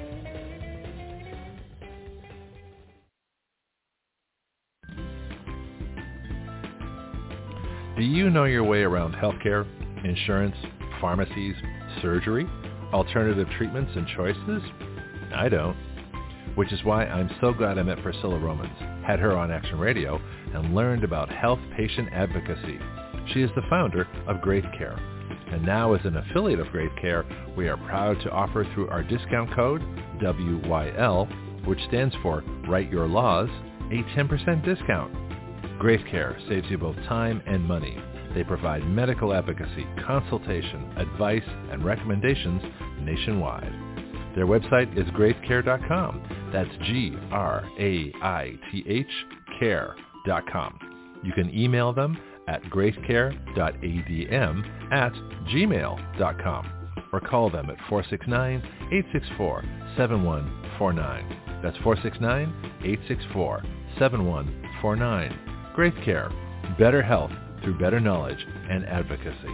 Do you know your way around healthcare, insurance, pharmacies, surgery, alternative treatments and choices? I don't. Which is why I'm so glad I met Priscilla Romans, had her on Action Radio, and learned about health patient advocacy. She is the founder of Great Care. And now as an affiliate of Great Care, we are proud to offer through our discount code, WYL, which stands for Write Your Laws, a 10% discount. Great Care saves you both time and money. They provide medical advocacy, consultation, advice, and recommendations nationwide. Their website is greatcare.com. That's GRAITH care.com. You can email them at greatcare.adm@gmail.com or call them at 469-864-7149. That's 469-864-7149. Great Care. Better health through better knowledge and advocacy.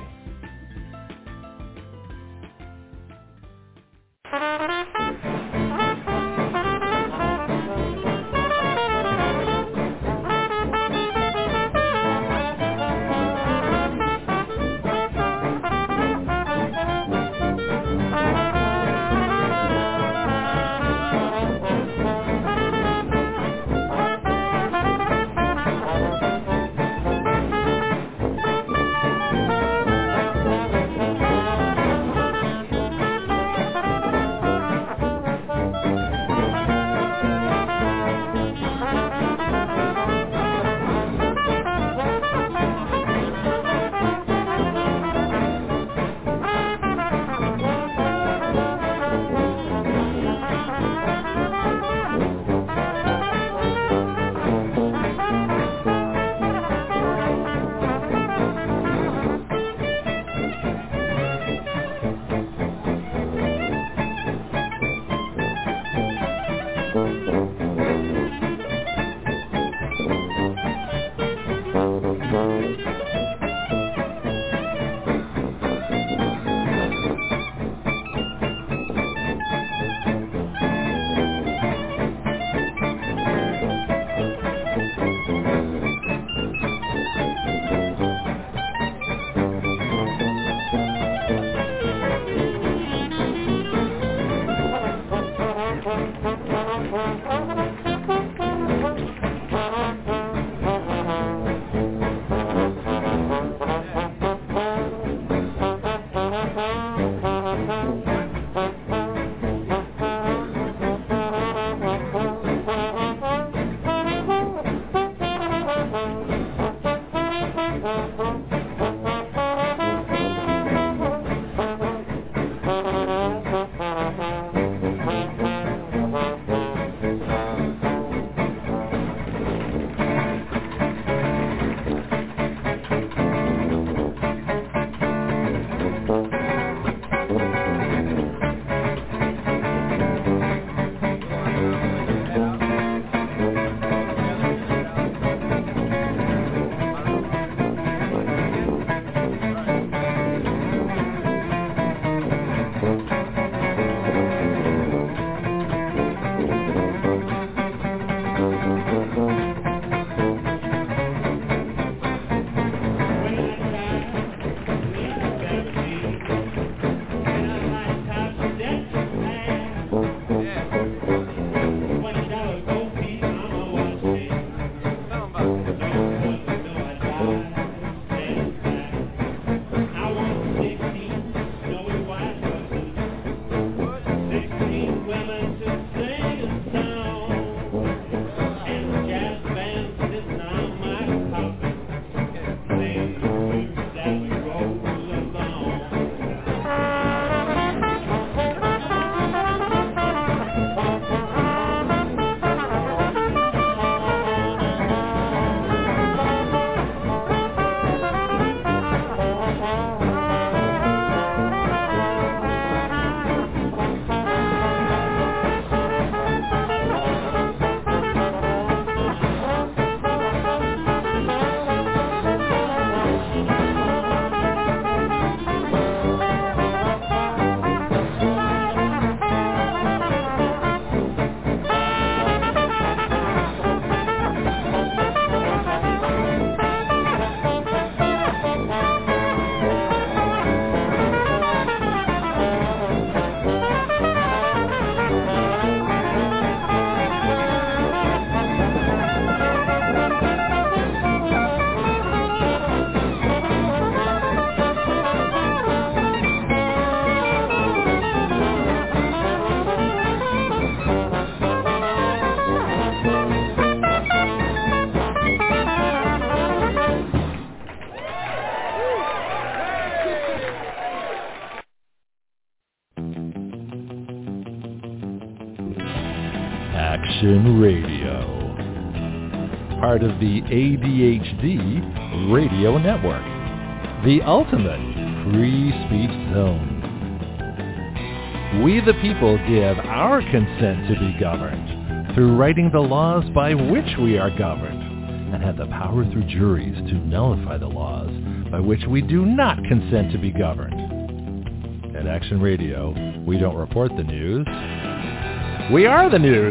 Action Radio. Part of the ADHD Radio Network. The ultimate free speech zone. We the people give our consent to be governed through writing the laws by which we are governed, and have the power through juries to nullify the laws by which we do not consent to be governed. At Action Radio, we don't report the news. We are the news.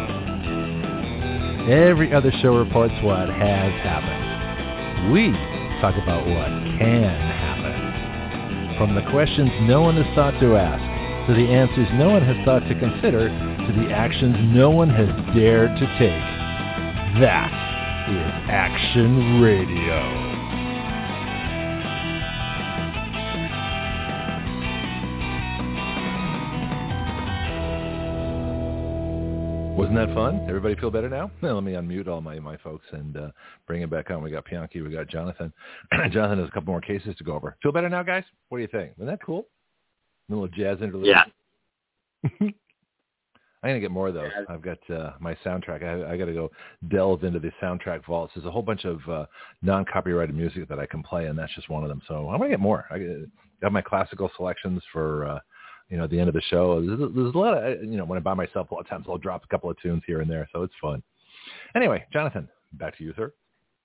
Every other show reports what has happened. We talk about what can happen. From the questions no one has thought to ask, to the answers no one has thought to consider, to the actions no one has dared to take. That is Action Radio. Wasn't that fun? Everybody feel better now? Now let me unmute all my folks and bring it back on. We got Pianki, we got Jonathan. Jonathan has a couple more cases to go over. Feel better now, guys? What do you think? Isn't that cool? A little jazz interlude. Yeah. I'm going to get more of those. I've got my soundtrack. I got to go delve into the soundtrack vaults. There's a whole bunch of non-copyrighted music that I can play, and that's just one of them. So I'm going to get more. I got my classical selections for... at the end of the show. There's a lot of, when I'm by myself, a lot of times I'll drop a couple of tunes here and there, so it's fun. Anyway, Jonathan, back to you, sir.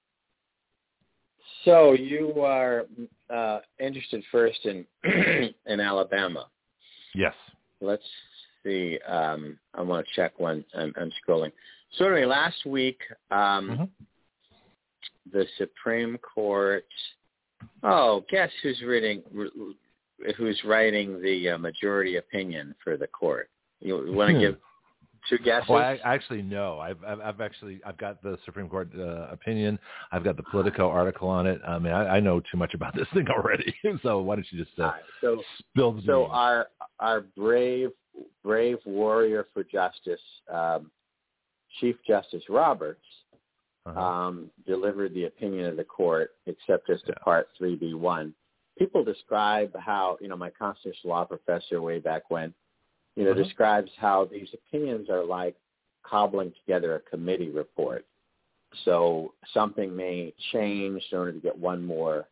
So you are interested first in in Alabama. Yes. Let's see. I want to check one. I'm scrolling. So anyway, last week, the Supreme Court. Oh, guess who's writing the majority opinion for the court? You want to give two guesses? Well, I actually know. I've got the Supreme Court opinion. I've got the Politico article on it. I mean, I know too much about this thing already. So why don't you just spill the beans? So our brave warrior for justice, Chief Justice Roberts, delivered the opinion of the court, except as to Part 3B1. People describe how, my constitutional law professor way back when, describes how these opinions are like cobbling together a committee report. So something may change in order to get one more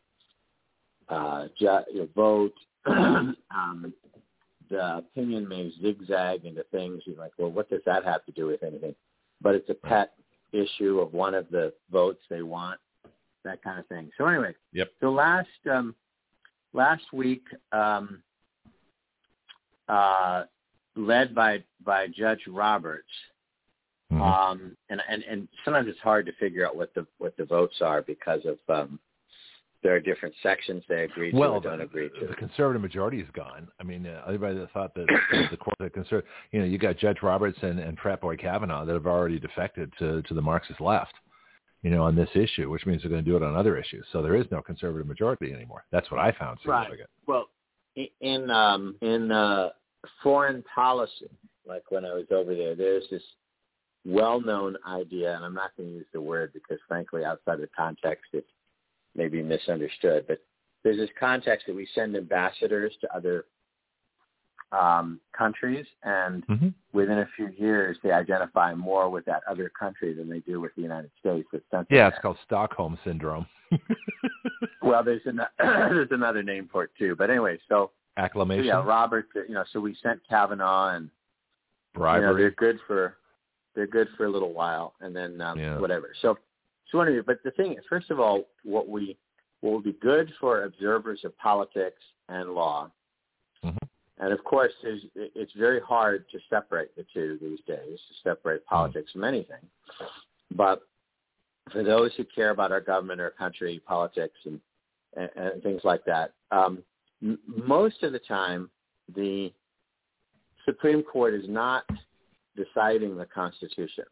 vote. The opinion may zigzag into things. You're like, well, what does that have to do with anything? But it's a pet issue of one of the votes they want, that kind of thing. So anyway, so last week, led by Judge Roberts, and sometimes it's hard to figure out what the votes are because of there are different sections they agree to or don't agree to. The conservative majority is gone. I mean, everybody that thought that the court that conservative, you got Judge Roberts and Frat Boy Kavanaugh that have already defected to the Marxist left. On this issue, which means they're going to do it on other issues. So there is no conservative majority anymore. That's what I found significant. Right. Well, in foreign policy, like when I was over there, there's this well-known idea, and I'm not going to use the word because, frankly, outside of the context, it may be misunderstood. But there's this context that we send ambassadors to other countries, and within a few years, they identify more with that other country than they do with the United States. It's called Stockholm Syndrome. Well, there's another name for it, too. But anyway, acclamation. So Robert, so we sent Kavanaugh, and bribery. They're good for a little while, and then whatever. So anyway, but the thing is, first of all, what will be good for observers of politics and law. And, of course, it's very hard to separate the two these days, to separate politics from anything. But for those who care about our government, our country, politics, and things like that, most of the time the Supreme Court is not deciding the Constitution.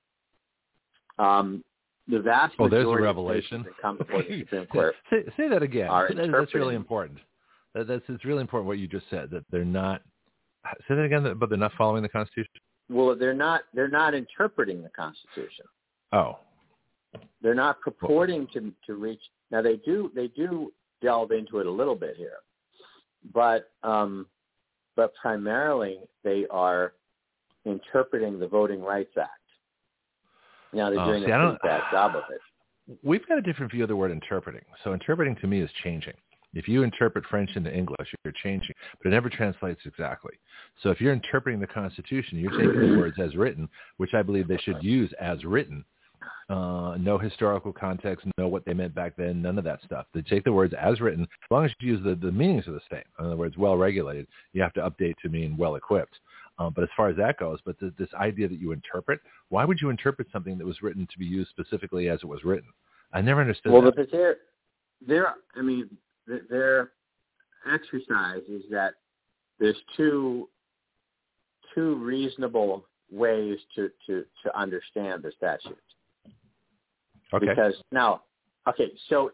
The vast majority there's a revelation. that come before the Supreme Court say that again. That's really important. It's really important what you just said, that they're not – say that again, but they're not following the Constitution? Well, they're not interpreting the Constitution. Oh. They're not purporting to reach – now, they do delve into it a little bit here. But primarily they are interpreting the Voting Rights Act. Now they're doing a pretty bad job of it. We've got a different view of the word interpreting. So interpreting to me is changing. If you interpret French into English, you're changing, but it never translates exactly. So if you're interpreting the Constitution, you're taking the words as written, which I believe they should use as written. No historical context, know what they meant back then, none of that stuff. They take the words as written, as long as you use the meanings of the same. In other words, well-regulated, you have to update to mean well-equipped. But as far as that goes, but this idea that you interpret, why would you interpret something that was written to be used specifically as it was written? I never understood that. Well, but their exercise is that there's two reasonable ways to understand the statute. Okay. Because now, so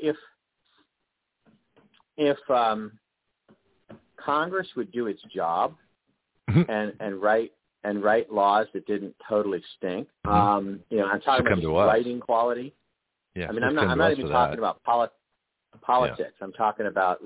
if Congress would do its job and write laws that didn't totally stink, I'm talking about writing quality. Yeah, I'm not even talking about politics. Yeah. I'm talking about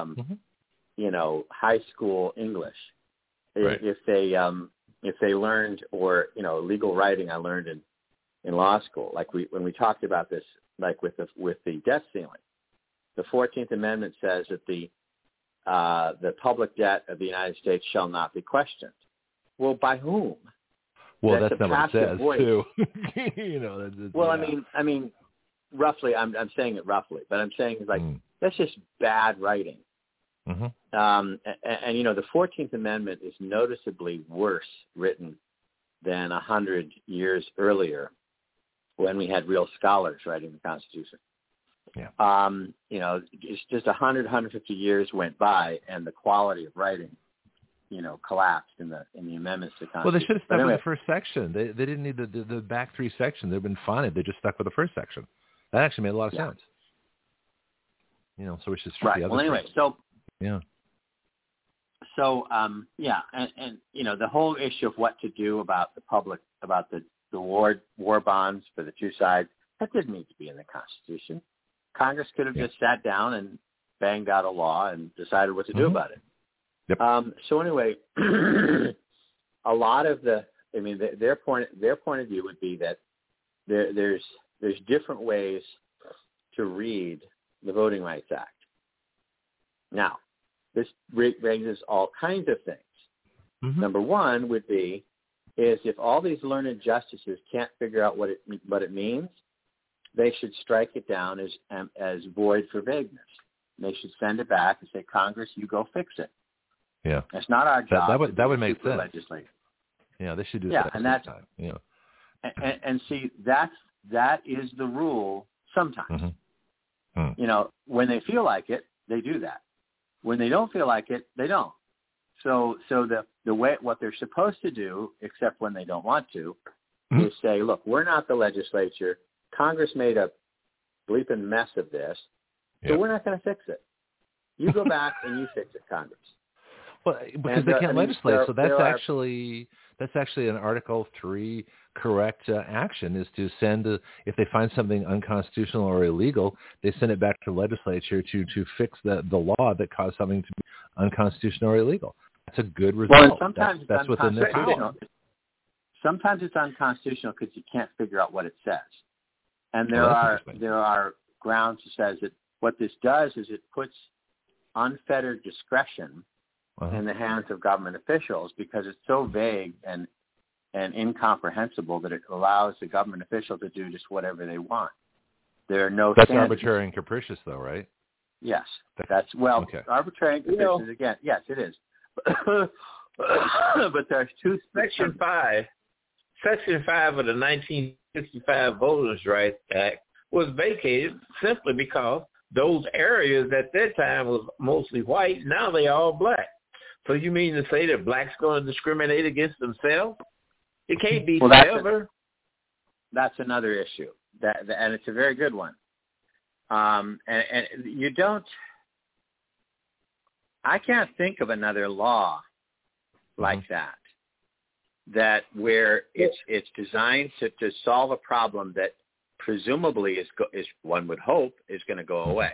high school English. Right. If they learned, or legal writing, I learned in law school. Like when we talked about this, like with the debt ceiling, the 14th Amendment says that the public debt of the United States shall not be questioned. Well, by whom? Well, that's not what it says too. I mean, roughly. I'm saying it roughly, but I'm saying that's just bad writing. Mm-hmm. The 14th Amendment is noticeably worse written than 100 years earlier, when we had real scholars writing the Constitution. Yeah. It's just 150 years went by, and the quality of writing, collapsed in the amendments to the Constitution. Well, they should have stuck with the first section. They didn't need the back three sections. They've been fine. They just stuck with the first section. That actually made a lot of sense. So we should strip the other. Well, anyway, so yeah. So and the whole issue of what to do about the war bonds for the two sides, that didn't need to be in the Constitution. Congress could have just sat down and banged out a law and decided what to do about it. Yep. So anyway, a lot of their point of view would be that there's different ways to read the Voting Rights Act. Now, this raises all kinds of things. Mm-hmm. Number one would be is if all these learned justices can't figure out what it means, they should strike it down as void for vagueness. They should send it back and say, Congress, you go fix it. Yeah, it's not our job. That would make sense. Legislate. Yeah, they should do that. Yeah, and that's time. And see, that is the rule sometimes. Mm-hmm. When they feel like it, they do that. When they don't feel like it, they don't. So the way what they're supposed to do, except when they don't want to, is say, look, we're not the legislature. Congress made a bleeping mess of this, so we're not going to fix it. You go back and you fix it, Congress. Well, because they can't legislate, so that's actually an Article 3 correct action, is to send, if they find something unconstitutional or illegal, they send it back to the legislature to fix the law that caused something to be unconstitutional or illegal. That's a good result. Well, and sometimes that's within their power. Sometimes it's unconstitutional because you can't figure out what it says. And there are grounds that says that what this does is it puts unfettered discretion in the hands of government officials, because it's so vague and incomprehensible that it allows the government official to do just whatever they want. There are no That's standards. Arbitrary and capricious, though, right? Yes. Arbitrary and capricious, again. Yes, it is. But there's two. Section 5 of the 1965 Voters' Rights Act was vacated simply because those areas at that time was mostly white. Now they all black. So you mean to say that blacks going to discriminate against themselves? It can't be forever. That's another issue, and it's a very good one. And you don't. I can't think of another law like that where it's designed to solve a problem that presumably is one would hope is going to go away.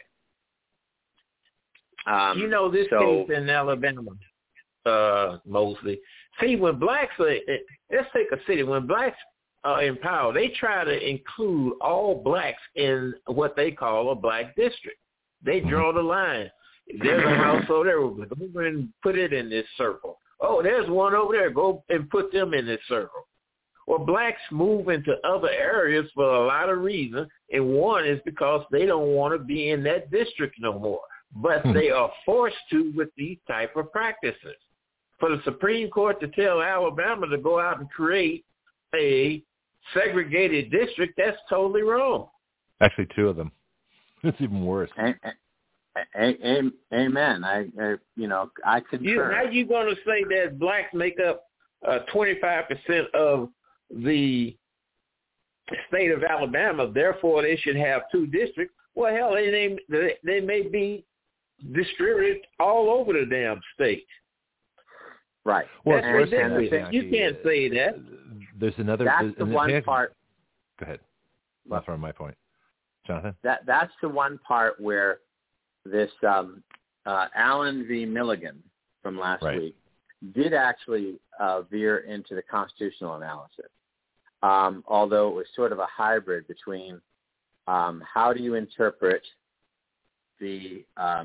This case in Alabama, mostly. See, when blacks, let's take a city. When blacks in power, they try to include all blacks in what they call a black district. They draw the line. If there's a house over there, we'll go over and put it in this circle. Oh, there's one over there. Go and put them in this circle. Well, blacks move into other areas for a lot of reasons, and one is because they don't want to be in that district no more. But they are forced to with these type of practices. For the Supreme Court to tell Alabama to go out and create a segregated district, that's totally wrong. Actually, two of them. It's even worse. Amen. I concur. How you going to say that blacks make up 25% of the state of Alabama, therefore they should have two districts? Well, hell, they may be distributed all over the damn state. Right. Well, that's ridiculous. You can't say that. There's another. That's the one part. Go ahead. That's from my point, Jonathan. That's the one part where this Allen v. Milligan from last week did actually veer into the constitutional analysis, although it was sort of a hybrid between how do you interpret the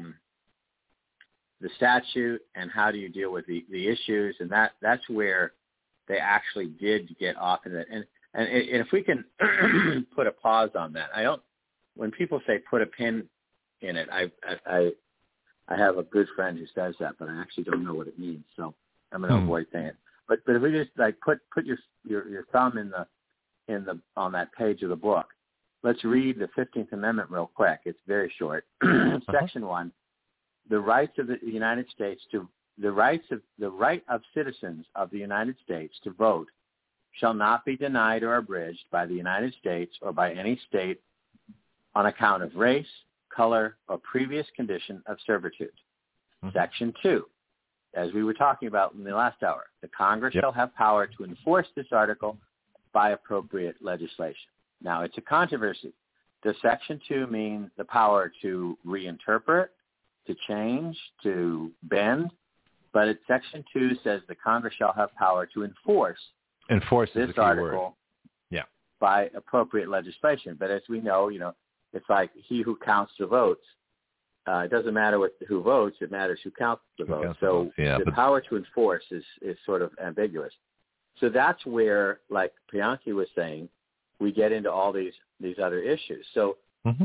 statute and how do you deal with the issues, and that's where they actually did get off in it. And if we can put a pause on that, when people say put a pin in it, I have a good friend who says that, but I actually don't know what it means, so I'm going to avoid saying it. But if we just like put your thumb in the on that page of the book, let's read the 15th Amendment real quick. It's very short. Section 1. The rights of the United States the right of citizens of the United States to vote shall not be denied or abridged by the United States or by any state on account of race, color, or previous condition of servitude. Section 2, as we were talking about in the last hour, the Congress shall have power to enforce this article by appropriate legislation. Now, it's a controversy. Does Section 2 mean the power to reinterpret, to change, to bend? But Section 2 says the Congress shall have power to enforce this article by appropriate legislation. But as we know, it's like he who counts the votes. It doesn't matter who votes; it matters who counts the votes. So the power to enforce is sort of ambiguous. So that's where, like Bianchi was saying, we get into all these other issues. So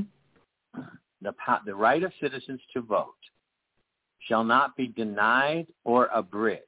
the right of citizens to vote shall not be denied or abridged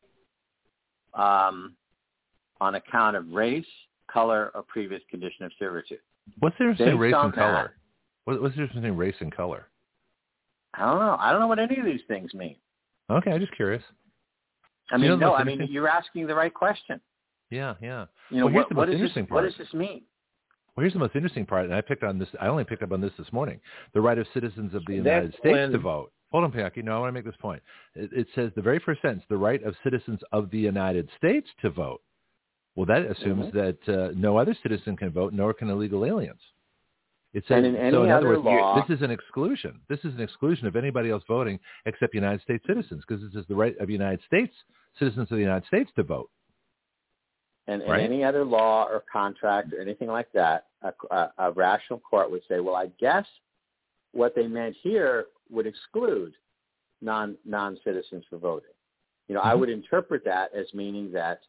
on account of race, color, or previous condition of servitude. What's the difference between race and color? What's the difference between race and color? I don't know. I don't know what any of these things mean. Okay, I'm just curious. You're asking the right question. Yeah. What does this mean? Well, here's the most interesting part, and I only picked up on this morning. The right of citizens of the United States to vote. Hold on, Bianchi. No, I want to make this point. It says the very first sentence, the right of citizens of the United States to vote. Well, that assumes that no other citizen can vote, nor can illegal aliens. It says, in other words, this is an exclusion. This is an exclusion of anybody else voting except United States citizens, because this is the right of United States citizens of the United States to vote. And any other law or contract or anything like that, a rational court would say, well, I guess what they meant here would exclude non-citizens from voting. I would interpret that as meaning that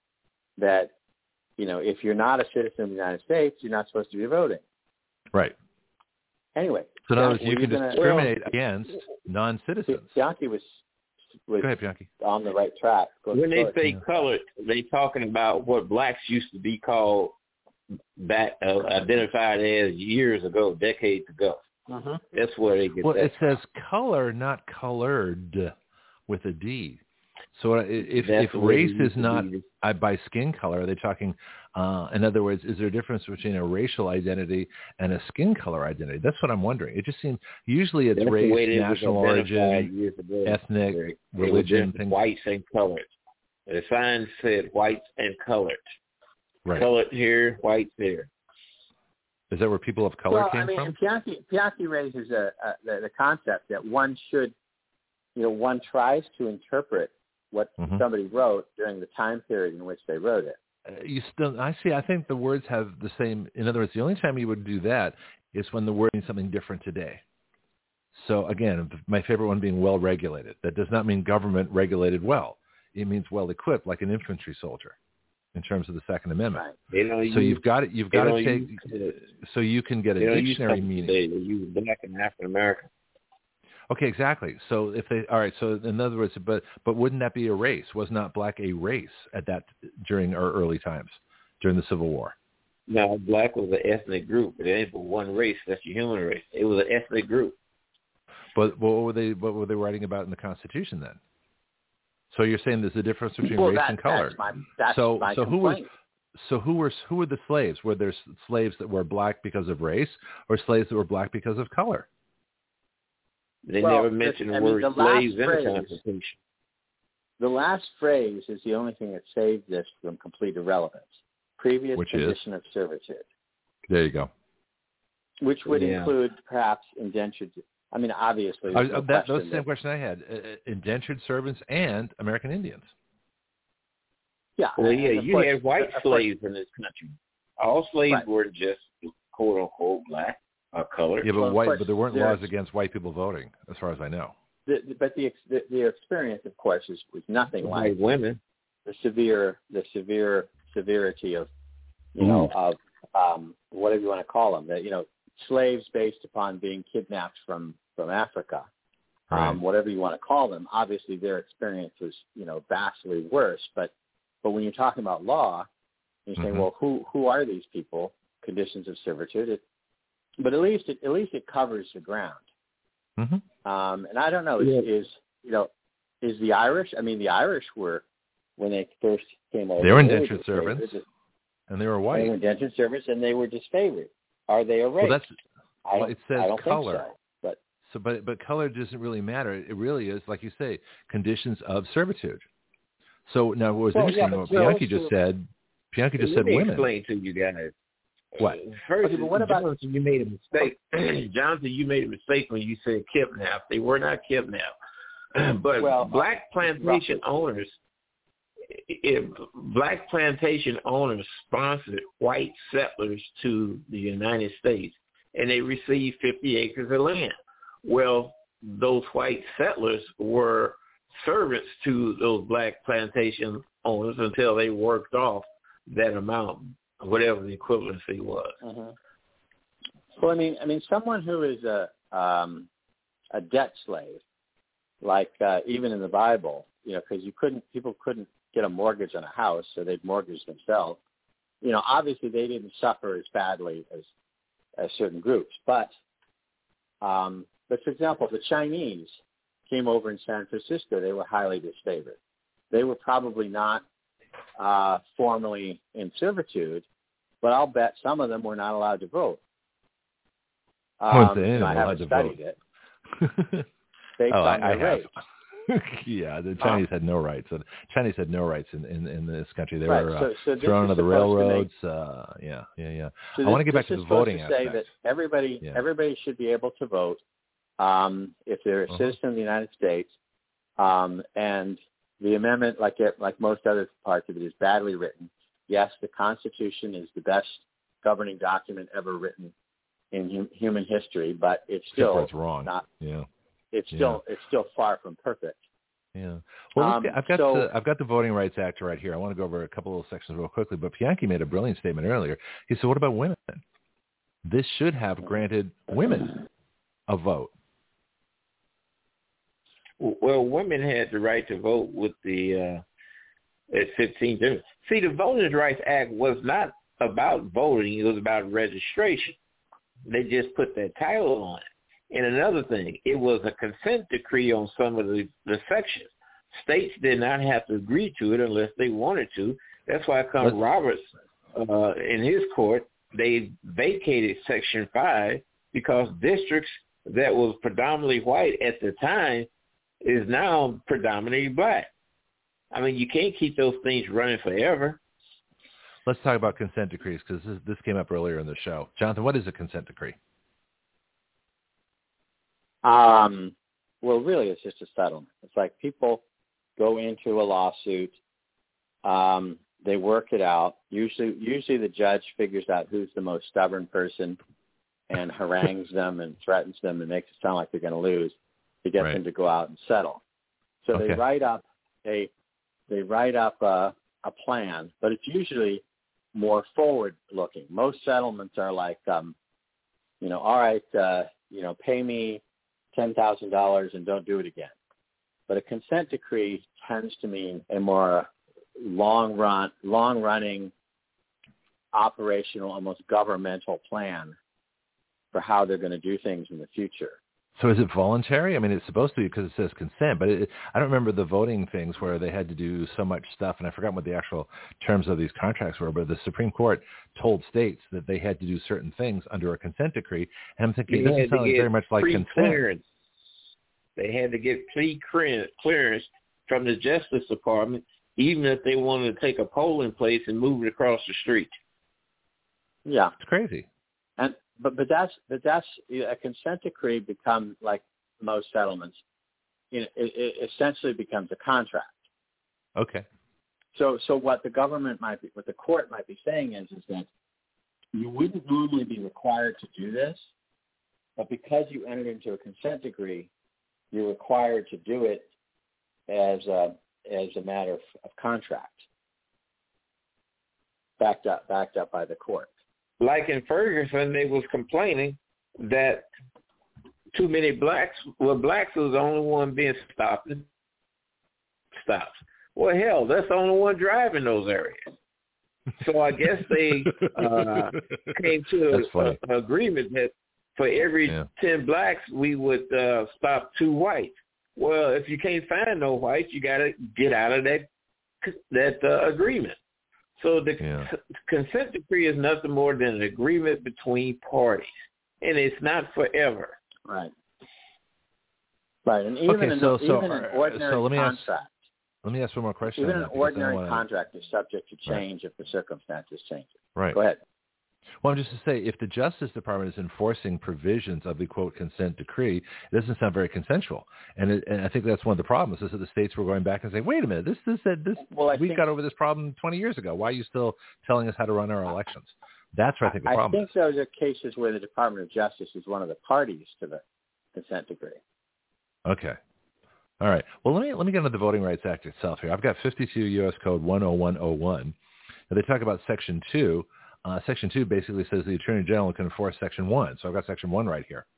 if you're not a citizen of the United States, you're not supposed to be voting. Right. Anyway. So in other words, you can discriminate against non-citizens. Bianchi was Go ahead, Bianchi. On the right track. When they say colored, they talking about what blacks used to be called back, identified as years ago, decades ago. That's where they get that. It says color, not colored, with a D. So if race is not by skin color, are they talking, in other words, is there a difference between a racial identity and a skin color identity? That's what I'm wondering. It just seems, usually it's race, national origin, ethnic, religion, things. Whites and colored. The sign said whites and colored. Right. Colored here, whites here. Is that where people of color came from? Bianchi raises the concept that one should, one tries to interpret what somebody wrote during the time period in which they wrote it. I think the words have the same. In other words, the only time you would do that is when the word means something different today. So again, my favorite one being well regulated. That does not mean government regulated well. It means well equipped, like an infantry soldier, in terms of the Second Amendment. Right. So you've got to take. So you can get a dictionary meaning. They use black and African American. Okay, exactly. So all right. So in other words, but wouldn't that be a race? Was not black a race at that during our early times, during the Civil War? No, black was an ethnic group. It ain't but one race. That's the human race. It was an ethnic group. But what were they writing about in the Constitution then? So you're saying there's a difference between race and color. That's my complaint. Who were the slaves? Were there slaves that were black because of race, or slaves that were black because of color? They never mentioned the word slaves in the Constitution. The last phrase is the only thing that saved this from complete irrelevance. Previous condition of servitude. There you go. Which would include perhaps indentured. I mean, obviously. That's the same question I had. Indentured servants and American Indians. Yeah. Well, you had white slaves in this country. All slaves weren't just quote unquote black or colored. Yeah, but there weren't laws against white people voting, as far as I know. But the experience, of course, was nothing like women. The severity of of whatever you want to call them. That slaves based upon being kidnapped from Africa, whatever you want to call them. Obviously, their experience was vastly worse. But when you're talking about law, you're saying, well, who are these people? Conditions of servitude. But at least it covers the ground. Mm-hmm. And I don't know. Is the Irish? I mean, the Irish were, when they first came over, they were indentured servants, and they were white. They were indentured servants, and they were disfavored. Are they a race? Well, it says I don't color. Think so, but color doesn't really matter. It really is, like you say, conditions of servitude. So now, what was interesting, what Bianchi just said. Bianchi just said women. Explain to you guys. What? First, but what about Jonathan? You made a mistake. Jonathan, you made a mistake when you said kidnapped. They were not kidnapped. But black plantation owners sponsored white settlers to the United States, and they received 50 acres of land. Well, those white settlers were servants to those black plantation owners until they worked off that amount, whatever the equivalency was. Uh-huh. Well, I mean, someone who is a debt slave, like even in the Bible, because people couldn't get a mortgage on a house, so they'd mortgage themselves. Obviously they didn't suffer as badly as certain groups, but for example, the Chinese came over in San Francisco. They were highly disfavored. They were probably not formally in servitude, but I'll bet some of them were not allowed to vote. I haven't studied it. Based on their race. Yeah, the Chinese had no rights. The Chinese had no rights in this country. They were thrown onto the railroads. Yeah. So I want to get back to the voting aspect. Say that everybody should be able to vote if they're a citizen of the United States, and the amendment, like most other parts of it, is badly written. Yes, the Constitution is the best governing document ever written in human history, but it's still wrong. Not. Yeah. It's still far from perfect. Yeah. Well, I've got the Voting Rights Act right here. I want to go over a couple of sections real quickly. But Bianchi made a brilliant statement earlier. He said, "What about women? This should have granted women a vote." Well, women had the right to vote with at 15. See, the Voting Rights Act was not about voting; it was about registration. They just put that title on it. And another thing, it was a consent decree on some of the sections. States did not have to agree to it unless they wanted to. That's why Roberts, in his court, they vacated Section 5 because districts that was predominantly white at the time is now predominantly black. I mean, you can't keep those things running forever. Let's talk about consent decrees because this came up earlier in the show. Jonathan, what is a consent decree? Well, really, it's just a settlement. It's like people go into a lawsuit. They work it out. Usually the judge figures out who's the most stubborn person and harangues them and threatens them and makes it sound like they're going to lose to get them to go out and settle. So they write up a plan, but it's usually more forward-looking. Most settlements are like, all right, pay me $10,000 and don't do it again. But a consent decree tends to mean a more long-running, operational, almost governmental plan for how they're going to do things in the future. So is it voluntary? I mean, it's supposed to be because it says consent, but I don't remember the voting things where they had to do so much stuff, and I forgot what the actual terms of these contracts were, but the Supreme Court told states that they had to do certain things under a consent decree, and I'm thinking, this sounds very much like consent. They had to get pre-clearance from the Justice Department, even if they wanted to take a polling place and move it across the street. Yeah. It's crazy. But that's a consent decree becomes, like most settlements, it essentially becomes a contract. Okay. So what the court might be saying is that you wouldn't normally be required to do this, but because you entered into a consent decree, you're required to do it as a matter of contract, backed up by the court. Like in Ferguson, they was complaining that too many blacks was the only one being stopped. Well, hell, that's the only one driving those areas. So I guess they came to an agreement that for every 10 blacks, we would stop 2 whites. Well, if you can't find no whites, you got to get out of that agreement. So the consent decree is nothing more than an agreement between parties, and it's not forever. Right. Right, and even an ordinary contract. Let me ask one more question. Even an ordinary contract is subject to change if the circumstances change. Right. Go ahead. Well, I'm just to say, if the Justice Department is enforcing provisions of the, quote, consent decree, it doesn't sound very consensual. And I think that's one of the problems, is that the states were going back and saying, wait a minute, we got over this problem 20 years ago. Why are you still telling us how to run our elections? That's where I think the problem is. I think those are cases where the Department of Justice is one of the parties to the consent decree. Okay. All right. Well, let me get into the Voting Rights Act itself here. I've got 52 U.S. Code 10101. Now, they talk about Section 2. Section 2 basically says the Attorney General can enforce Section 1. So I've got Section 1 right here.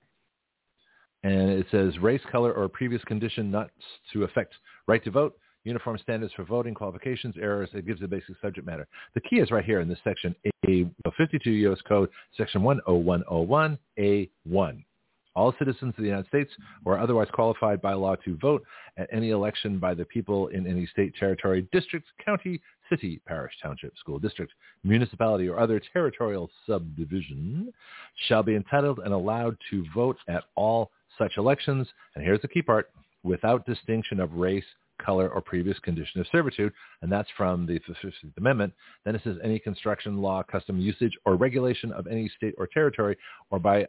And it says race, color, or previous condition not to affect right to vote, uniform standards for voting, qualifications, errors. It gives the basic subject matter. The key is right here in this section, 52 U.S. Code, Section 10101, A1. All citizens of the United States or otherwise qualified by law to vote at any election by the people in any state, territory, district, county, city, parish, township, school district, municipality, or other territorial subdivision shall be entitled and allowed to vote at all such elections, and here's the key part, without distinction of race, color, or previous condition of servitude, and that's from the 15th Amendment. Then it says any construction, law, custom, usage, or regulation of any state or territory, or by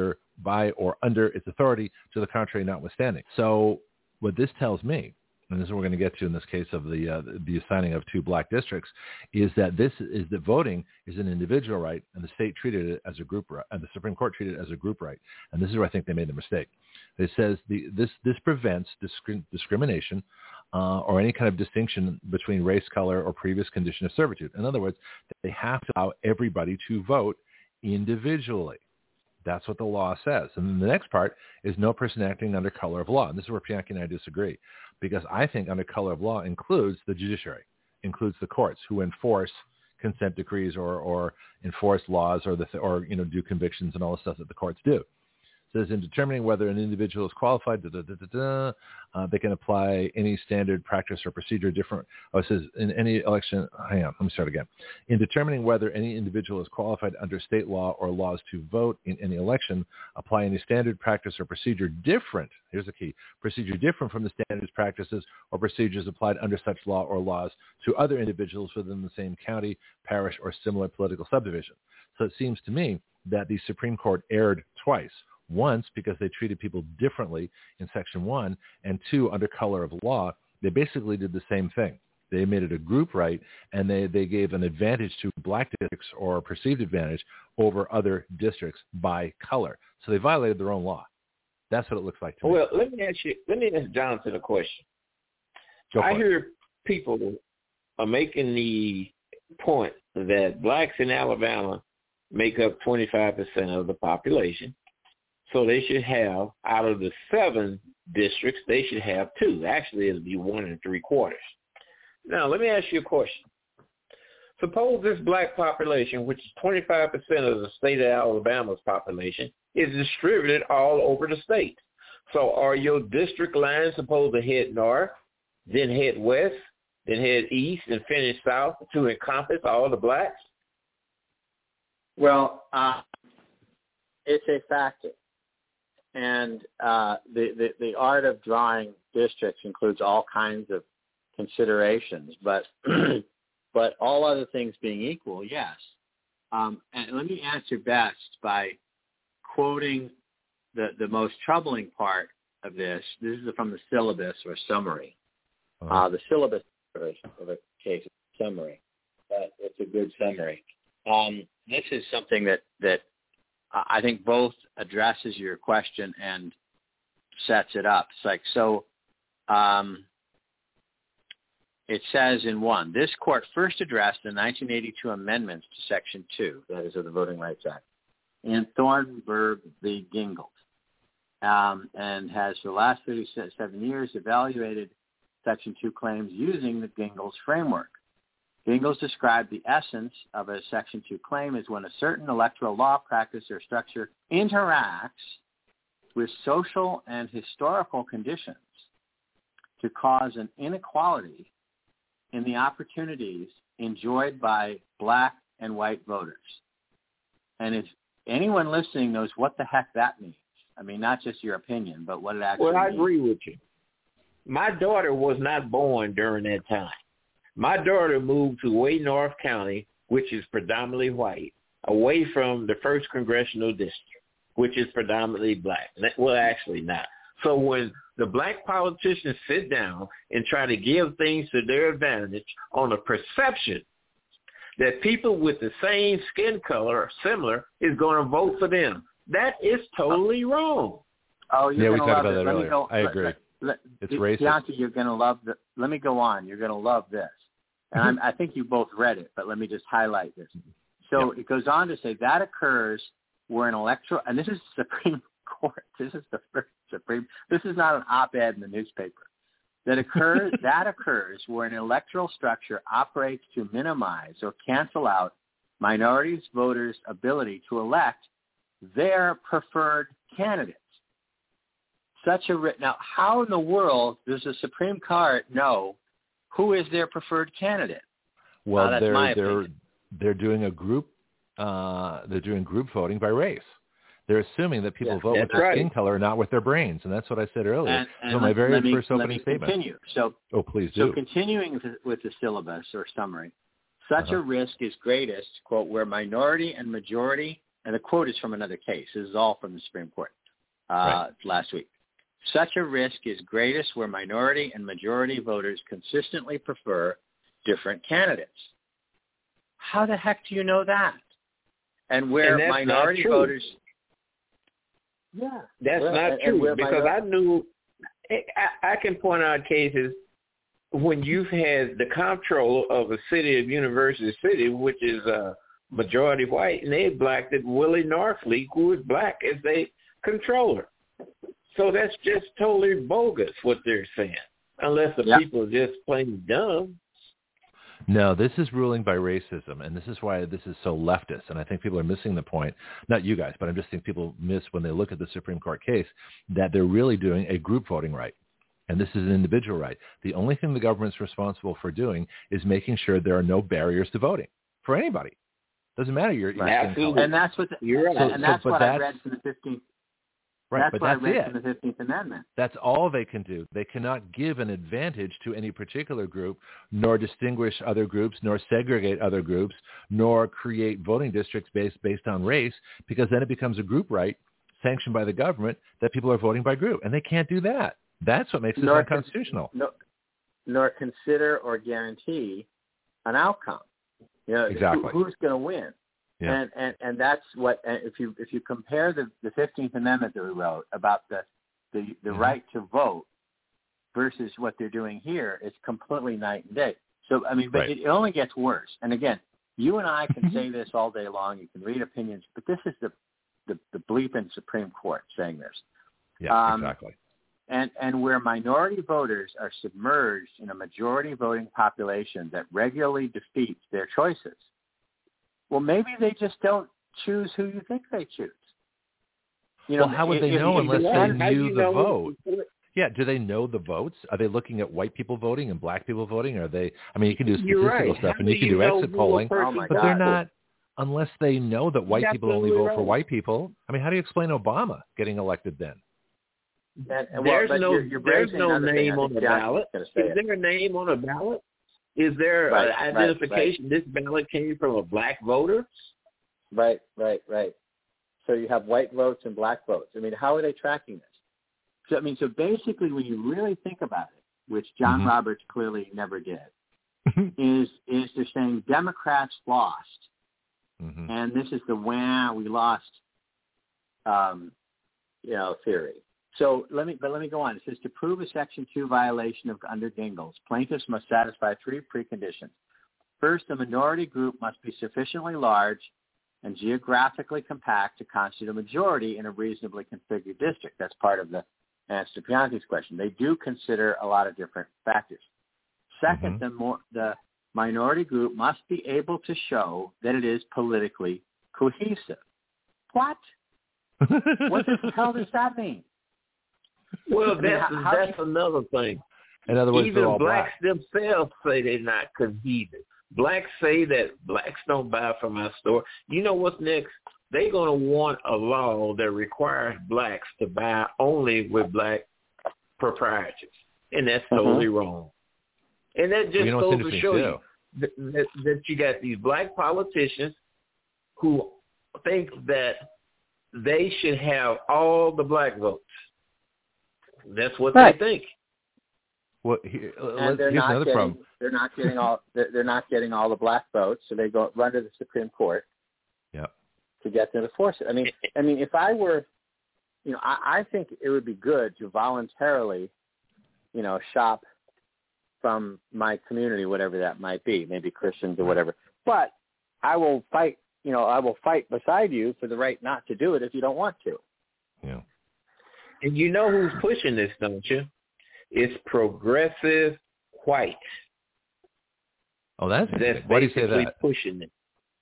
or under its authority, to the contrary notwithstanding. So what this tells me, and this is what we're going to get to in this case of the assigning of 2 black districts, is that voting is an individual right, and the state treated it as a group right, and the Supreme Court treated it as a group right. And this is where I think they made the mistake. It says this prevents discrimination or any kind of distinction between race, color, or previous condition of servitude. In other words, they have to allow everybody to vote individually. That's what the law says. And then the next part is no person acting under color of law. And this is where Pianki and I disagree, because I think under color of law includes the judiciary, includes the courts who enforce consent decrees or enforce laws or do convictions and all the stuff that the courts do. It says in determining whether an individual is qualified, they can apply any standard practice or procedure different. It says in any election, hang on, let me start again. In determining whether any individual is qualified under state law or laws to vote in any election, apply any standard practice or procedure different, here's the key, procedure different from the standards, practices, or procedures applied under such law or laws to other individuals within the same county, parish, or similar political subdivision. So it seems to me that the Supreme Court erred twice. Once, because they treated people differently in Section 1, and 2, under color of law, they basically did the same thing. They made it a group right, and they gave an advantage to black districts, or a perceived advantage, over other districts by color. So they violated their own law. That's what it looks like to me. Well, let me ask Jonathan a question. I hear people are making the point that blacks in Alabama make up 25% of the population. So they should have, out of the 7 districts, they should have 2. Actually, it'll be 1 3/4. Now, let me ask you a question. Suppose this black population, which is 25% of the state of Alabama's population, is distributed all over the state. So are your district lines supposed to head north, then head west, then head east, and finish south to encompass all the blacks? Well, it's a factor. And the art of drawing districts includes all kinds of considerations, but but all other things being equal, yes. And let me answer best by quoting the most troubling part of this. This is from the syllabus or summary. The syllabus of a case summary, but it's a good summary. This is something that I think both addresses your question and sets it up. It's like, so it says in 1, this court first addressed the 1982 amendments to Section 2, that is of the Voting Rights Act, in Thornburg v. Gingold, and has for the last 37 years evaluated Section 2 claims using the Gingold's framework. Gingold's described the essence of a Section 2 claim as when a certain electoral law, practice, or structure interacts with social and historical conditions to cause an inequality in the opportunities enjoyed by black and white voters. And if anyone listening knows what the heck that means, I mean, not just your opinion, but what it actually means. Well, I agree with you. My daughter was not born during that time. My daughter moved to Way North County, which is predominantly white, away from the 1st Congressional District, which is predominantly black. Well, actually not. So when the black politicians sit down and try to give things to their advantage on a perception that people with the same skin color or similar is going to vote for them, that is totally wrong. Oh, yeah, we talked about that earlier. I agree. It's racist. Deontay, you're going to love the. Let me go on. You're going to love this. And I think you both read it, but let me just highlight this. So It goes on to say that occurs where an electoral, and this is Supreme Court. This is the first Supreme. This is not an op-ed in the newspaper. That occurs where an electoral structure operates to minimize or cancel out minorities voters' ability to elect their preferred candidates. Now, how in the world does the Supreme Court know who is their preferred candidate? Well, they're doing a group. They're doing group voting by race. They're assuming that people vote with their skin color, not with their brains, and that's what I said earlier. And my very first opening statement. Continue. So, please do. So continuing with the syllabus or summary, such a risk is greatest, quote, where minority and majority, and the quote is from another case. This is all from the Supreme Court last week. Such a risk is greatest where minority and majority voters consistently prefer different candidates. How the heck do you know that? And where minority voters... Yeah. That's not true, because I knew... I can point out cases when you've had the comptroller of a city of University City, which is majority white, and they elected Willie Norfleet, who is black, as their controller. So that's just totally bogus what they're saying, unless the people are just plain dumb. No, this is ruling by racism, and this is why this is so leftist. And I think people are missing the point. Not you guys, but I just think people miss when they look at the Supreme Court case that they're really doing a group voting right. And this is an individual right. The only thing the government's responsible for doing is making sure there are no barriers to voting for anybody. Doesn't matter your skin color. And that's what I read from the 15th. Right, that's but what that's I read it. from the 15th Amendment. That's all they can do. They cannot give an advantage to any particular group, nor distinguish other groups, nor segregate other groups, nor create voting districts based on race, because then it becomes a group right sanctioned by the government that people are voting by group, and they can't do that. That's what makes it unconstitutional. nor consider or guarantee an outcome. Exactly. Who's going to win? Yeah. And that's what, if you compare the 15th Amendment that we wrote about the right to vote versus what they're doing here, it's completely night and day. So, but it only gets worse. And again, you and I can say this all day long. You can read opinions, but this is the bleeping Supreme Court saying this. Yeah, exactly. And where minority voters are submerged in a majority voting population that regularly defeats their choices, well, maybe they just don't choose who you think they choose. How would they know unless they knew the vote? Yeah, do they know the votes? Are they looking at white people voting and black people voting? Are they? You can do statistical stuff and you can do exit polling, but they're not unless they know that white people only vote for white people. How do you explain Obama getting elected then? There's no name on the ballot. Is there a name on a ballot? Is there an identification? This ballot came from a black voter? Right. So you have white votes and black votes. How are they tracking this? So basically, when you really think about it, which John Roberts clearly never did, is they're saying Democrats lost, and this is the we lost, theory. So let me go on. It says to prove a Section 2 violation under Gingles, plaintiffs must satisfy 3 preconditions. First, the minority group must be sufficiently large and geographically compact to constitute a majority in a reasonably configured district. That's part of the answer to Pianti's question. They do consider a lot of different factors. Second, the minority group must be able to show that it is politically cohesive. What? What the hell does that mean? Well, that's another thing. In other words, even blacks themselves say they're not cohesive. Blacks say that blacks don't buy from our store. You know what's next? They're going to want a law that requires blacks to buy only with black proprietors, and that's totally wrong. And that just goes to show you that you got these black politicians who think that they should have all the black votes. That's what they think. Well, here's another problem. They're not getting all. They're not getting all the black votes, so they run to the Supreme Court. Yeah. To get them to force it. If I were, I think it would be good to voluntarily, shop from my community, whatever that might be, maybe Christians or whatever. But I will fight. I will fight beside you for the right not to do it if you don't want to. Yeah. And you know who's pushing this, don't you? It's progressive white. Oh, that's why do you say that? Pushing it.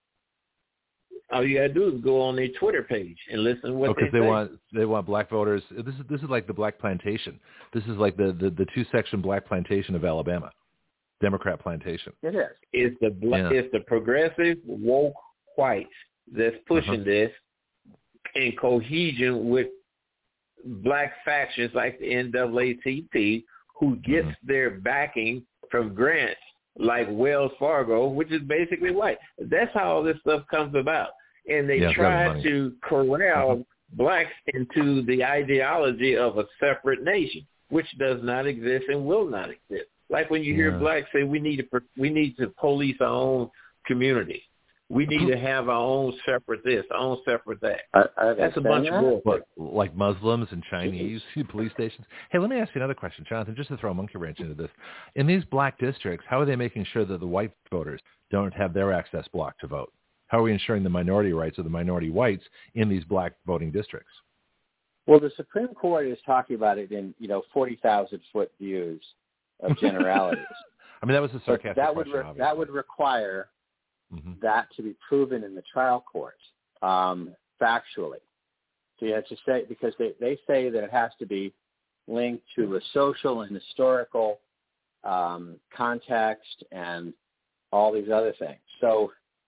All you gotta do is go on their Twitter page and listen to what they say. They want black voters. This is like the Black Plantation. This is like the 2-section Black Plantation of Alabama, Democrat plantation. It is. It's the progressive woke whites that's pushing this in cohesion with black factions like the NAACP, who gets their backing from grants like Wells Fargo, which is basically white. That's how all this stuff comes about. And they try to corral blacks into the ideology of a separate nation, which does not exist and will not exist. Like when you hear blacks say we need to police our own community. We need to have our own separate this, our own separate that. That's a bunch of bull. Like Muslims and Chinese police stations. Hey, let me ask you another question, Jonathan, just to throw a monkey wrench into this. In these black districts, how are they making sure that the white voters don't have their access blocked to vote? How are we ensuring the minority rights of the minority whites in these black voting districts? Well, the Supreme Court is talking about it in 40,000-foot views of generalities. That was a sarcastic question. That would require that to be proven in the trial court factually. So you have to say, because they say that it has to be linked to a social and historical context and all these other things. So,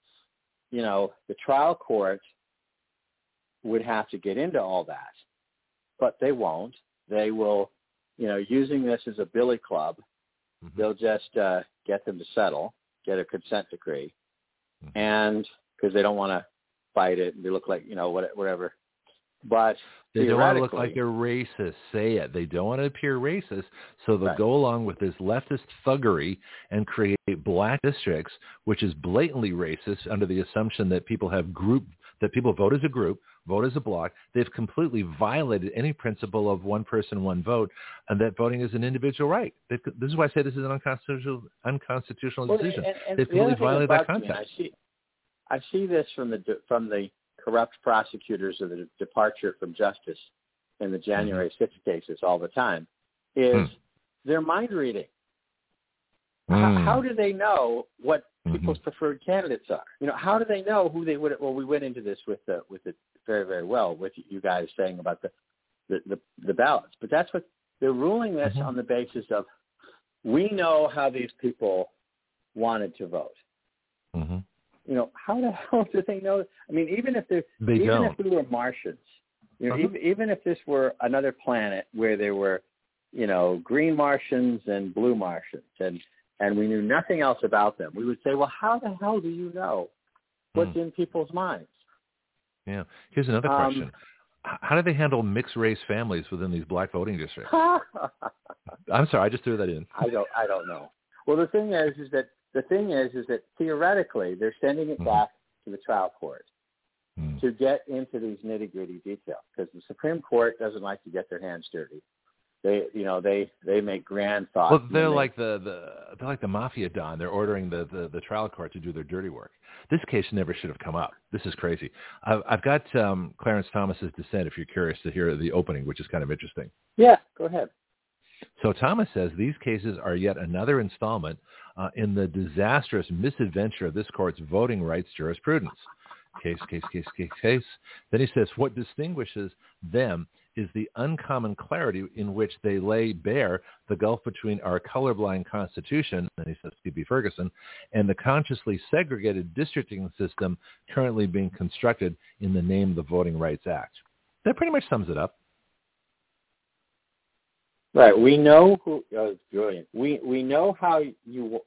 the trial court would have to get into all that, but they won't. They will, using this as a billy club, they'll just get them to settle, get a consent decree. And because they don't want to fight it, they look like whatever. But They don't want to look like they're racist. Say it. They don't want to appear racist, so they'll go along with this leftist thuggery and create black districts, which is blatantly racist under the assumption that people vote as a group, vote as a bloc. They've completely violated any principle of one person, one vote, and that voting is an individual right. This is why I say this is an unconstitutional decision. They've completely violated that concept. I see this from the corrupt prosecutors of the departure from justice in the January 6th cases all the time, is they're mind reading. How do they know what people's preferred candidates are? How do they know who they would? Well, we went into this with it very, very well with you guys saying about the ballots, but that's what they're ruling this on the basis of. We know how these people wanted to vote. How the hell do they know? I mean, even if we were Martians, even if this were another planet where there were, green Martians and blue Martians, and we knew nothing else about them, we would say, well, how the hell do you know what's in people's minds? Yeah. Here's another question. How do they handle mixed race families within these black voting districts? I'm sorry, I just threw that in. I don't know. Well, the thing is that theoretically they're sending it back to the trial court to get into these nitty-gritty details, because the Supreme Court doesn't like to get their hands dirty. They make grand thoughts. Well, they're like the mafia don. They're ordering the trial court to do their dirty work. This case never should have come up. This is crazy. I've got Clarence Thomas's dissent, if you're curious to hear the opening, which is kind of interesting. Yeah, go ahead. So Thomas says these cases are yet another installment in the disastrous misadventure of this court's voting rights jurisprudence. Case. Then he says what distinguishes them is the uncommon clarity in which they lay bare the gulf between our colorblind Constitution, and he says T.B. Ferguson, and the consciously segregated districting system currently being constructed in the name of the Voting Rights Act. That pretty much sums it up. Right. We know who. Oh, brilliant. We know how you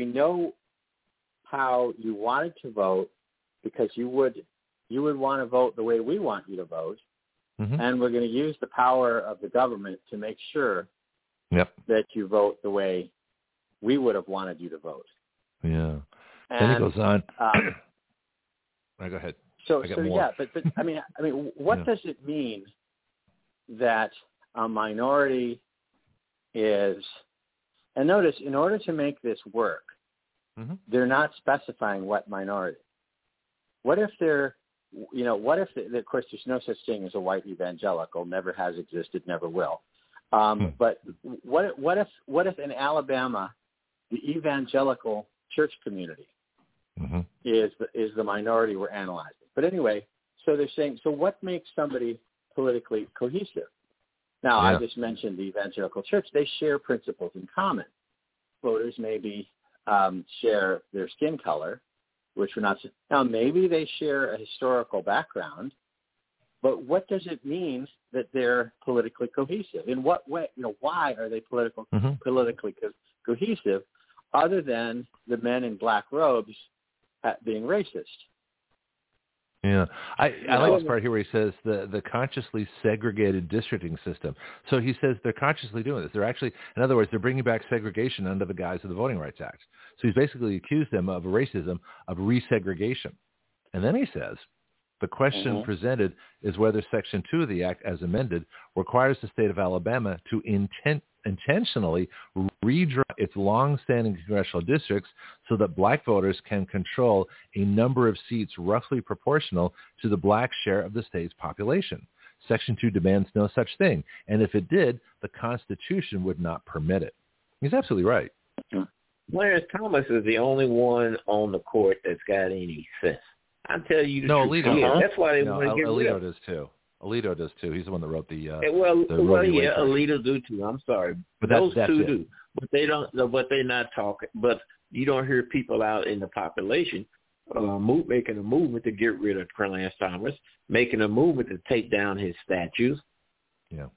wanted to vote, because you would want to vote the way we want you to vote. And we're going to use the power of the government to make sure that you vote the way we would have wanted you to vote. Yeah. And then he goes on. Right, go ahead. So yeah, but I mean, what does it mean that a minority is? And notice, in order to make this work, they're not specifying what minority. What if they're of course, there's no such thing as a white evangelical, never has existed, never will. But what if in Alabama, the evangelical church community is the minority we're analyzing? But anyway, so they're saying, so what makes somebody politically cohesive? Now, I just mentioned the evangelical church. They share principles in common. Voters maybe share their skin color, which we're not. Now, maybe they share a historical background, but what does it mean that they're politically cohesive? In what way? Why are they politically cohesive, other than the men in black robes being racist? Yeah, I like this part here where he says the consciously segregated districting system. So he says they're consciously doing this. They're actually, in other words, they're bringing back segregation under the guise of the Voting Rights Act. So he's basically accused them of racism, of resegregation. And then he says the question presented is whether Section 2 of the Act, as amended, requires the state of Alabama to intentionally redraw its long-standing congressional districts so that black voters can control a number of seats roughly proportional to the black share of the state's population. Section 2 demands no such thing, and if it did, the Constitution would not permit it. He's absolutely right. Clarence Thomas is the only one on the court that's got any sense. I tell you the truth. Alito. Yeah, that's why they want to get rid of Alito does too. Alito does too. He's the one that wrote the. Alito do too. I'm sorry, but those two do. But they don't. But they're not talking. But you don't hear people out in the population making a movement to get rid of Clarence Thomas, making a movement to take down his statues. Yeah.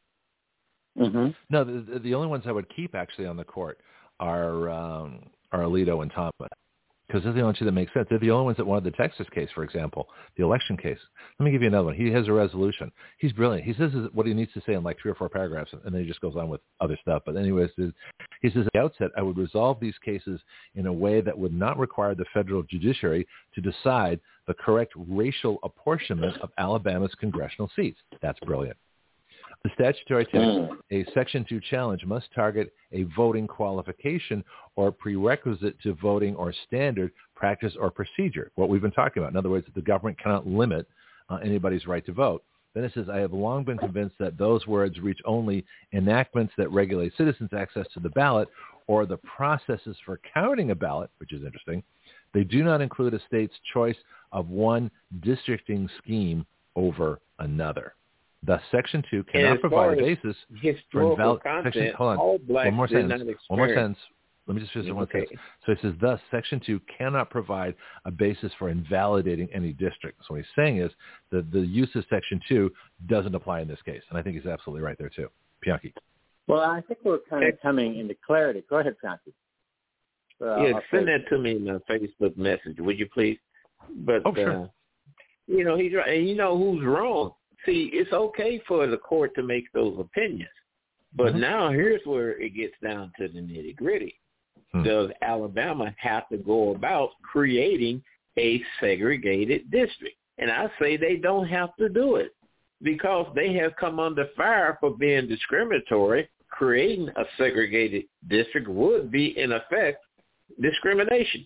No, the only ones I would keep actually on the court are Alito and Thomas, because they're the only two that make sense. They're the only ones that wanted the Texas case, for example, the election case. Let me give you another one. He has a resolution. He's brilliant. He says what he needs to say in like 3 or 4 paragraphs, and then he just goes on with other stuff. But anyways, he says at the outset, I would resolve these cases in a way that would not require the federal judiciary to decide the correct racial apportionment of Alabama's congressional seats. That's brilliant. The statutory text, a Section 2 challenge must target a voting qualification or prerequisite to voting or standard, practice, or procedure, what we've been talking about. In other words, the government cannot limit anybody's right to vote. Then it says, I have long been convinced that those words reach only enactments that regulate citizens' access to the ballot or the processes for counting a ballot, which is interesting. They do not include a state's choice of one districting scheme over another. Thus, Section 2 cannot provide a basis for invalid... Hold on. One more sentence. Let me just finish one sentence. So it says, thus, Section 2 cannot provide a basis for invalidating any district. So what he's saying is that the use of Section 2 doesn't apply in this case. And I think he's absolutely right there, too. Bianchi. Well, I think we're kind of coming into clarity. Go ahead, Bianchi. Send that to me in a Facebook message, would you please? But, sure. He's right. And you know who's wrong. See, it's okay for the court to make those opinions. But now here's where it gets down to the nitty-gritty. Does Alabama have to go about creating a segregated district? And I say they don't have to do it because they have come under fire for being discriminatory. Creating a segregated district would be, in effect, discrimination.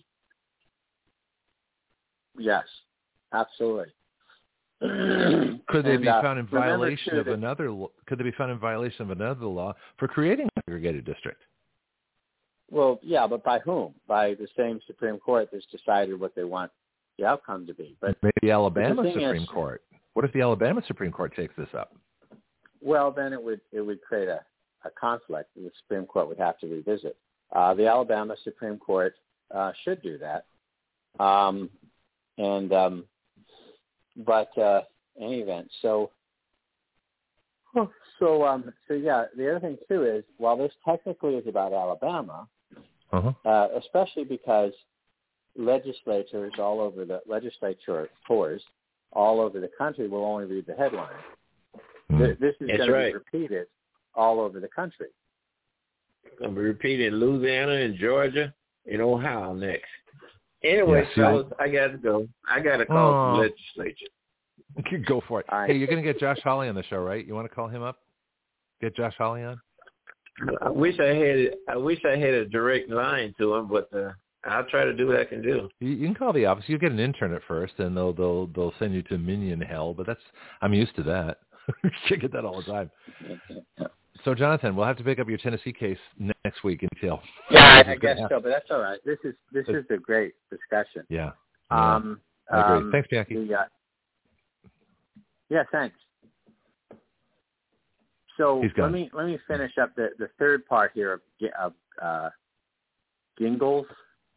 Yes, absolutely. Could they be found in violation of another? Could they be found in violation of another law for creating a segregated district? Well, yeah, but by whom? By the same Supreme Court that's decided what they want the outcome to be. But maybe Alabama Supreme Court. What if the Alabama Supreme Court takes this up? Well, then it would create a conflict that the Supreme Court would have to revisit. The Alabama Supreme Court should do that, But in any event, so yeah. The other thing too is, while this technically is about Alabama, especially because legislatures all over the country will only read the headline. This is going to be repeated all over the country. It's going to be repeated in Louisiana and Georgia and Ohio next. Anyway, fellas, I got to go. I got to call the legislature. Go for it. Right. Hey, you're going to get Josh Hawley on the show, right? You want to call him up? Get Josh Hawley on? I wish I had a direct line to him, but I'll try to do what I can do. You can call the office. You get an intern at first, and they'll send you to minion hell. But I'm used to that. You get that all the time. So, Jonathan, we'll have to pick up your Tennessee case next week in detail. Yeah, I guess so, but that's all right. This is a great discussion. Yeah. I agree. Thanks, Bianchi. Yeah, thanks. So let me finish up the third part here of Gingles.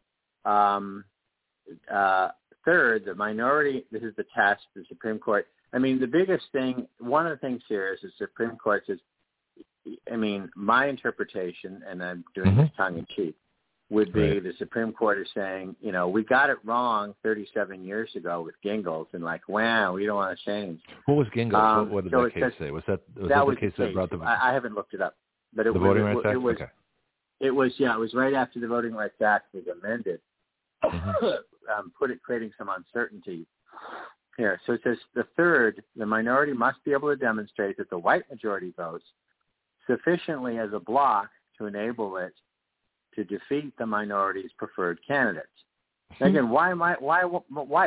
Third, the minority. This is the test. The Supreme Court. I mean, the biggest thing. One of the things here is the Supreme Court says. I mean, my interpretation, and I'm doing this tongue in cheek, would be the Supreme Court is saying, we got it wrong 37 years ago with Gingles, and wow, we don't want to change. What was Gingles? What did that case say? Was that the case that brought the? I haven't looked it up, but it the was Voting Rights Act. Okay. It was right after the Voting Rights Act was amended, creating some uncertainty here. So it says the minority must be able to demonstrate that the white majority votes sufficiently as a block to enable it to defeat the minority's preferred candidates. Again, why white?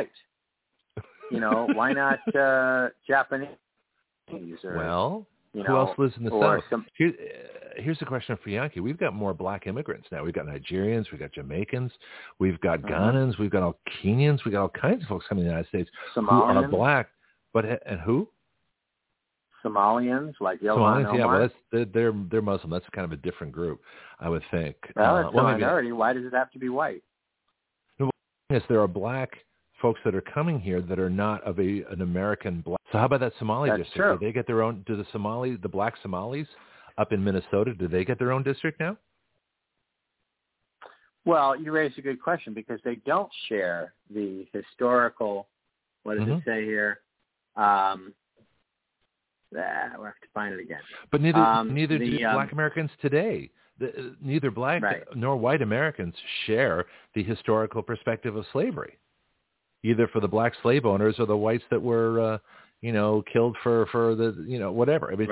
Why not Japanese? Or, who else lives in the South? Here's the question for Yankee. We've got more black immigrants now. We've got Nigerians, we've got Jamaicans, we've got Ghanaians, we've got all Kenyans, we've got all kinds of folks coming to the United States who are black. And who? Somalians, like Somalians, Omar? They're Muslim. That's kind of a different group, I would think. Well, it's a minority. Why does it have to be white? No, yes, there are black folks that are coming here that are not of an American black. So how about that Somali district? True. Do they get their own? Do the black Somalis up in Minnesota? Do they get their own district now? Well, you raised a good question because they don't share the historical, what does it say here? We'll have to find it again. But neither do Black Americans today. Neither Black nor white Americans share the historical perspective of slavery, either for the Black slave owners or the whites that were, killed for the, whatever. I mean,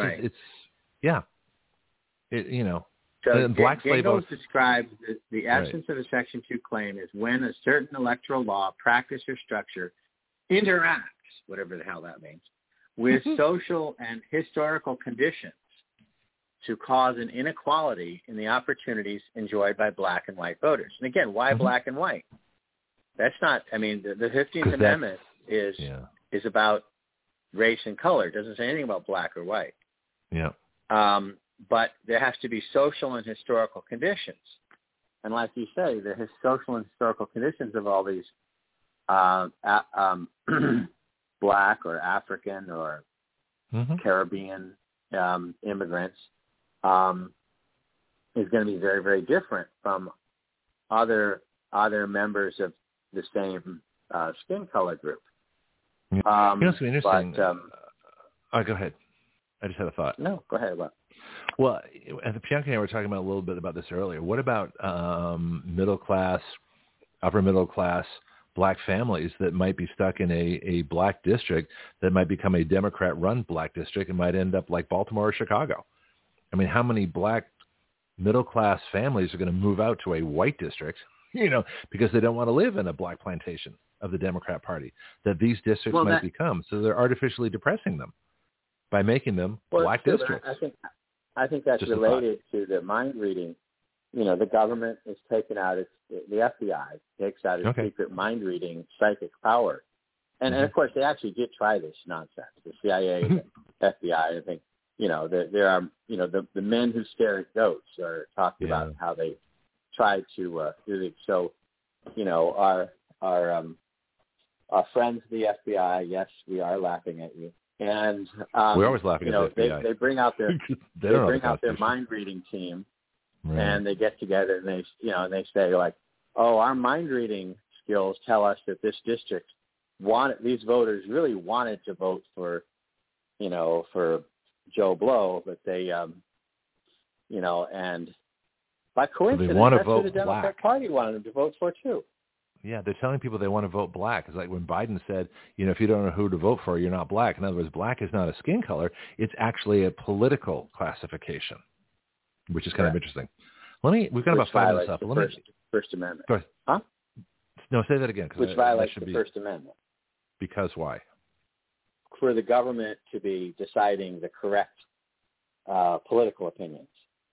So Black slave owners describes the absence of a Section 2 claim is when a certain electoral law, practice, or structure interacts, whatever the hell that means, with social and historical conditions to cause an inequality in the opportunities enjoyed by Black and white voters. And again, why Black and white? That's not, I mean, the 15th Amendment is about race and color. It doesn't say anything about Black or white. Yeah. But there has to be social and historical conditions. And like you say, the social and historical conditions of all these Black or African or Caribbean immigrants is going to be very, very different from other members of the same skin color group. What's interesting? Go ahead. I just had a thought. No, go ahead. What? Well, Bianca and I were talking about a little bit about this earlier. What about middle class, upper middle class Black families that might be stuck in a Black district that might become a Democrat-run Black district and might end up like Baltimore or Chicago? I mean, how many Black middle class families are going to move out to a white district, because they don't want to live in a Black plantation of the Democrat Party that these districts might become? So they're artificially depressing them by making them Black districts. I think that's related to the mind reading. The government is taking out the FBI takes out its secret mind reading psychic power. And of course, they actually did try this nonsense. The CIA and the FBI, I think, there are, the men who stare at goats are talking about how they tried to do it. So, our friends, the FBI, yes, we are laughing at you. And we're always laughing at the FBI. They bring out their their mind reading team, and they get together and they say like, oh, our mind reading skills tell us that this district these voters really wanted to vote for Joe Blow, but they and by coincidence that's who the Democrat Party wanted them to vote for too. Yeah, they're telling people they want to vote Black. It's like when Biden said, if you don't know who to vote for, you're not Black. In other words, Black is not a skin color. It's actually a political classification, which is kind of interesting. We've got about 5 minutes left. First Amendment. Go ahead. Huh? No, say that again. Which violates the First Amendment. Because why? For the government to be deciding the correct political opinions.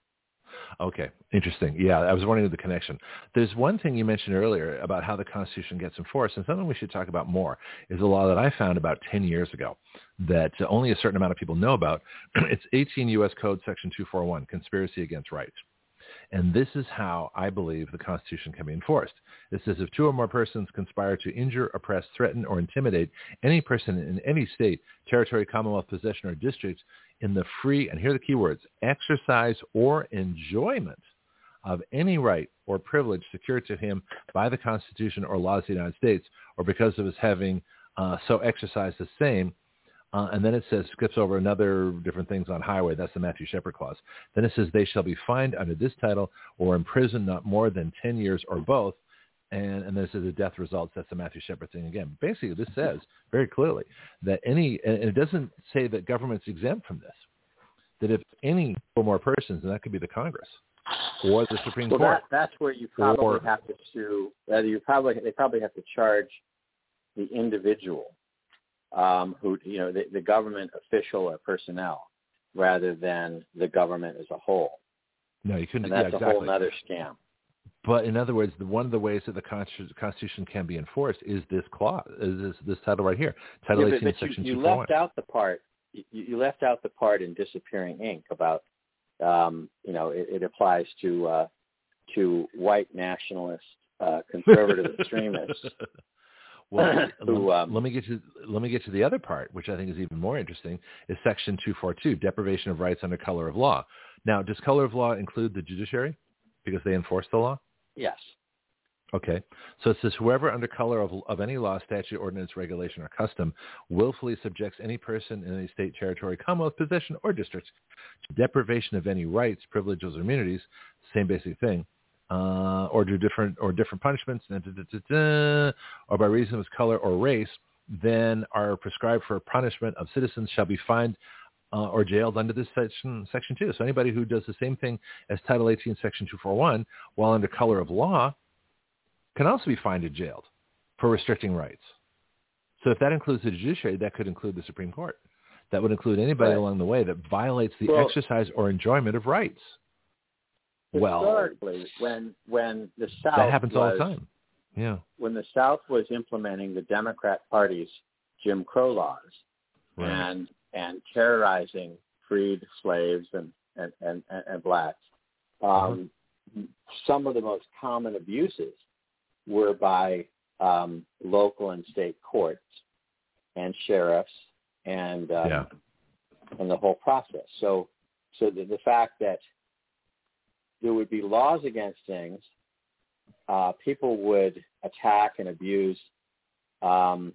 Okay, interesting. Yeah, I was wondering the connection. There's one thing you mentioned earlier about how the Constitution gets enforced, and something we should talk about more is a law that I found about 10 years ago that only a certain amount of people know about. It's 18 U.S. Code Section 241, Conspiracy Against Rights. And this is how I believe the Constitution can be enforced. It says if 2 or more persons conspire to injure, oppress, threaten, or intimidate any person in any state, territory, commonwealth, possession, or district in the free, and here are the key words, exercise or enjoyment of any right or privilege secured to him by the Constitution or laws of the United States, or because of his having so exercised the same. And then it says, skips over another different things on highway. That's the Matthew Shepard clause. Then it says they shall be fined under this title or imprisoned not more than 10 years or both. And then it says the death results. That's the Matthew Shepard thing again. Basically, this says very clearly that and it doesn't say that government's exempt from this, that if any or more persons, and that could be the Congress or the Supreme Court. That's where you probably have to sue. They probably have to charge the individual. Who the government official or personnel, rather than the government as a whole. No, you couldn't. And that's a whole other scam. But in other words, one of the ways that the Constitution can be enforced is this clause, is this title right here, Title 18, Section 241. You left out the part. You left out the part in Disappearing Ink about it applies to white nationalist conservative extremists. Well, let me get to the other part, which I think is even more interesting, is Section 242, deprivation of rights under color of law. Now, does color of law include the judiciary because they enforce the law? Yes. Okay, so it says whoever under color of any law, statute, ordinance, regulation, or custom willfully subjects any person in any state, territory, commonwealth, possession, or district to deprivation of any rights, privileges, or immunities, same basic thing, or do different punishments, or by reason of his color or race, then are prescribed for punishment of citizens shall be fined or jailed under this section 2. So anybody who does the same thing as Title 18, Section 241, while under color of law, can also be fined and jailed for restricting rights. So if that includes the judiciary, that could include the Supreme Court. That would include anybody along the way that violates the exercise or enjoyment of rights. Historically, when the South that happens all the time. Yeah. When the South was implementing the Democrat Party's Jim Crow laws and terrorizing freed slaves and blacks, some of the most common abuses were by local and state courts and sheriffs and the whole process. So the fact that there would be laws against things, people would attack and abuse, and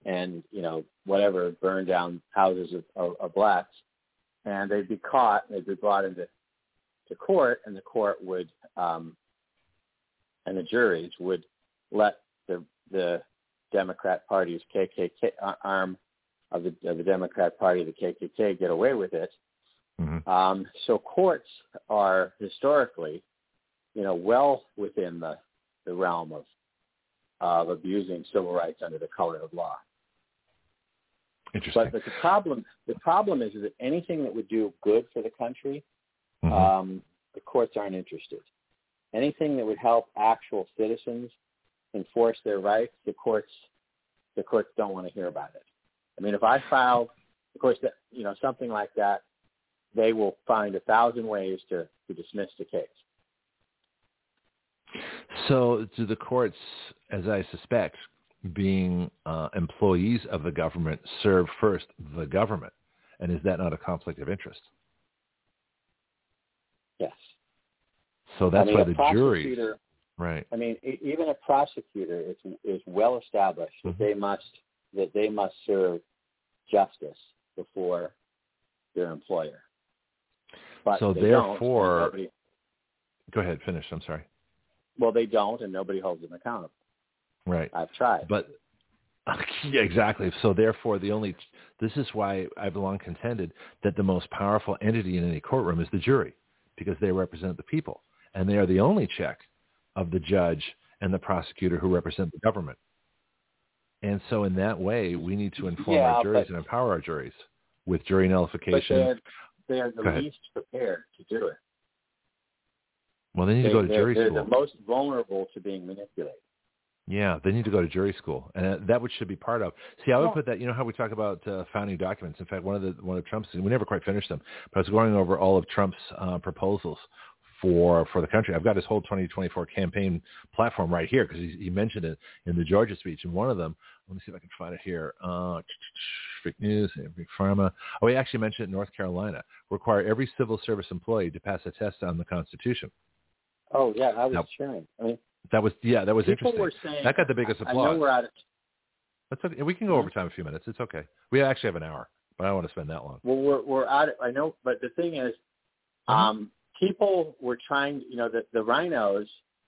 burn down houses of blacks, and they'd be caught. They'd be brought into court, and the court would and the juries would let the Democrat Party's KKK arm of the Democrat Party, the KKK, get away with it. Mm-hmm. So courts are historically, well within the realm of abusing civil rights under the color of law. Interesting. But the problem is that anything that would do good for the country, the courts aren't interested. Anything that would help actual citizens enforce their rights, the courts don't want to hear about it. I mean, if I filed, of course, something like that, they will find 1,000 ways to dismiss the case. So do the courts, as I suspect, being employees of the government, serve first the government? And is that not a conflict of interest? Yes. So that's why the jury, right? I mean, even a prosecutor is well established that they must serve justice before their employer. But so therefore, go ahead, finish. I'm sorry. Well, they don't, and nobody holds them accountable. Right. I've tried. But yeah, exactly. So therefore, this is why I've long contended that the most powerful entity in any courtroom is the jury, because they represent the people, and they are the only check of the judge and the prosecutor who represent the government. And so in that way, we need to inform our juries and empower our juries with jury nullification. But they're the least prepared to do it. Well, they need to go to jury school. They're the most vulnerable to being manipulated. Yeah, they need to go to jury school, and that should be part of. See, I would put that. You know how we talk about founding documents. In fact, one of Trump's, we never quite finished them, but I was going over all of Trump's proposals for the country. I've got his whole 2024 campaign platform right here because he mentioned it in the Georgia speech. And one of them, let me see if I can find it here. Fake news, Big Pharma. Oh, he actually mentioned it in North Carolina. Require every civil service employee to pass a test on the Constitution. Oh yeah, I was sharing. I mean, that was interesting. Were saying, that got the biggest applause. I know we're out of. That's okay. We can go over time a few minutes. It's okay. We actually have an hour, but I don't want to spend that long. Well, we're out of. I know, but the thing is, people were trying. The rhinos,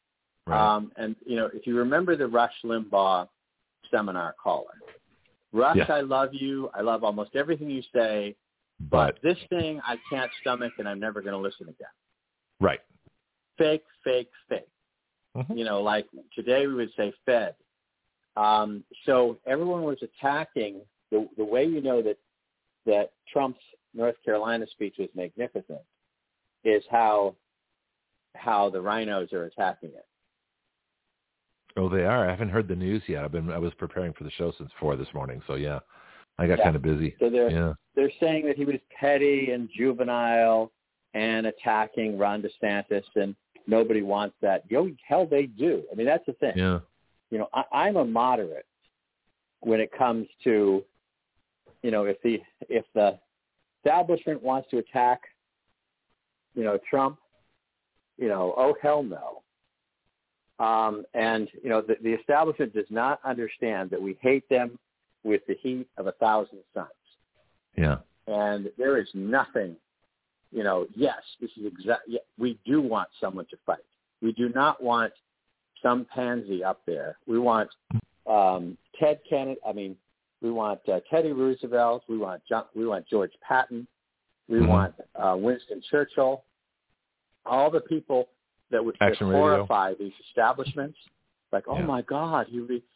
and if you remember the Rush Limbaugh seminar caller, Rush, I love you. I love almost everything you say, but this thing I can't stomach, and I'm never going to listen again. Right. Fake, fake, fake. Mm-hmm. Like today we would say Fed. So everyone was attacking the way that Trump's North Carolina speech was magnificent is how the rhinos are attacking it. Oh, they are. I haven't heard the news yet. I was preparing for the show since 4 this morning, so yeah, I got kind of busy. So they're saying that he was petty and juvenile and attacking Ron DeSantis, and nobody wants that. Hell, they do. I mean, that's the thing. Yeah. I'm a moderate when it comes to, if the establishment wants to attack, Trump, oh hell no. And, the establishment does not understand that we hate them with the heat of 1,000 suns. Yeah. And there is nothing, yes, this is we do want someone to fight. We do not want some pansy up there. We want Ted Kennedy. We want Teddy Roosevelt. We want George Patton. We want Winston Churchill. All the people that would horrify these establishments. Like, oh my God,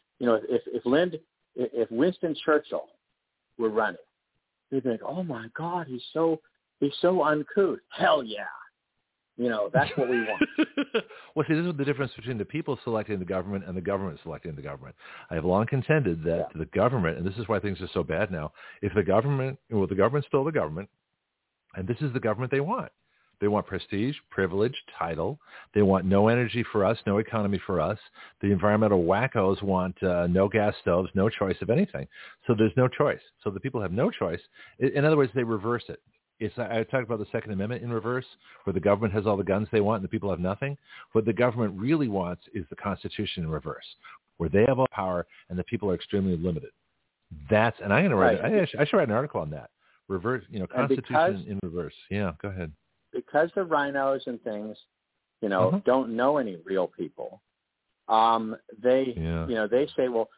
if Winston Churchill were running, they'd be like, oh my God, he's so uncouth. Hell yeah. That's what we want. Well, see, this is the difference between the people selecting the government and the government selecting the government. I have long contended that the government, and this is why things are so bad now, if the government's still the government, and this is the government they want. They want prestige, privilege, title. They want no energy for us, no economy for us. The environmental wackos want no gas stoves, no choice of anything. So there's no choice. So the people have no choice. In other words, they reverse it. I talked about the Second Amendment in reverse, where the government has all the guns they want and the people have nothing. What the government really wants is the Constitution in reverse, where they have all power and the people are extremely limited. And I'm going to write. I should write an article on that. Reverse, Constitution in reverse. Yeah, go ahead. Because the rhinos and things, don't know any real people. They say, well,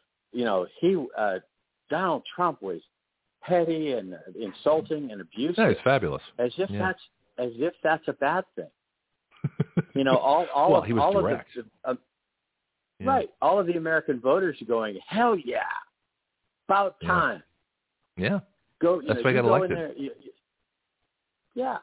Donald Trump was petty and insulting and abusive. Yeah, it's fabulous. As if that's a bad thing. He was direct. Right. All of the American voters are going, hell yeah, about time. Yeah. That's why I got elected. Yeah.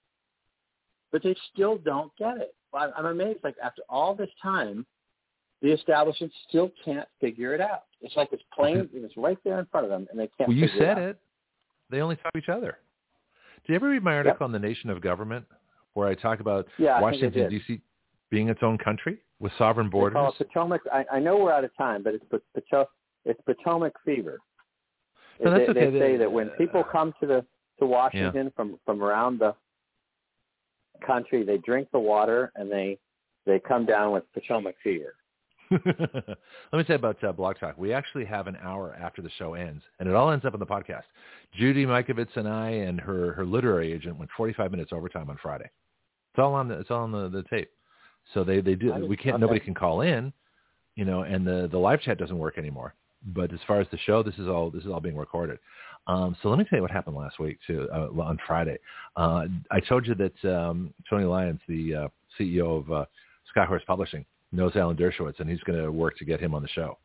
But they still don't get it. I'm amazed. Like, after all this time, the establishment still can't figure it out. It's like it's plain, it's right there in front of them, and they can't figure it out. Well, you said it. They only talk to each other. Did you ever read my article on the nation of government, where I talk about Washington, D.C. being its own country with sovereign borders? They call it Potomac. I know we're out of time, but it's Potomac fever. No, that's okay. They say that when people come to Washington from around the country, they drink the water and they come down with Potomac fever. Let me tell you about Blog Talk. We actually have an hour after the show ends, and it all ends up in the podcast. Judy Mikovits and I and her literary agent went 45 minutes overtime on Friday. It's all on the tape. So they do. Nobody can call in, and the live chat doesn't work anymore. But as far as the show, this is all being recorded. So let me tell you what happened last week too. On Friday, I told you that Tony Lyons, the CEO of Skyhorse Publishing, knows Alan Dershowitz, and he's going to work to get him on the show.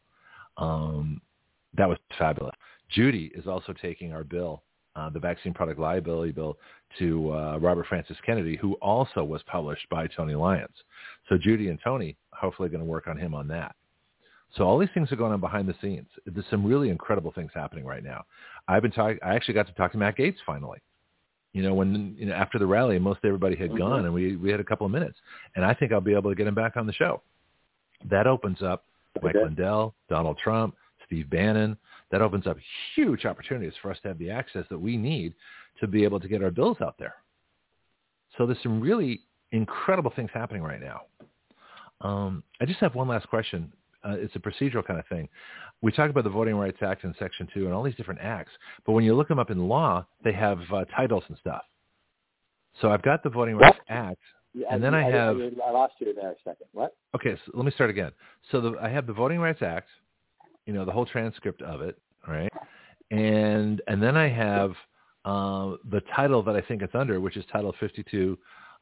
That was fabulous. Judy is also taking our bill, the vaccine product liability bill, to Robert Francis Kennedy, who also was published by Tony Lyons. So Judy and Tony hopefully going to work on him on that. So all these things are going on behind the scenes. There's some really incredible things happening right now. I actually got to talk to Matt Gaetz finally. When after the rally, most everybody had gone, and we had a couple of minutes, and I think I'll be able to get him back on the show. That opens up Mike Lindell, Donald Trump, Steve Bannon. That opens up huge opportunities for us to have the access that we need to be able to get our bills out there. So there's some really incredible things happening right now. I just have one last question. It's a procedural kind of thing. We talk about the Voting Rights Act in Section 2 and all these different acts, but when you look them up in law, they have titles and stuff. So I've got the Voting Rights Act, and then I lost you there a second. What? Okay, so let me start again. So I have the Voting Rights Act, the whole transcript of it, right? And then I have the title that I think it's under, which is Title 52,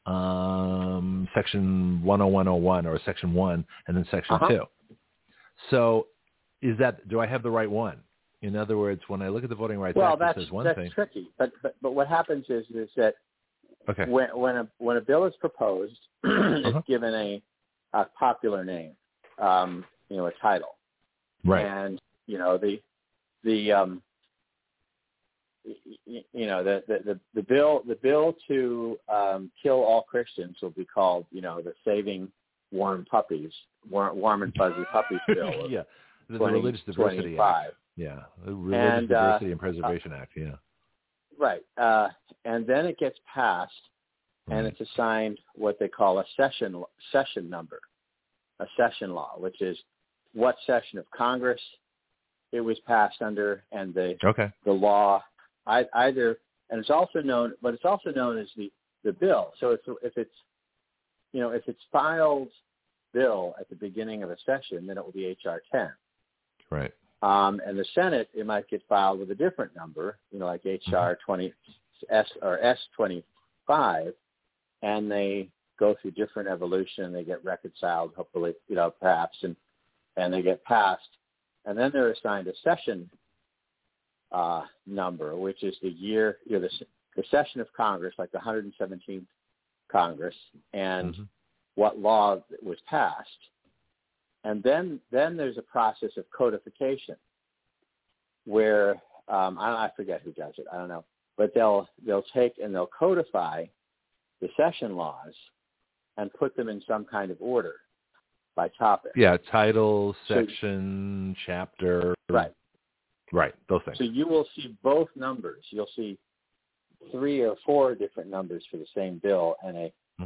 Section 10101, or Section 1, and then Section 2. So do I have the right one? In other words, when I look at the Voting Rights Act, it says one thing. Well, that's tricky. But what happens is that when a bill is proposed, it's given a popular name, a title. Right. And, the bill to kill all Christians will be called, the Saving Warm and Fuzzy Puppies Bill. Yeah, the Religious Diversity Act. Yeah, the Religious Diversity and Preservation Act. Yeah, right. And then it gets passed, and it's assigned what they call a session number. a session law, which is what session of Congress it was passed under, and the law either, and it's also known as the bill. So if it's filed bill at the beginning of a session, then it will be H.R. 10. Right. And the Senate, it might get filed with a different number, like H.R. 20 S or S25, and they go through different evolution, and they get reconciled, hopefully, perhaps, and they get passed. And then they're assigned a session number, which is the year, the session of Congress, like the 117th Congress, and what law was passed. And then there's a process of codification where I forget who does it. I don't know, but they'll take and they'll codify the session laws and put them in some kind of order by topic. Yeah, title, section, chapter. Right. Right, those things. So you will see both numbers. You'll see 3 or 4 different numbers for the same bill, and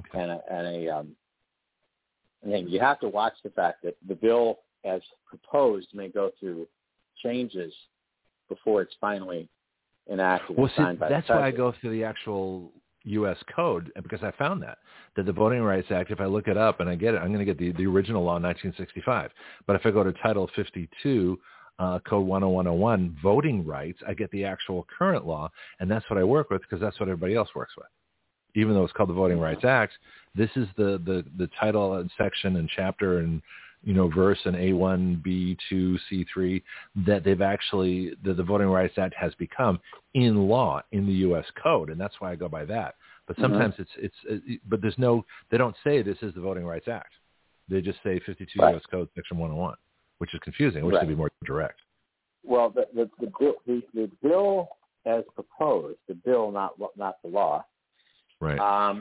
then you have to watch the fact that the bill, as proposed, may go through changes before it's finally enacted and signed by the president. That's why I go through the actual U.S. code, because I found that the Voting Rights Act, if I look it up and I get it, I'm going to get the original law in 1965. But if I go to Title 52, Code 10101, voting rights, I get the actual current law, and that's what I work with because that's what everybody else works with. Even though it's called the Voting Rights Act, this is the title and section and chapter and verse in A1, B2, C3 that they've actually the Voting Rights Act has become in law in the U.S. Code, and that's why I go by that. But sometimes but there's they don't say this is the Voting Rights Act. They just say 52 U.S. Code Section 101, which is confusing. I wish they'd be more direct. Well, the bill as proposed, the bill, not the law. Right.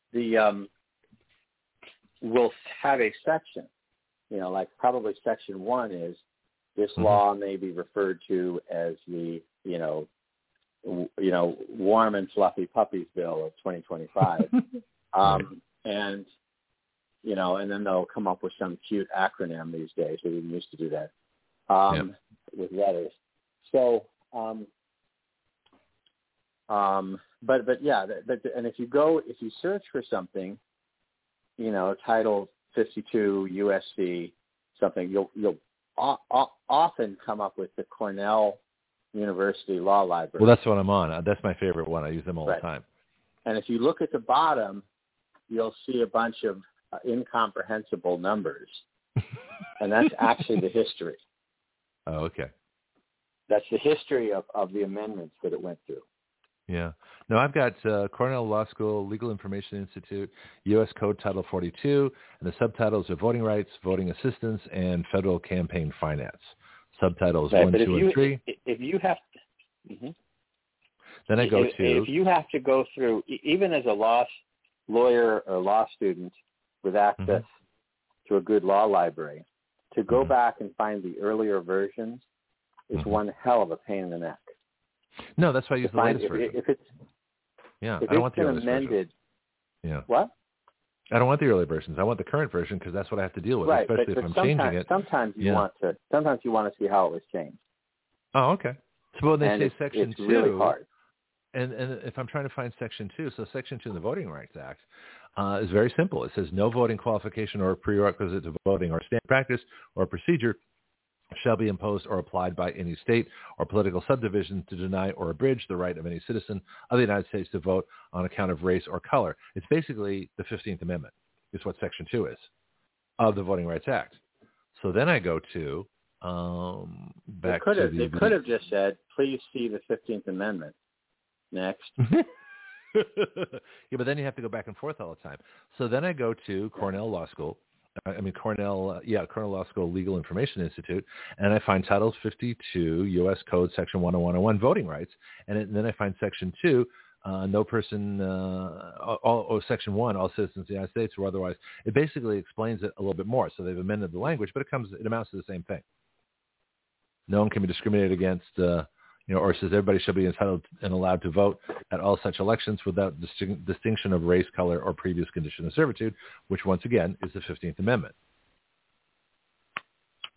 Will have a section, like probably Section 1 is this law may be referred to as the, warm and fluffy puppies bill of 2025. And then they'll come up with some cute acronym these days. They didn't used to do that with letters. So, and if you search for something, Title 52 USC something, you'll often come up with the Cornell University Law Library. Well, that's what I'm on. That's my favorite one. I use them all the time. And if you look at the bottom, you'll see a bunch of incomprehensible numbers, and that's actually the history. Oh, okay. That's the history of the amendments that it went through. Yeah. No, I've got Cornell Law School, Legal Information Institute, U.S. Code Title 42, and the subtitles are Voting Rights, Voting Assistance, and Federal Campaign Finance. Subtitles 1, 2, and 3. If you have then I go to... If you have to go through, even as a lawyer or law student with access to a good law library, to go back and find the earlier versions is one hell of a pain in the neck. No, that's why I use the latest version. I don't want the earliest version. Yeah. What? I don't want the early versions. I want the current version because that's what I have to deal with, especially if I'm changing it. Sometimes you want to see how it was changed. Oh, okay. So when they say Section 2, really hard. And if I'm trying to find Section 2, so Section 2 in the Voting Rights Act is very simple. It says no voting qualification or prerequisite to voting or standard practice or procedure shall be imposed or applied by any state or political subdivision to deny or abridge the right of any citizen of the United States to vote on account of race or color. It's basically the 15th Amendment. Is what Section 2 is of the Voting Rights Act. So then I go to They could have just said, please see the 15th Amendment. Next. Yeah, but then you have to go back and forth all the time. So then I go to Cornell Law School. Cornell Law School Legal Information Institute, and I find Title 52 U.S. Code Section 10101 Voting Rights, and then I find Section 2, no person, Section 1, all citizens of the United States or otherwise. It basically explains it a little bit more. So they've amended the language, but it amounts to the same thing. No one can be discriminated against, or says everybody shall be entitled and allowed to vote at all such elections without distinction of race, color, or previous condition of servitude, which once again is the 15th Amendment.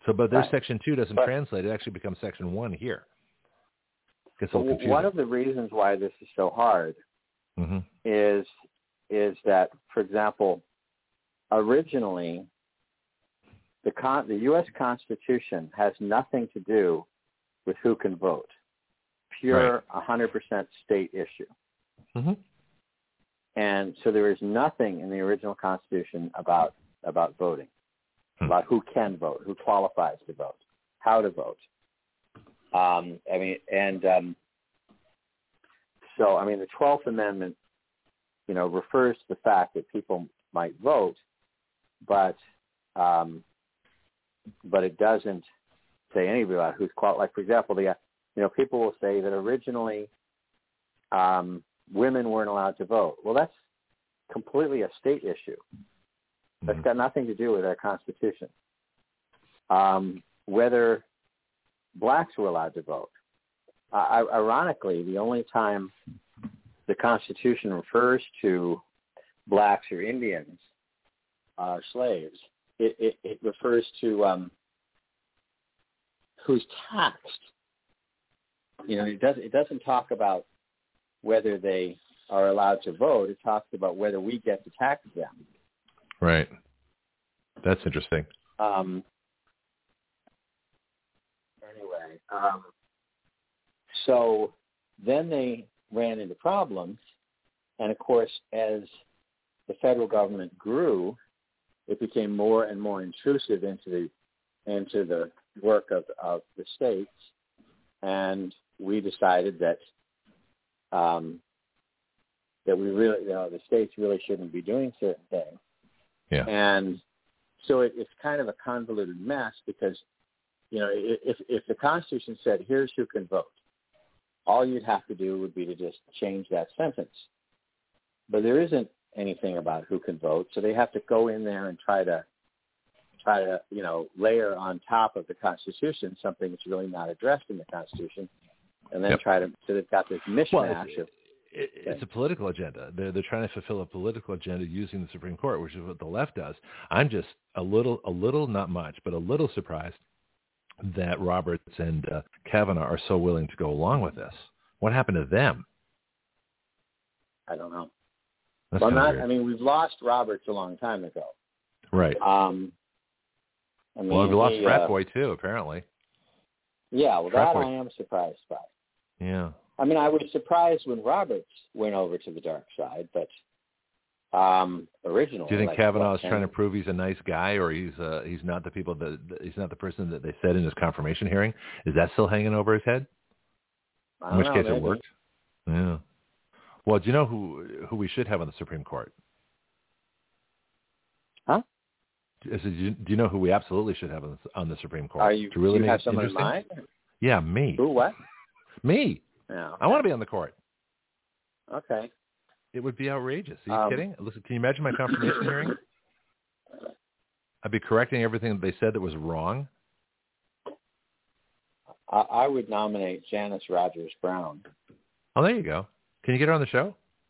So, but their Section 2 doesn't translate. It actually becomes Section 1 here. Gets a little confusing. One of the reasons why this is so hard is that, for example, originally the U.S. Constitution has nothing to do with who can vote. Pure 100% state issue. Mm-hmm. And so there is nothing in the original Constitution about voting, about who can vote, who qualifies to vote, how to vote. So the 12th Amendment, refers to the fact that people might vote, but it doesn't say anything about who's qualified. Like, for example, people will say that originally women weren't allowed to vote. Well, that's completely a state issue. That's got nothing to do with our Constitution. Whether blacks were allowed to vote. Ironically, the only time the Constitution refers to blacks or Indians, slaves, it refers to who's taxed. It doesn't talk about whether they are allowed to vote. It talks about whether we get to tax them. Right. That's interesting. So then they ran into problems, and of course, as the federal government grew, it became more and more intrusive into the work of the states, and we decided that we really, the states really shouldn't be doing certain things. Yeah. And so it's kind of a convoluted mess because, if the Constitution said, here's who can vote, all you'd have to do would be to just change that sentence. But there isn't anything about who can vote, so they have to go in there and try to layer on top of the Constitution something that's really not addressed in the Constitution, and then so they've got this mishmash of. It's a political agenda. They're trying to fulfill a political agenda using the Supreme Court, which is what the left does. I'm just a little, not much, but a little surprised that Roberts and Kavanaugh are so willing to go along with this. What happened to them? I don't know. That's weird. We've lost Roberts a long time ago. Right. We lost Frat Boy too, apparently. Yeah, well, that I am surprised by. Yeah. I was surprised when Roberts went over to the dark side, but originally. Do you think Kavanaugh is trying to prove he's a nice guy, or he's not the he's not the person that they said in his confirmation hearing? Is that still hanging over his head? In which case it worked. Yeah. Well, do you know who we should have on the Supreme Court? Huh? Do you know who we absolutely should have on the Supreme Court? Do you have someone in mind? Yeah, me. Who? What? Me. Yeah, okay. I want to be on the court. Okay. It would be outrageous. Are you kidding? Listen, can you imagine my confirmation hearing? I'd be correcting everything that they said that was wrong. I would nominate Janice Rogers Brown. Oh, there you go. Can you get her on the show?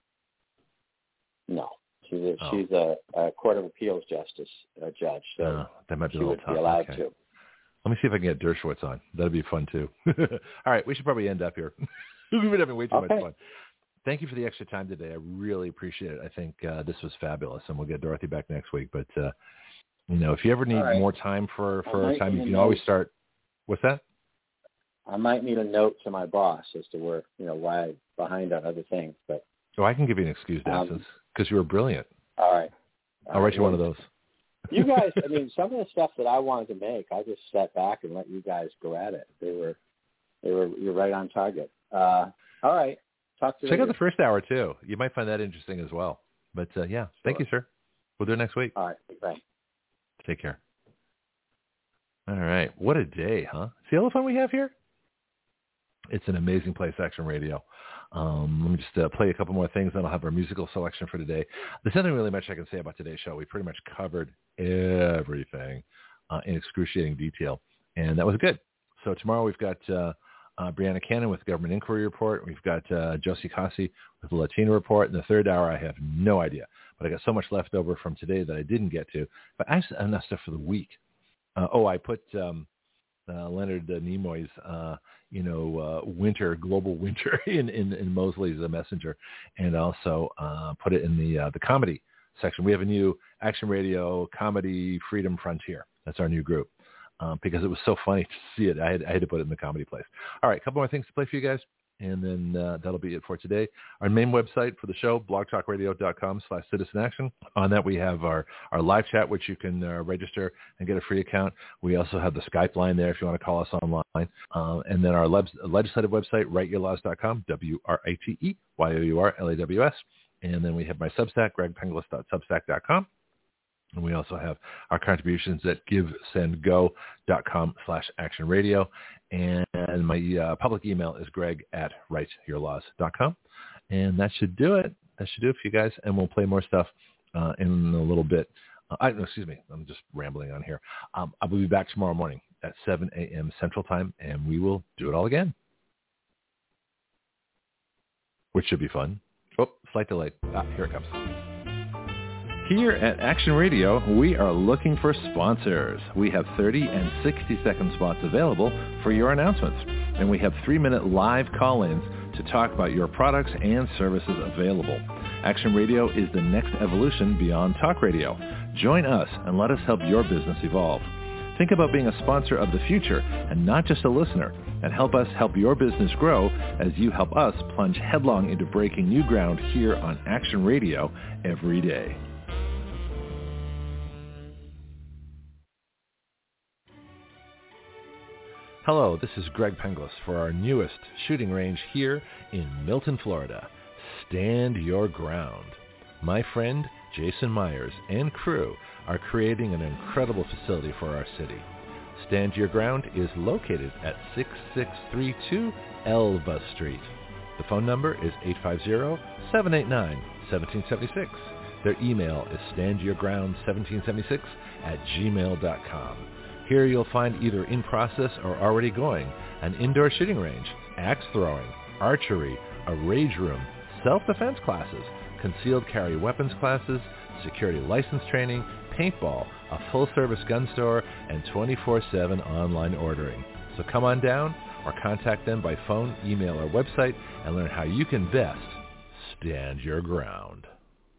No. She's a Court of Appeals judge, so that might be she a little would tough. be allowed okay. to. Let me see if I can get Dershowitz on. That'd be fun, too. All right, we should probably end up here. We've been having way too much fun. Thank you for the extra time today. I really appreciate it. I think this was fabulous, and we'll get Dorothy back next week. But, if you ever need more time for a time, you can always start. What's that? I might need a note to my boss as to where, why I'm behind on other things. But I can give you an excused absence because you were brilliant. All right. I'll write you one of those. You guys, some of the stuff that I wanted to make, I just sat back and let you guys go at it. You're right on target. All right. Talk to you later. Check out the first hour, too. You might find that interesting as well. But, yeah, Thank you, sir. We'll do it next week. All right. Bye. Take care. All right. What a day, huh? See all the fun we have here? It's an amazing place, Action Radio. Let me just play a couple more things, then I'll have our musical selection for today. There's nothing really much I can say about today's show. We pretty much covered everything in excruciating detail, and that was good. So tomorrow we've got Brianna Cannon with the Government Inquiry Report. We've got Josie Cossey with the Latino Report. In the third hour, I have no idea, but I got so much left over from today that I didn't get to. But I have enough stuff for the week. I put Leonard Nimoy's, global winter in Mosley's Messenger, and also put it in the comedy section. We have a new Action Radio Comedy Freedom Frontier. That's our new group because it was so funny to see it. I had to put it in the comedy place. All right, a couple more things to play for you guys, and then that'll be it for today. Our main website for the show, blogtalkradio.com/citizenaction. On that, we have our live chat, which you can register and get a free account. We also have the Skype line there if you want to call us online. And then our legislative website, writeyourlaws.com, WRITEYOURLAWS. And then we have my Substack, gregpenglis.substack.com. And we also have our contributions at givesendgo.com/actionradio. And my public email is greg@writeyourlaws.com. And that should do it. That should do it for you guys. And we'll play more stuff in a little bit. Excuse me. I'm just rambling on here. I will be back tomorrow morning at 7 a.m. Central Time, and we will do it all again, which should be fun. Oh, slight delay. Here it comes. Here at Action Radio, we are looking for sponsors. We have 30 and 60-second spots available for your announcements, and we have 3-minute live call-ins to talk about your products and services available. Action Radio is the next evolution beyond talk radio. Join us and let us help your business evolve. Think about being a sponsor of the future and not just a listener, and help us help your business grow as you help us plunge headlong into breaking new ground here on Action Radio every day. Hello, this is Greg Penglis for our newest shooting range here in Milton, Florida. Stand Your Ground. My friend Jason Myers and crew are creating an incredible facility for our city. Stand Your Ground is located at 6632 Elba Street. The phone number is 850-789-1776. Their email is standyourground1776@gmail.com. Here you'll find either in process or already going an indoor shooting range, axe throwing, archery, a rage room, self-defense classes, concealed carry weapons classes, security license training, paintball, a full-service gun store, and 24/7 online ordering. So come on down or contact them by phone, email, or website and learn how you can best stand your ground.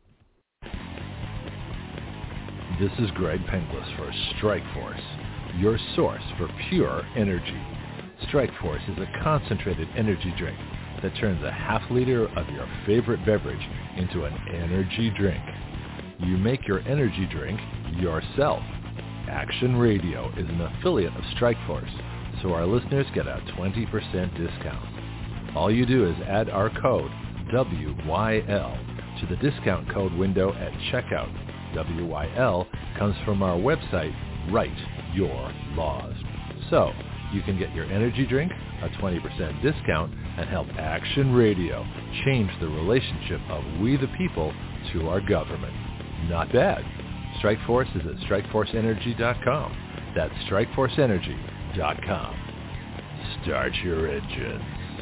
This is Greg Penglis for Strikeforce, your source for pure energy. Strikeforce is a concentrated energy drink that turns a half liter of your favorite beverage into an energy drink. You make your energy drink yourself. Action Radio is an affiliate of Strikeforce, so our listeners get a 20% discount. All you do is add our code, WYL, to the discount code window at checkout. WYL comes from our website, Write Your Laws. So you can get your energy drink, a 20% discount, and help Action Radio change the relationship of we the people to our government. Not bad. Strikeforce is at strikeforceenergy.com. That's strikeforceenergy.com. Start your engines.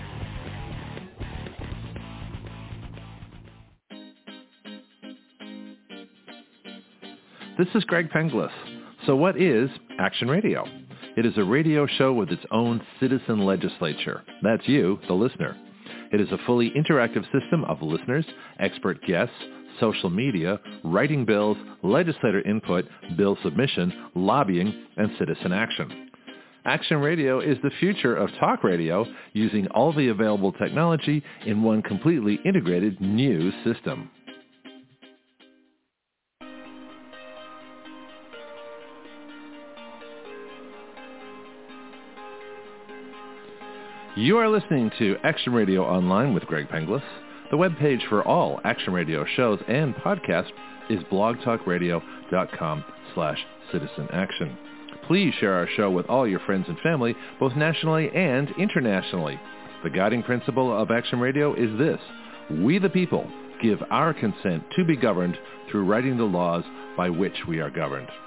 This is Greg Penglis. So what is Action Radio? It is a radio show with its own citizen legislature. That's you, the listener. It is a fully interactive system of listeners, expert guests, social media, writing bills, legislator input, bill submission, lobbying, and citizen action. Action Radio is the future of talk radio using all the available technology in one completely integrated new system. You are listening to Action Radio Online with Greg Penglis. The webpage for all Action Radio shows and podcasts is blogtalkradio.com/citizenaction. Please share our show with all your friends and family, both nationally and internationally. The guiding principle of Action Radio is this: we the people give our consent to be governed through writing the laws by which we are governed.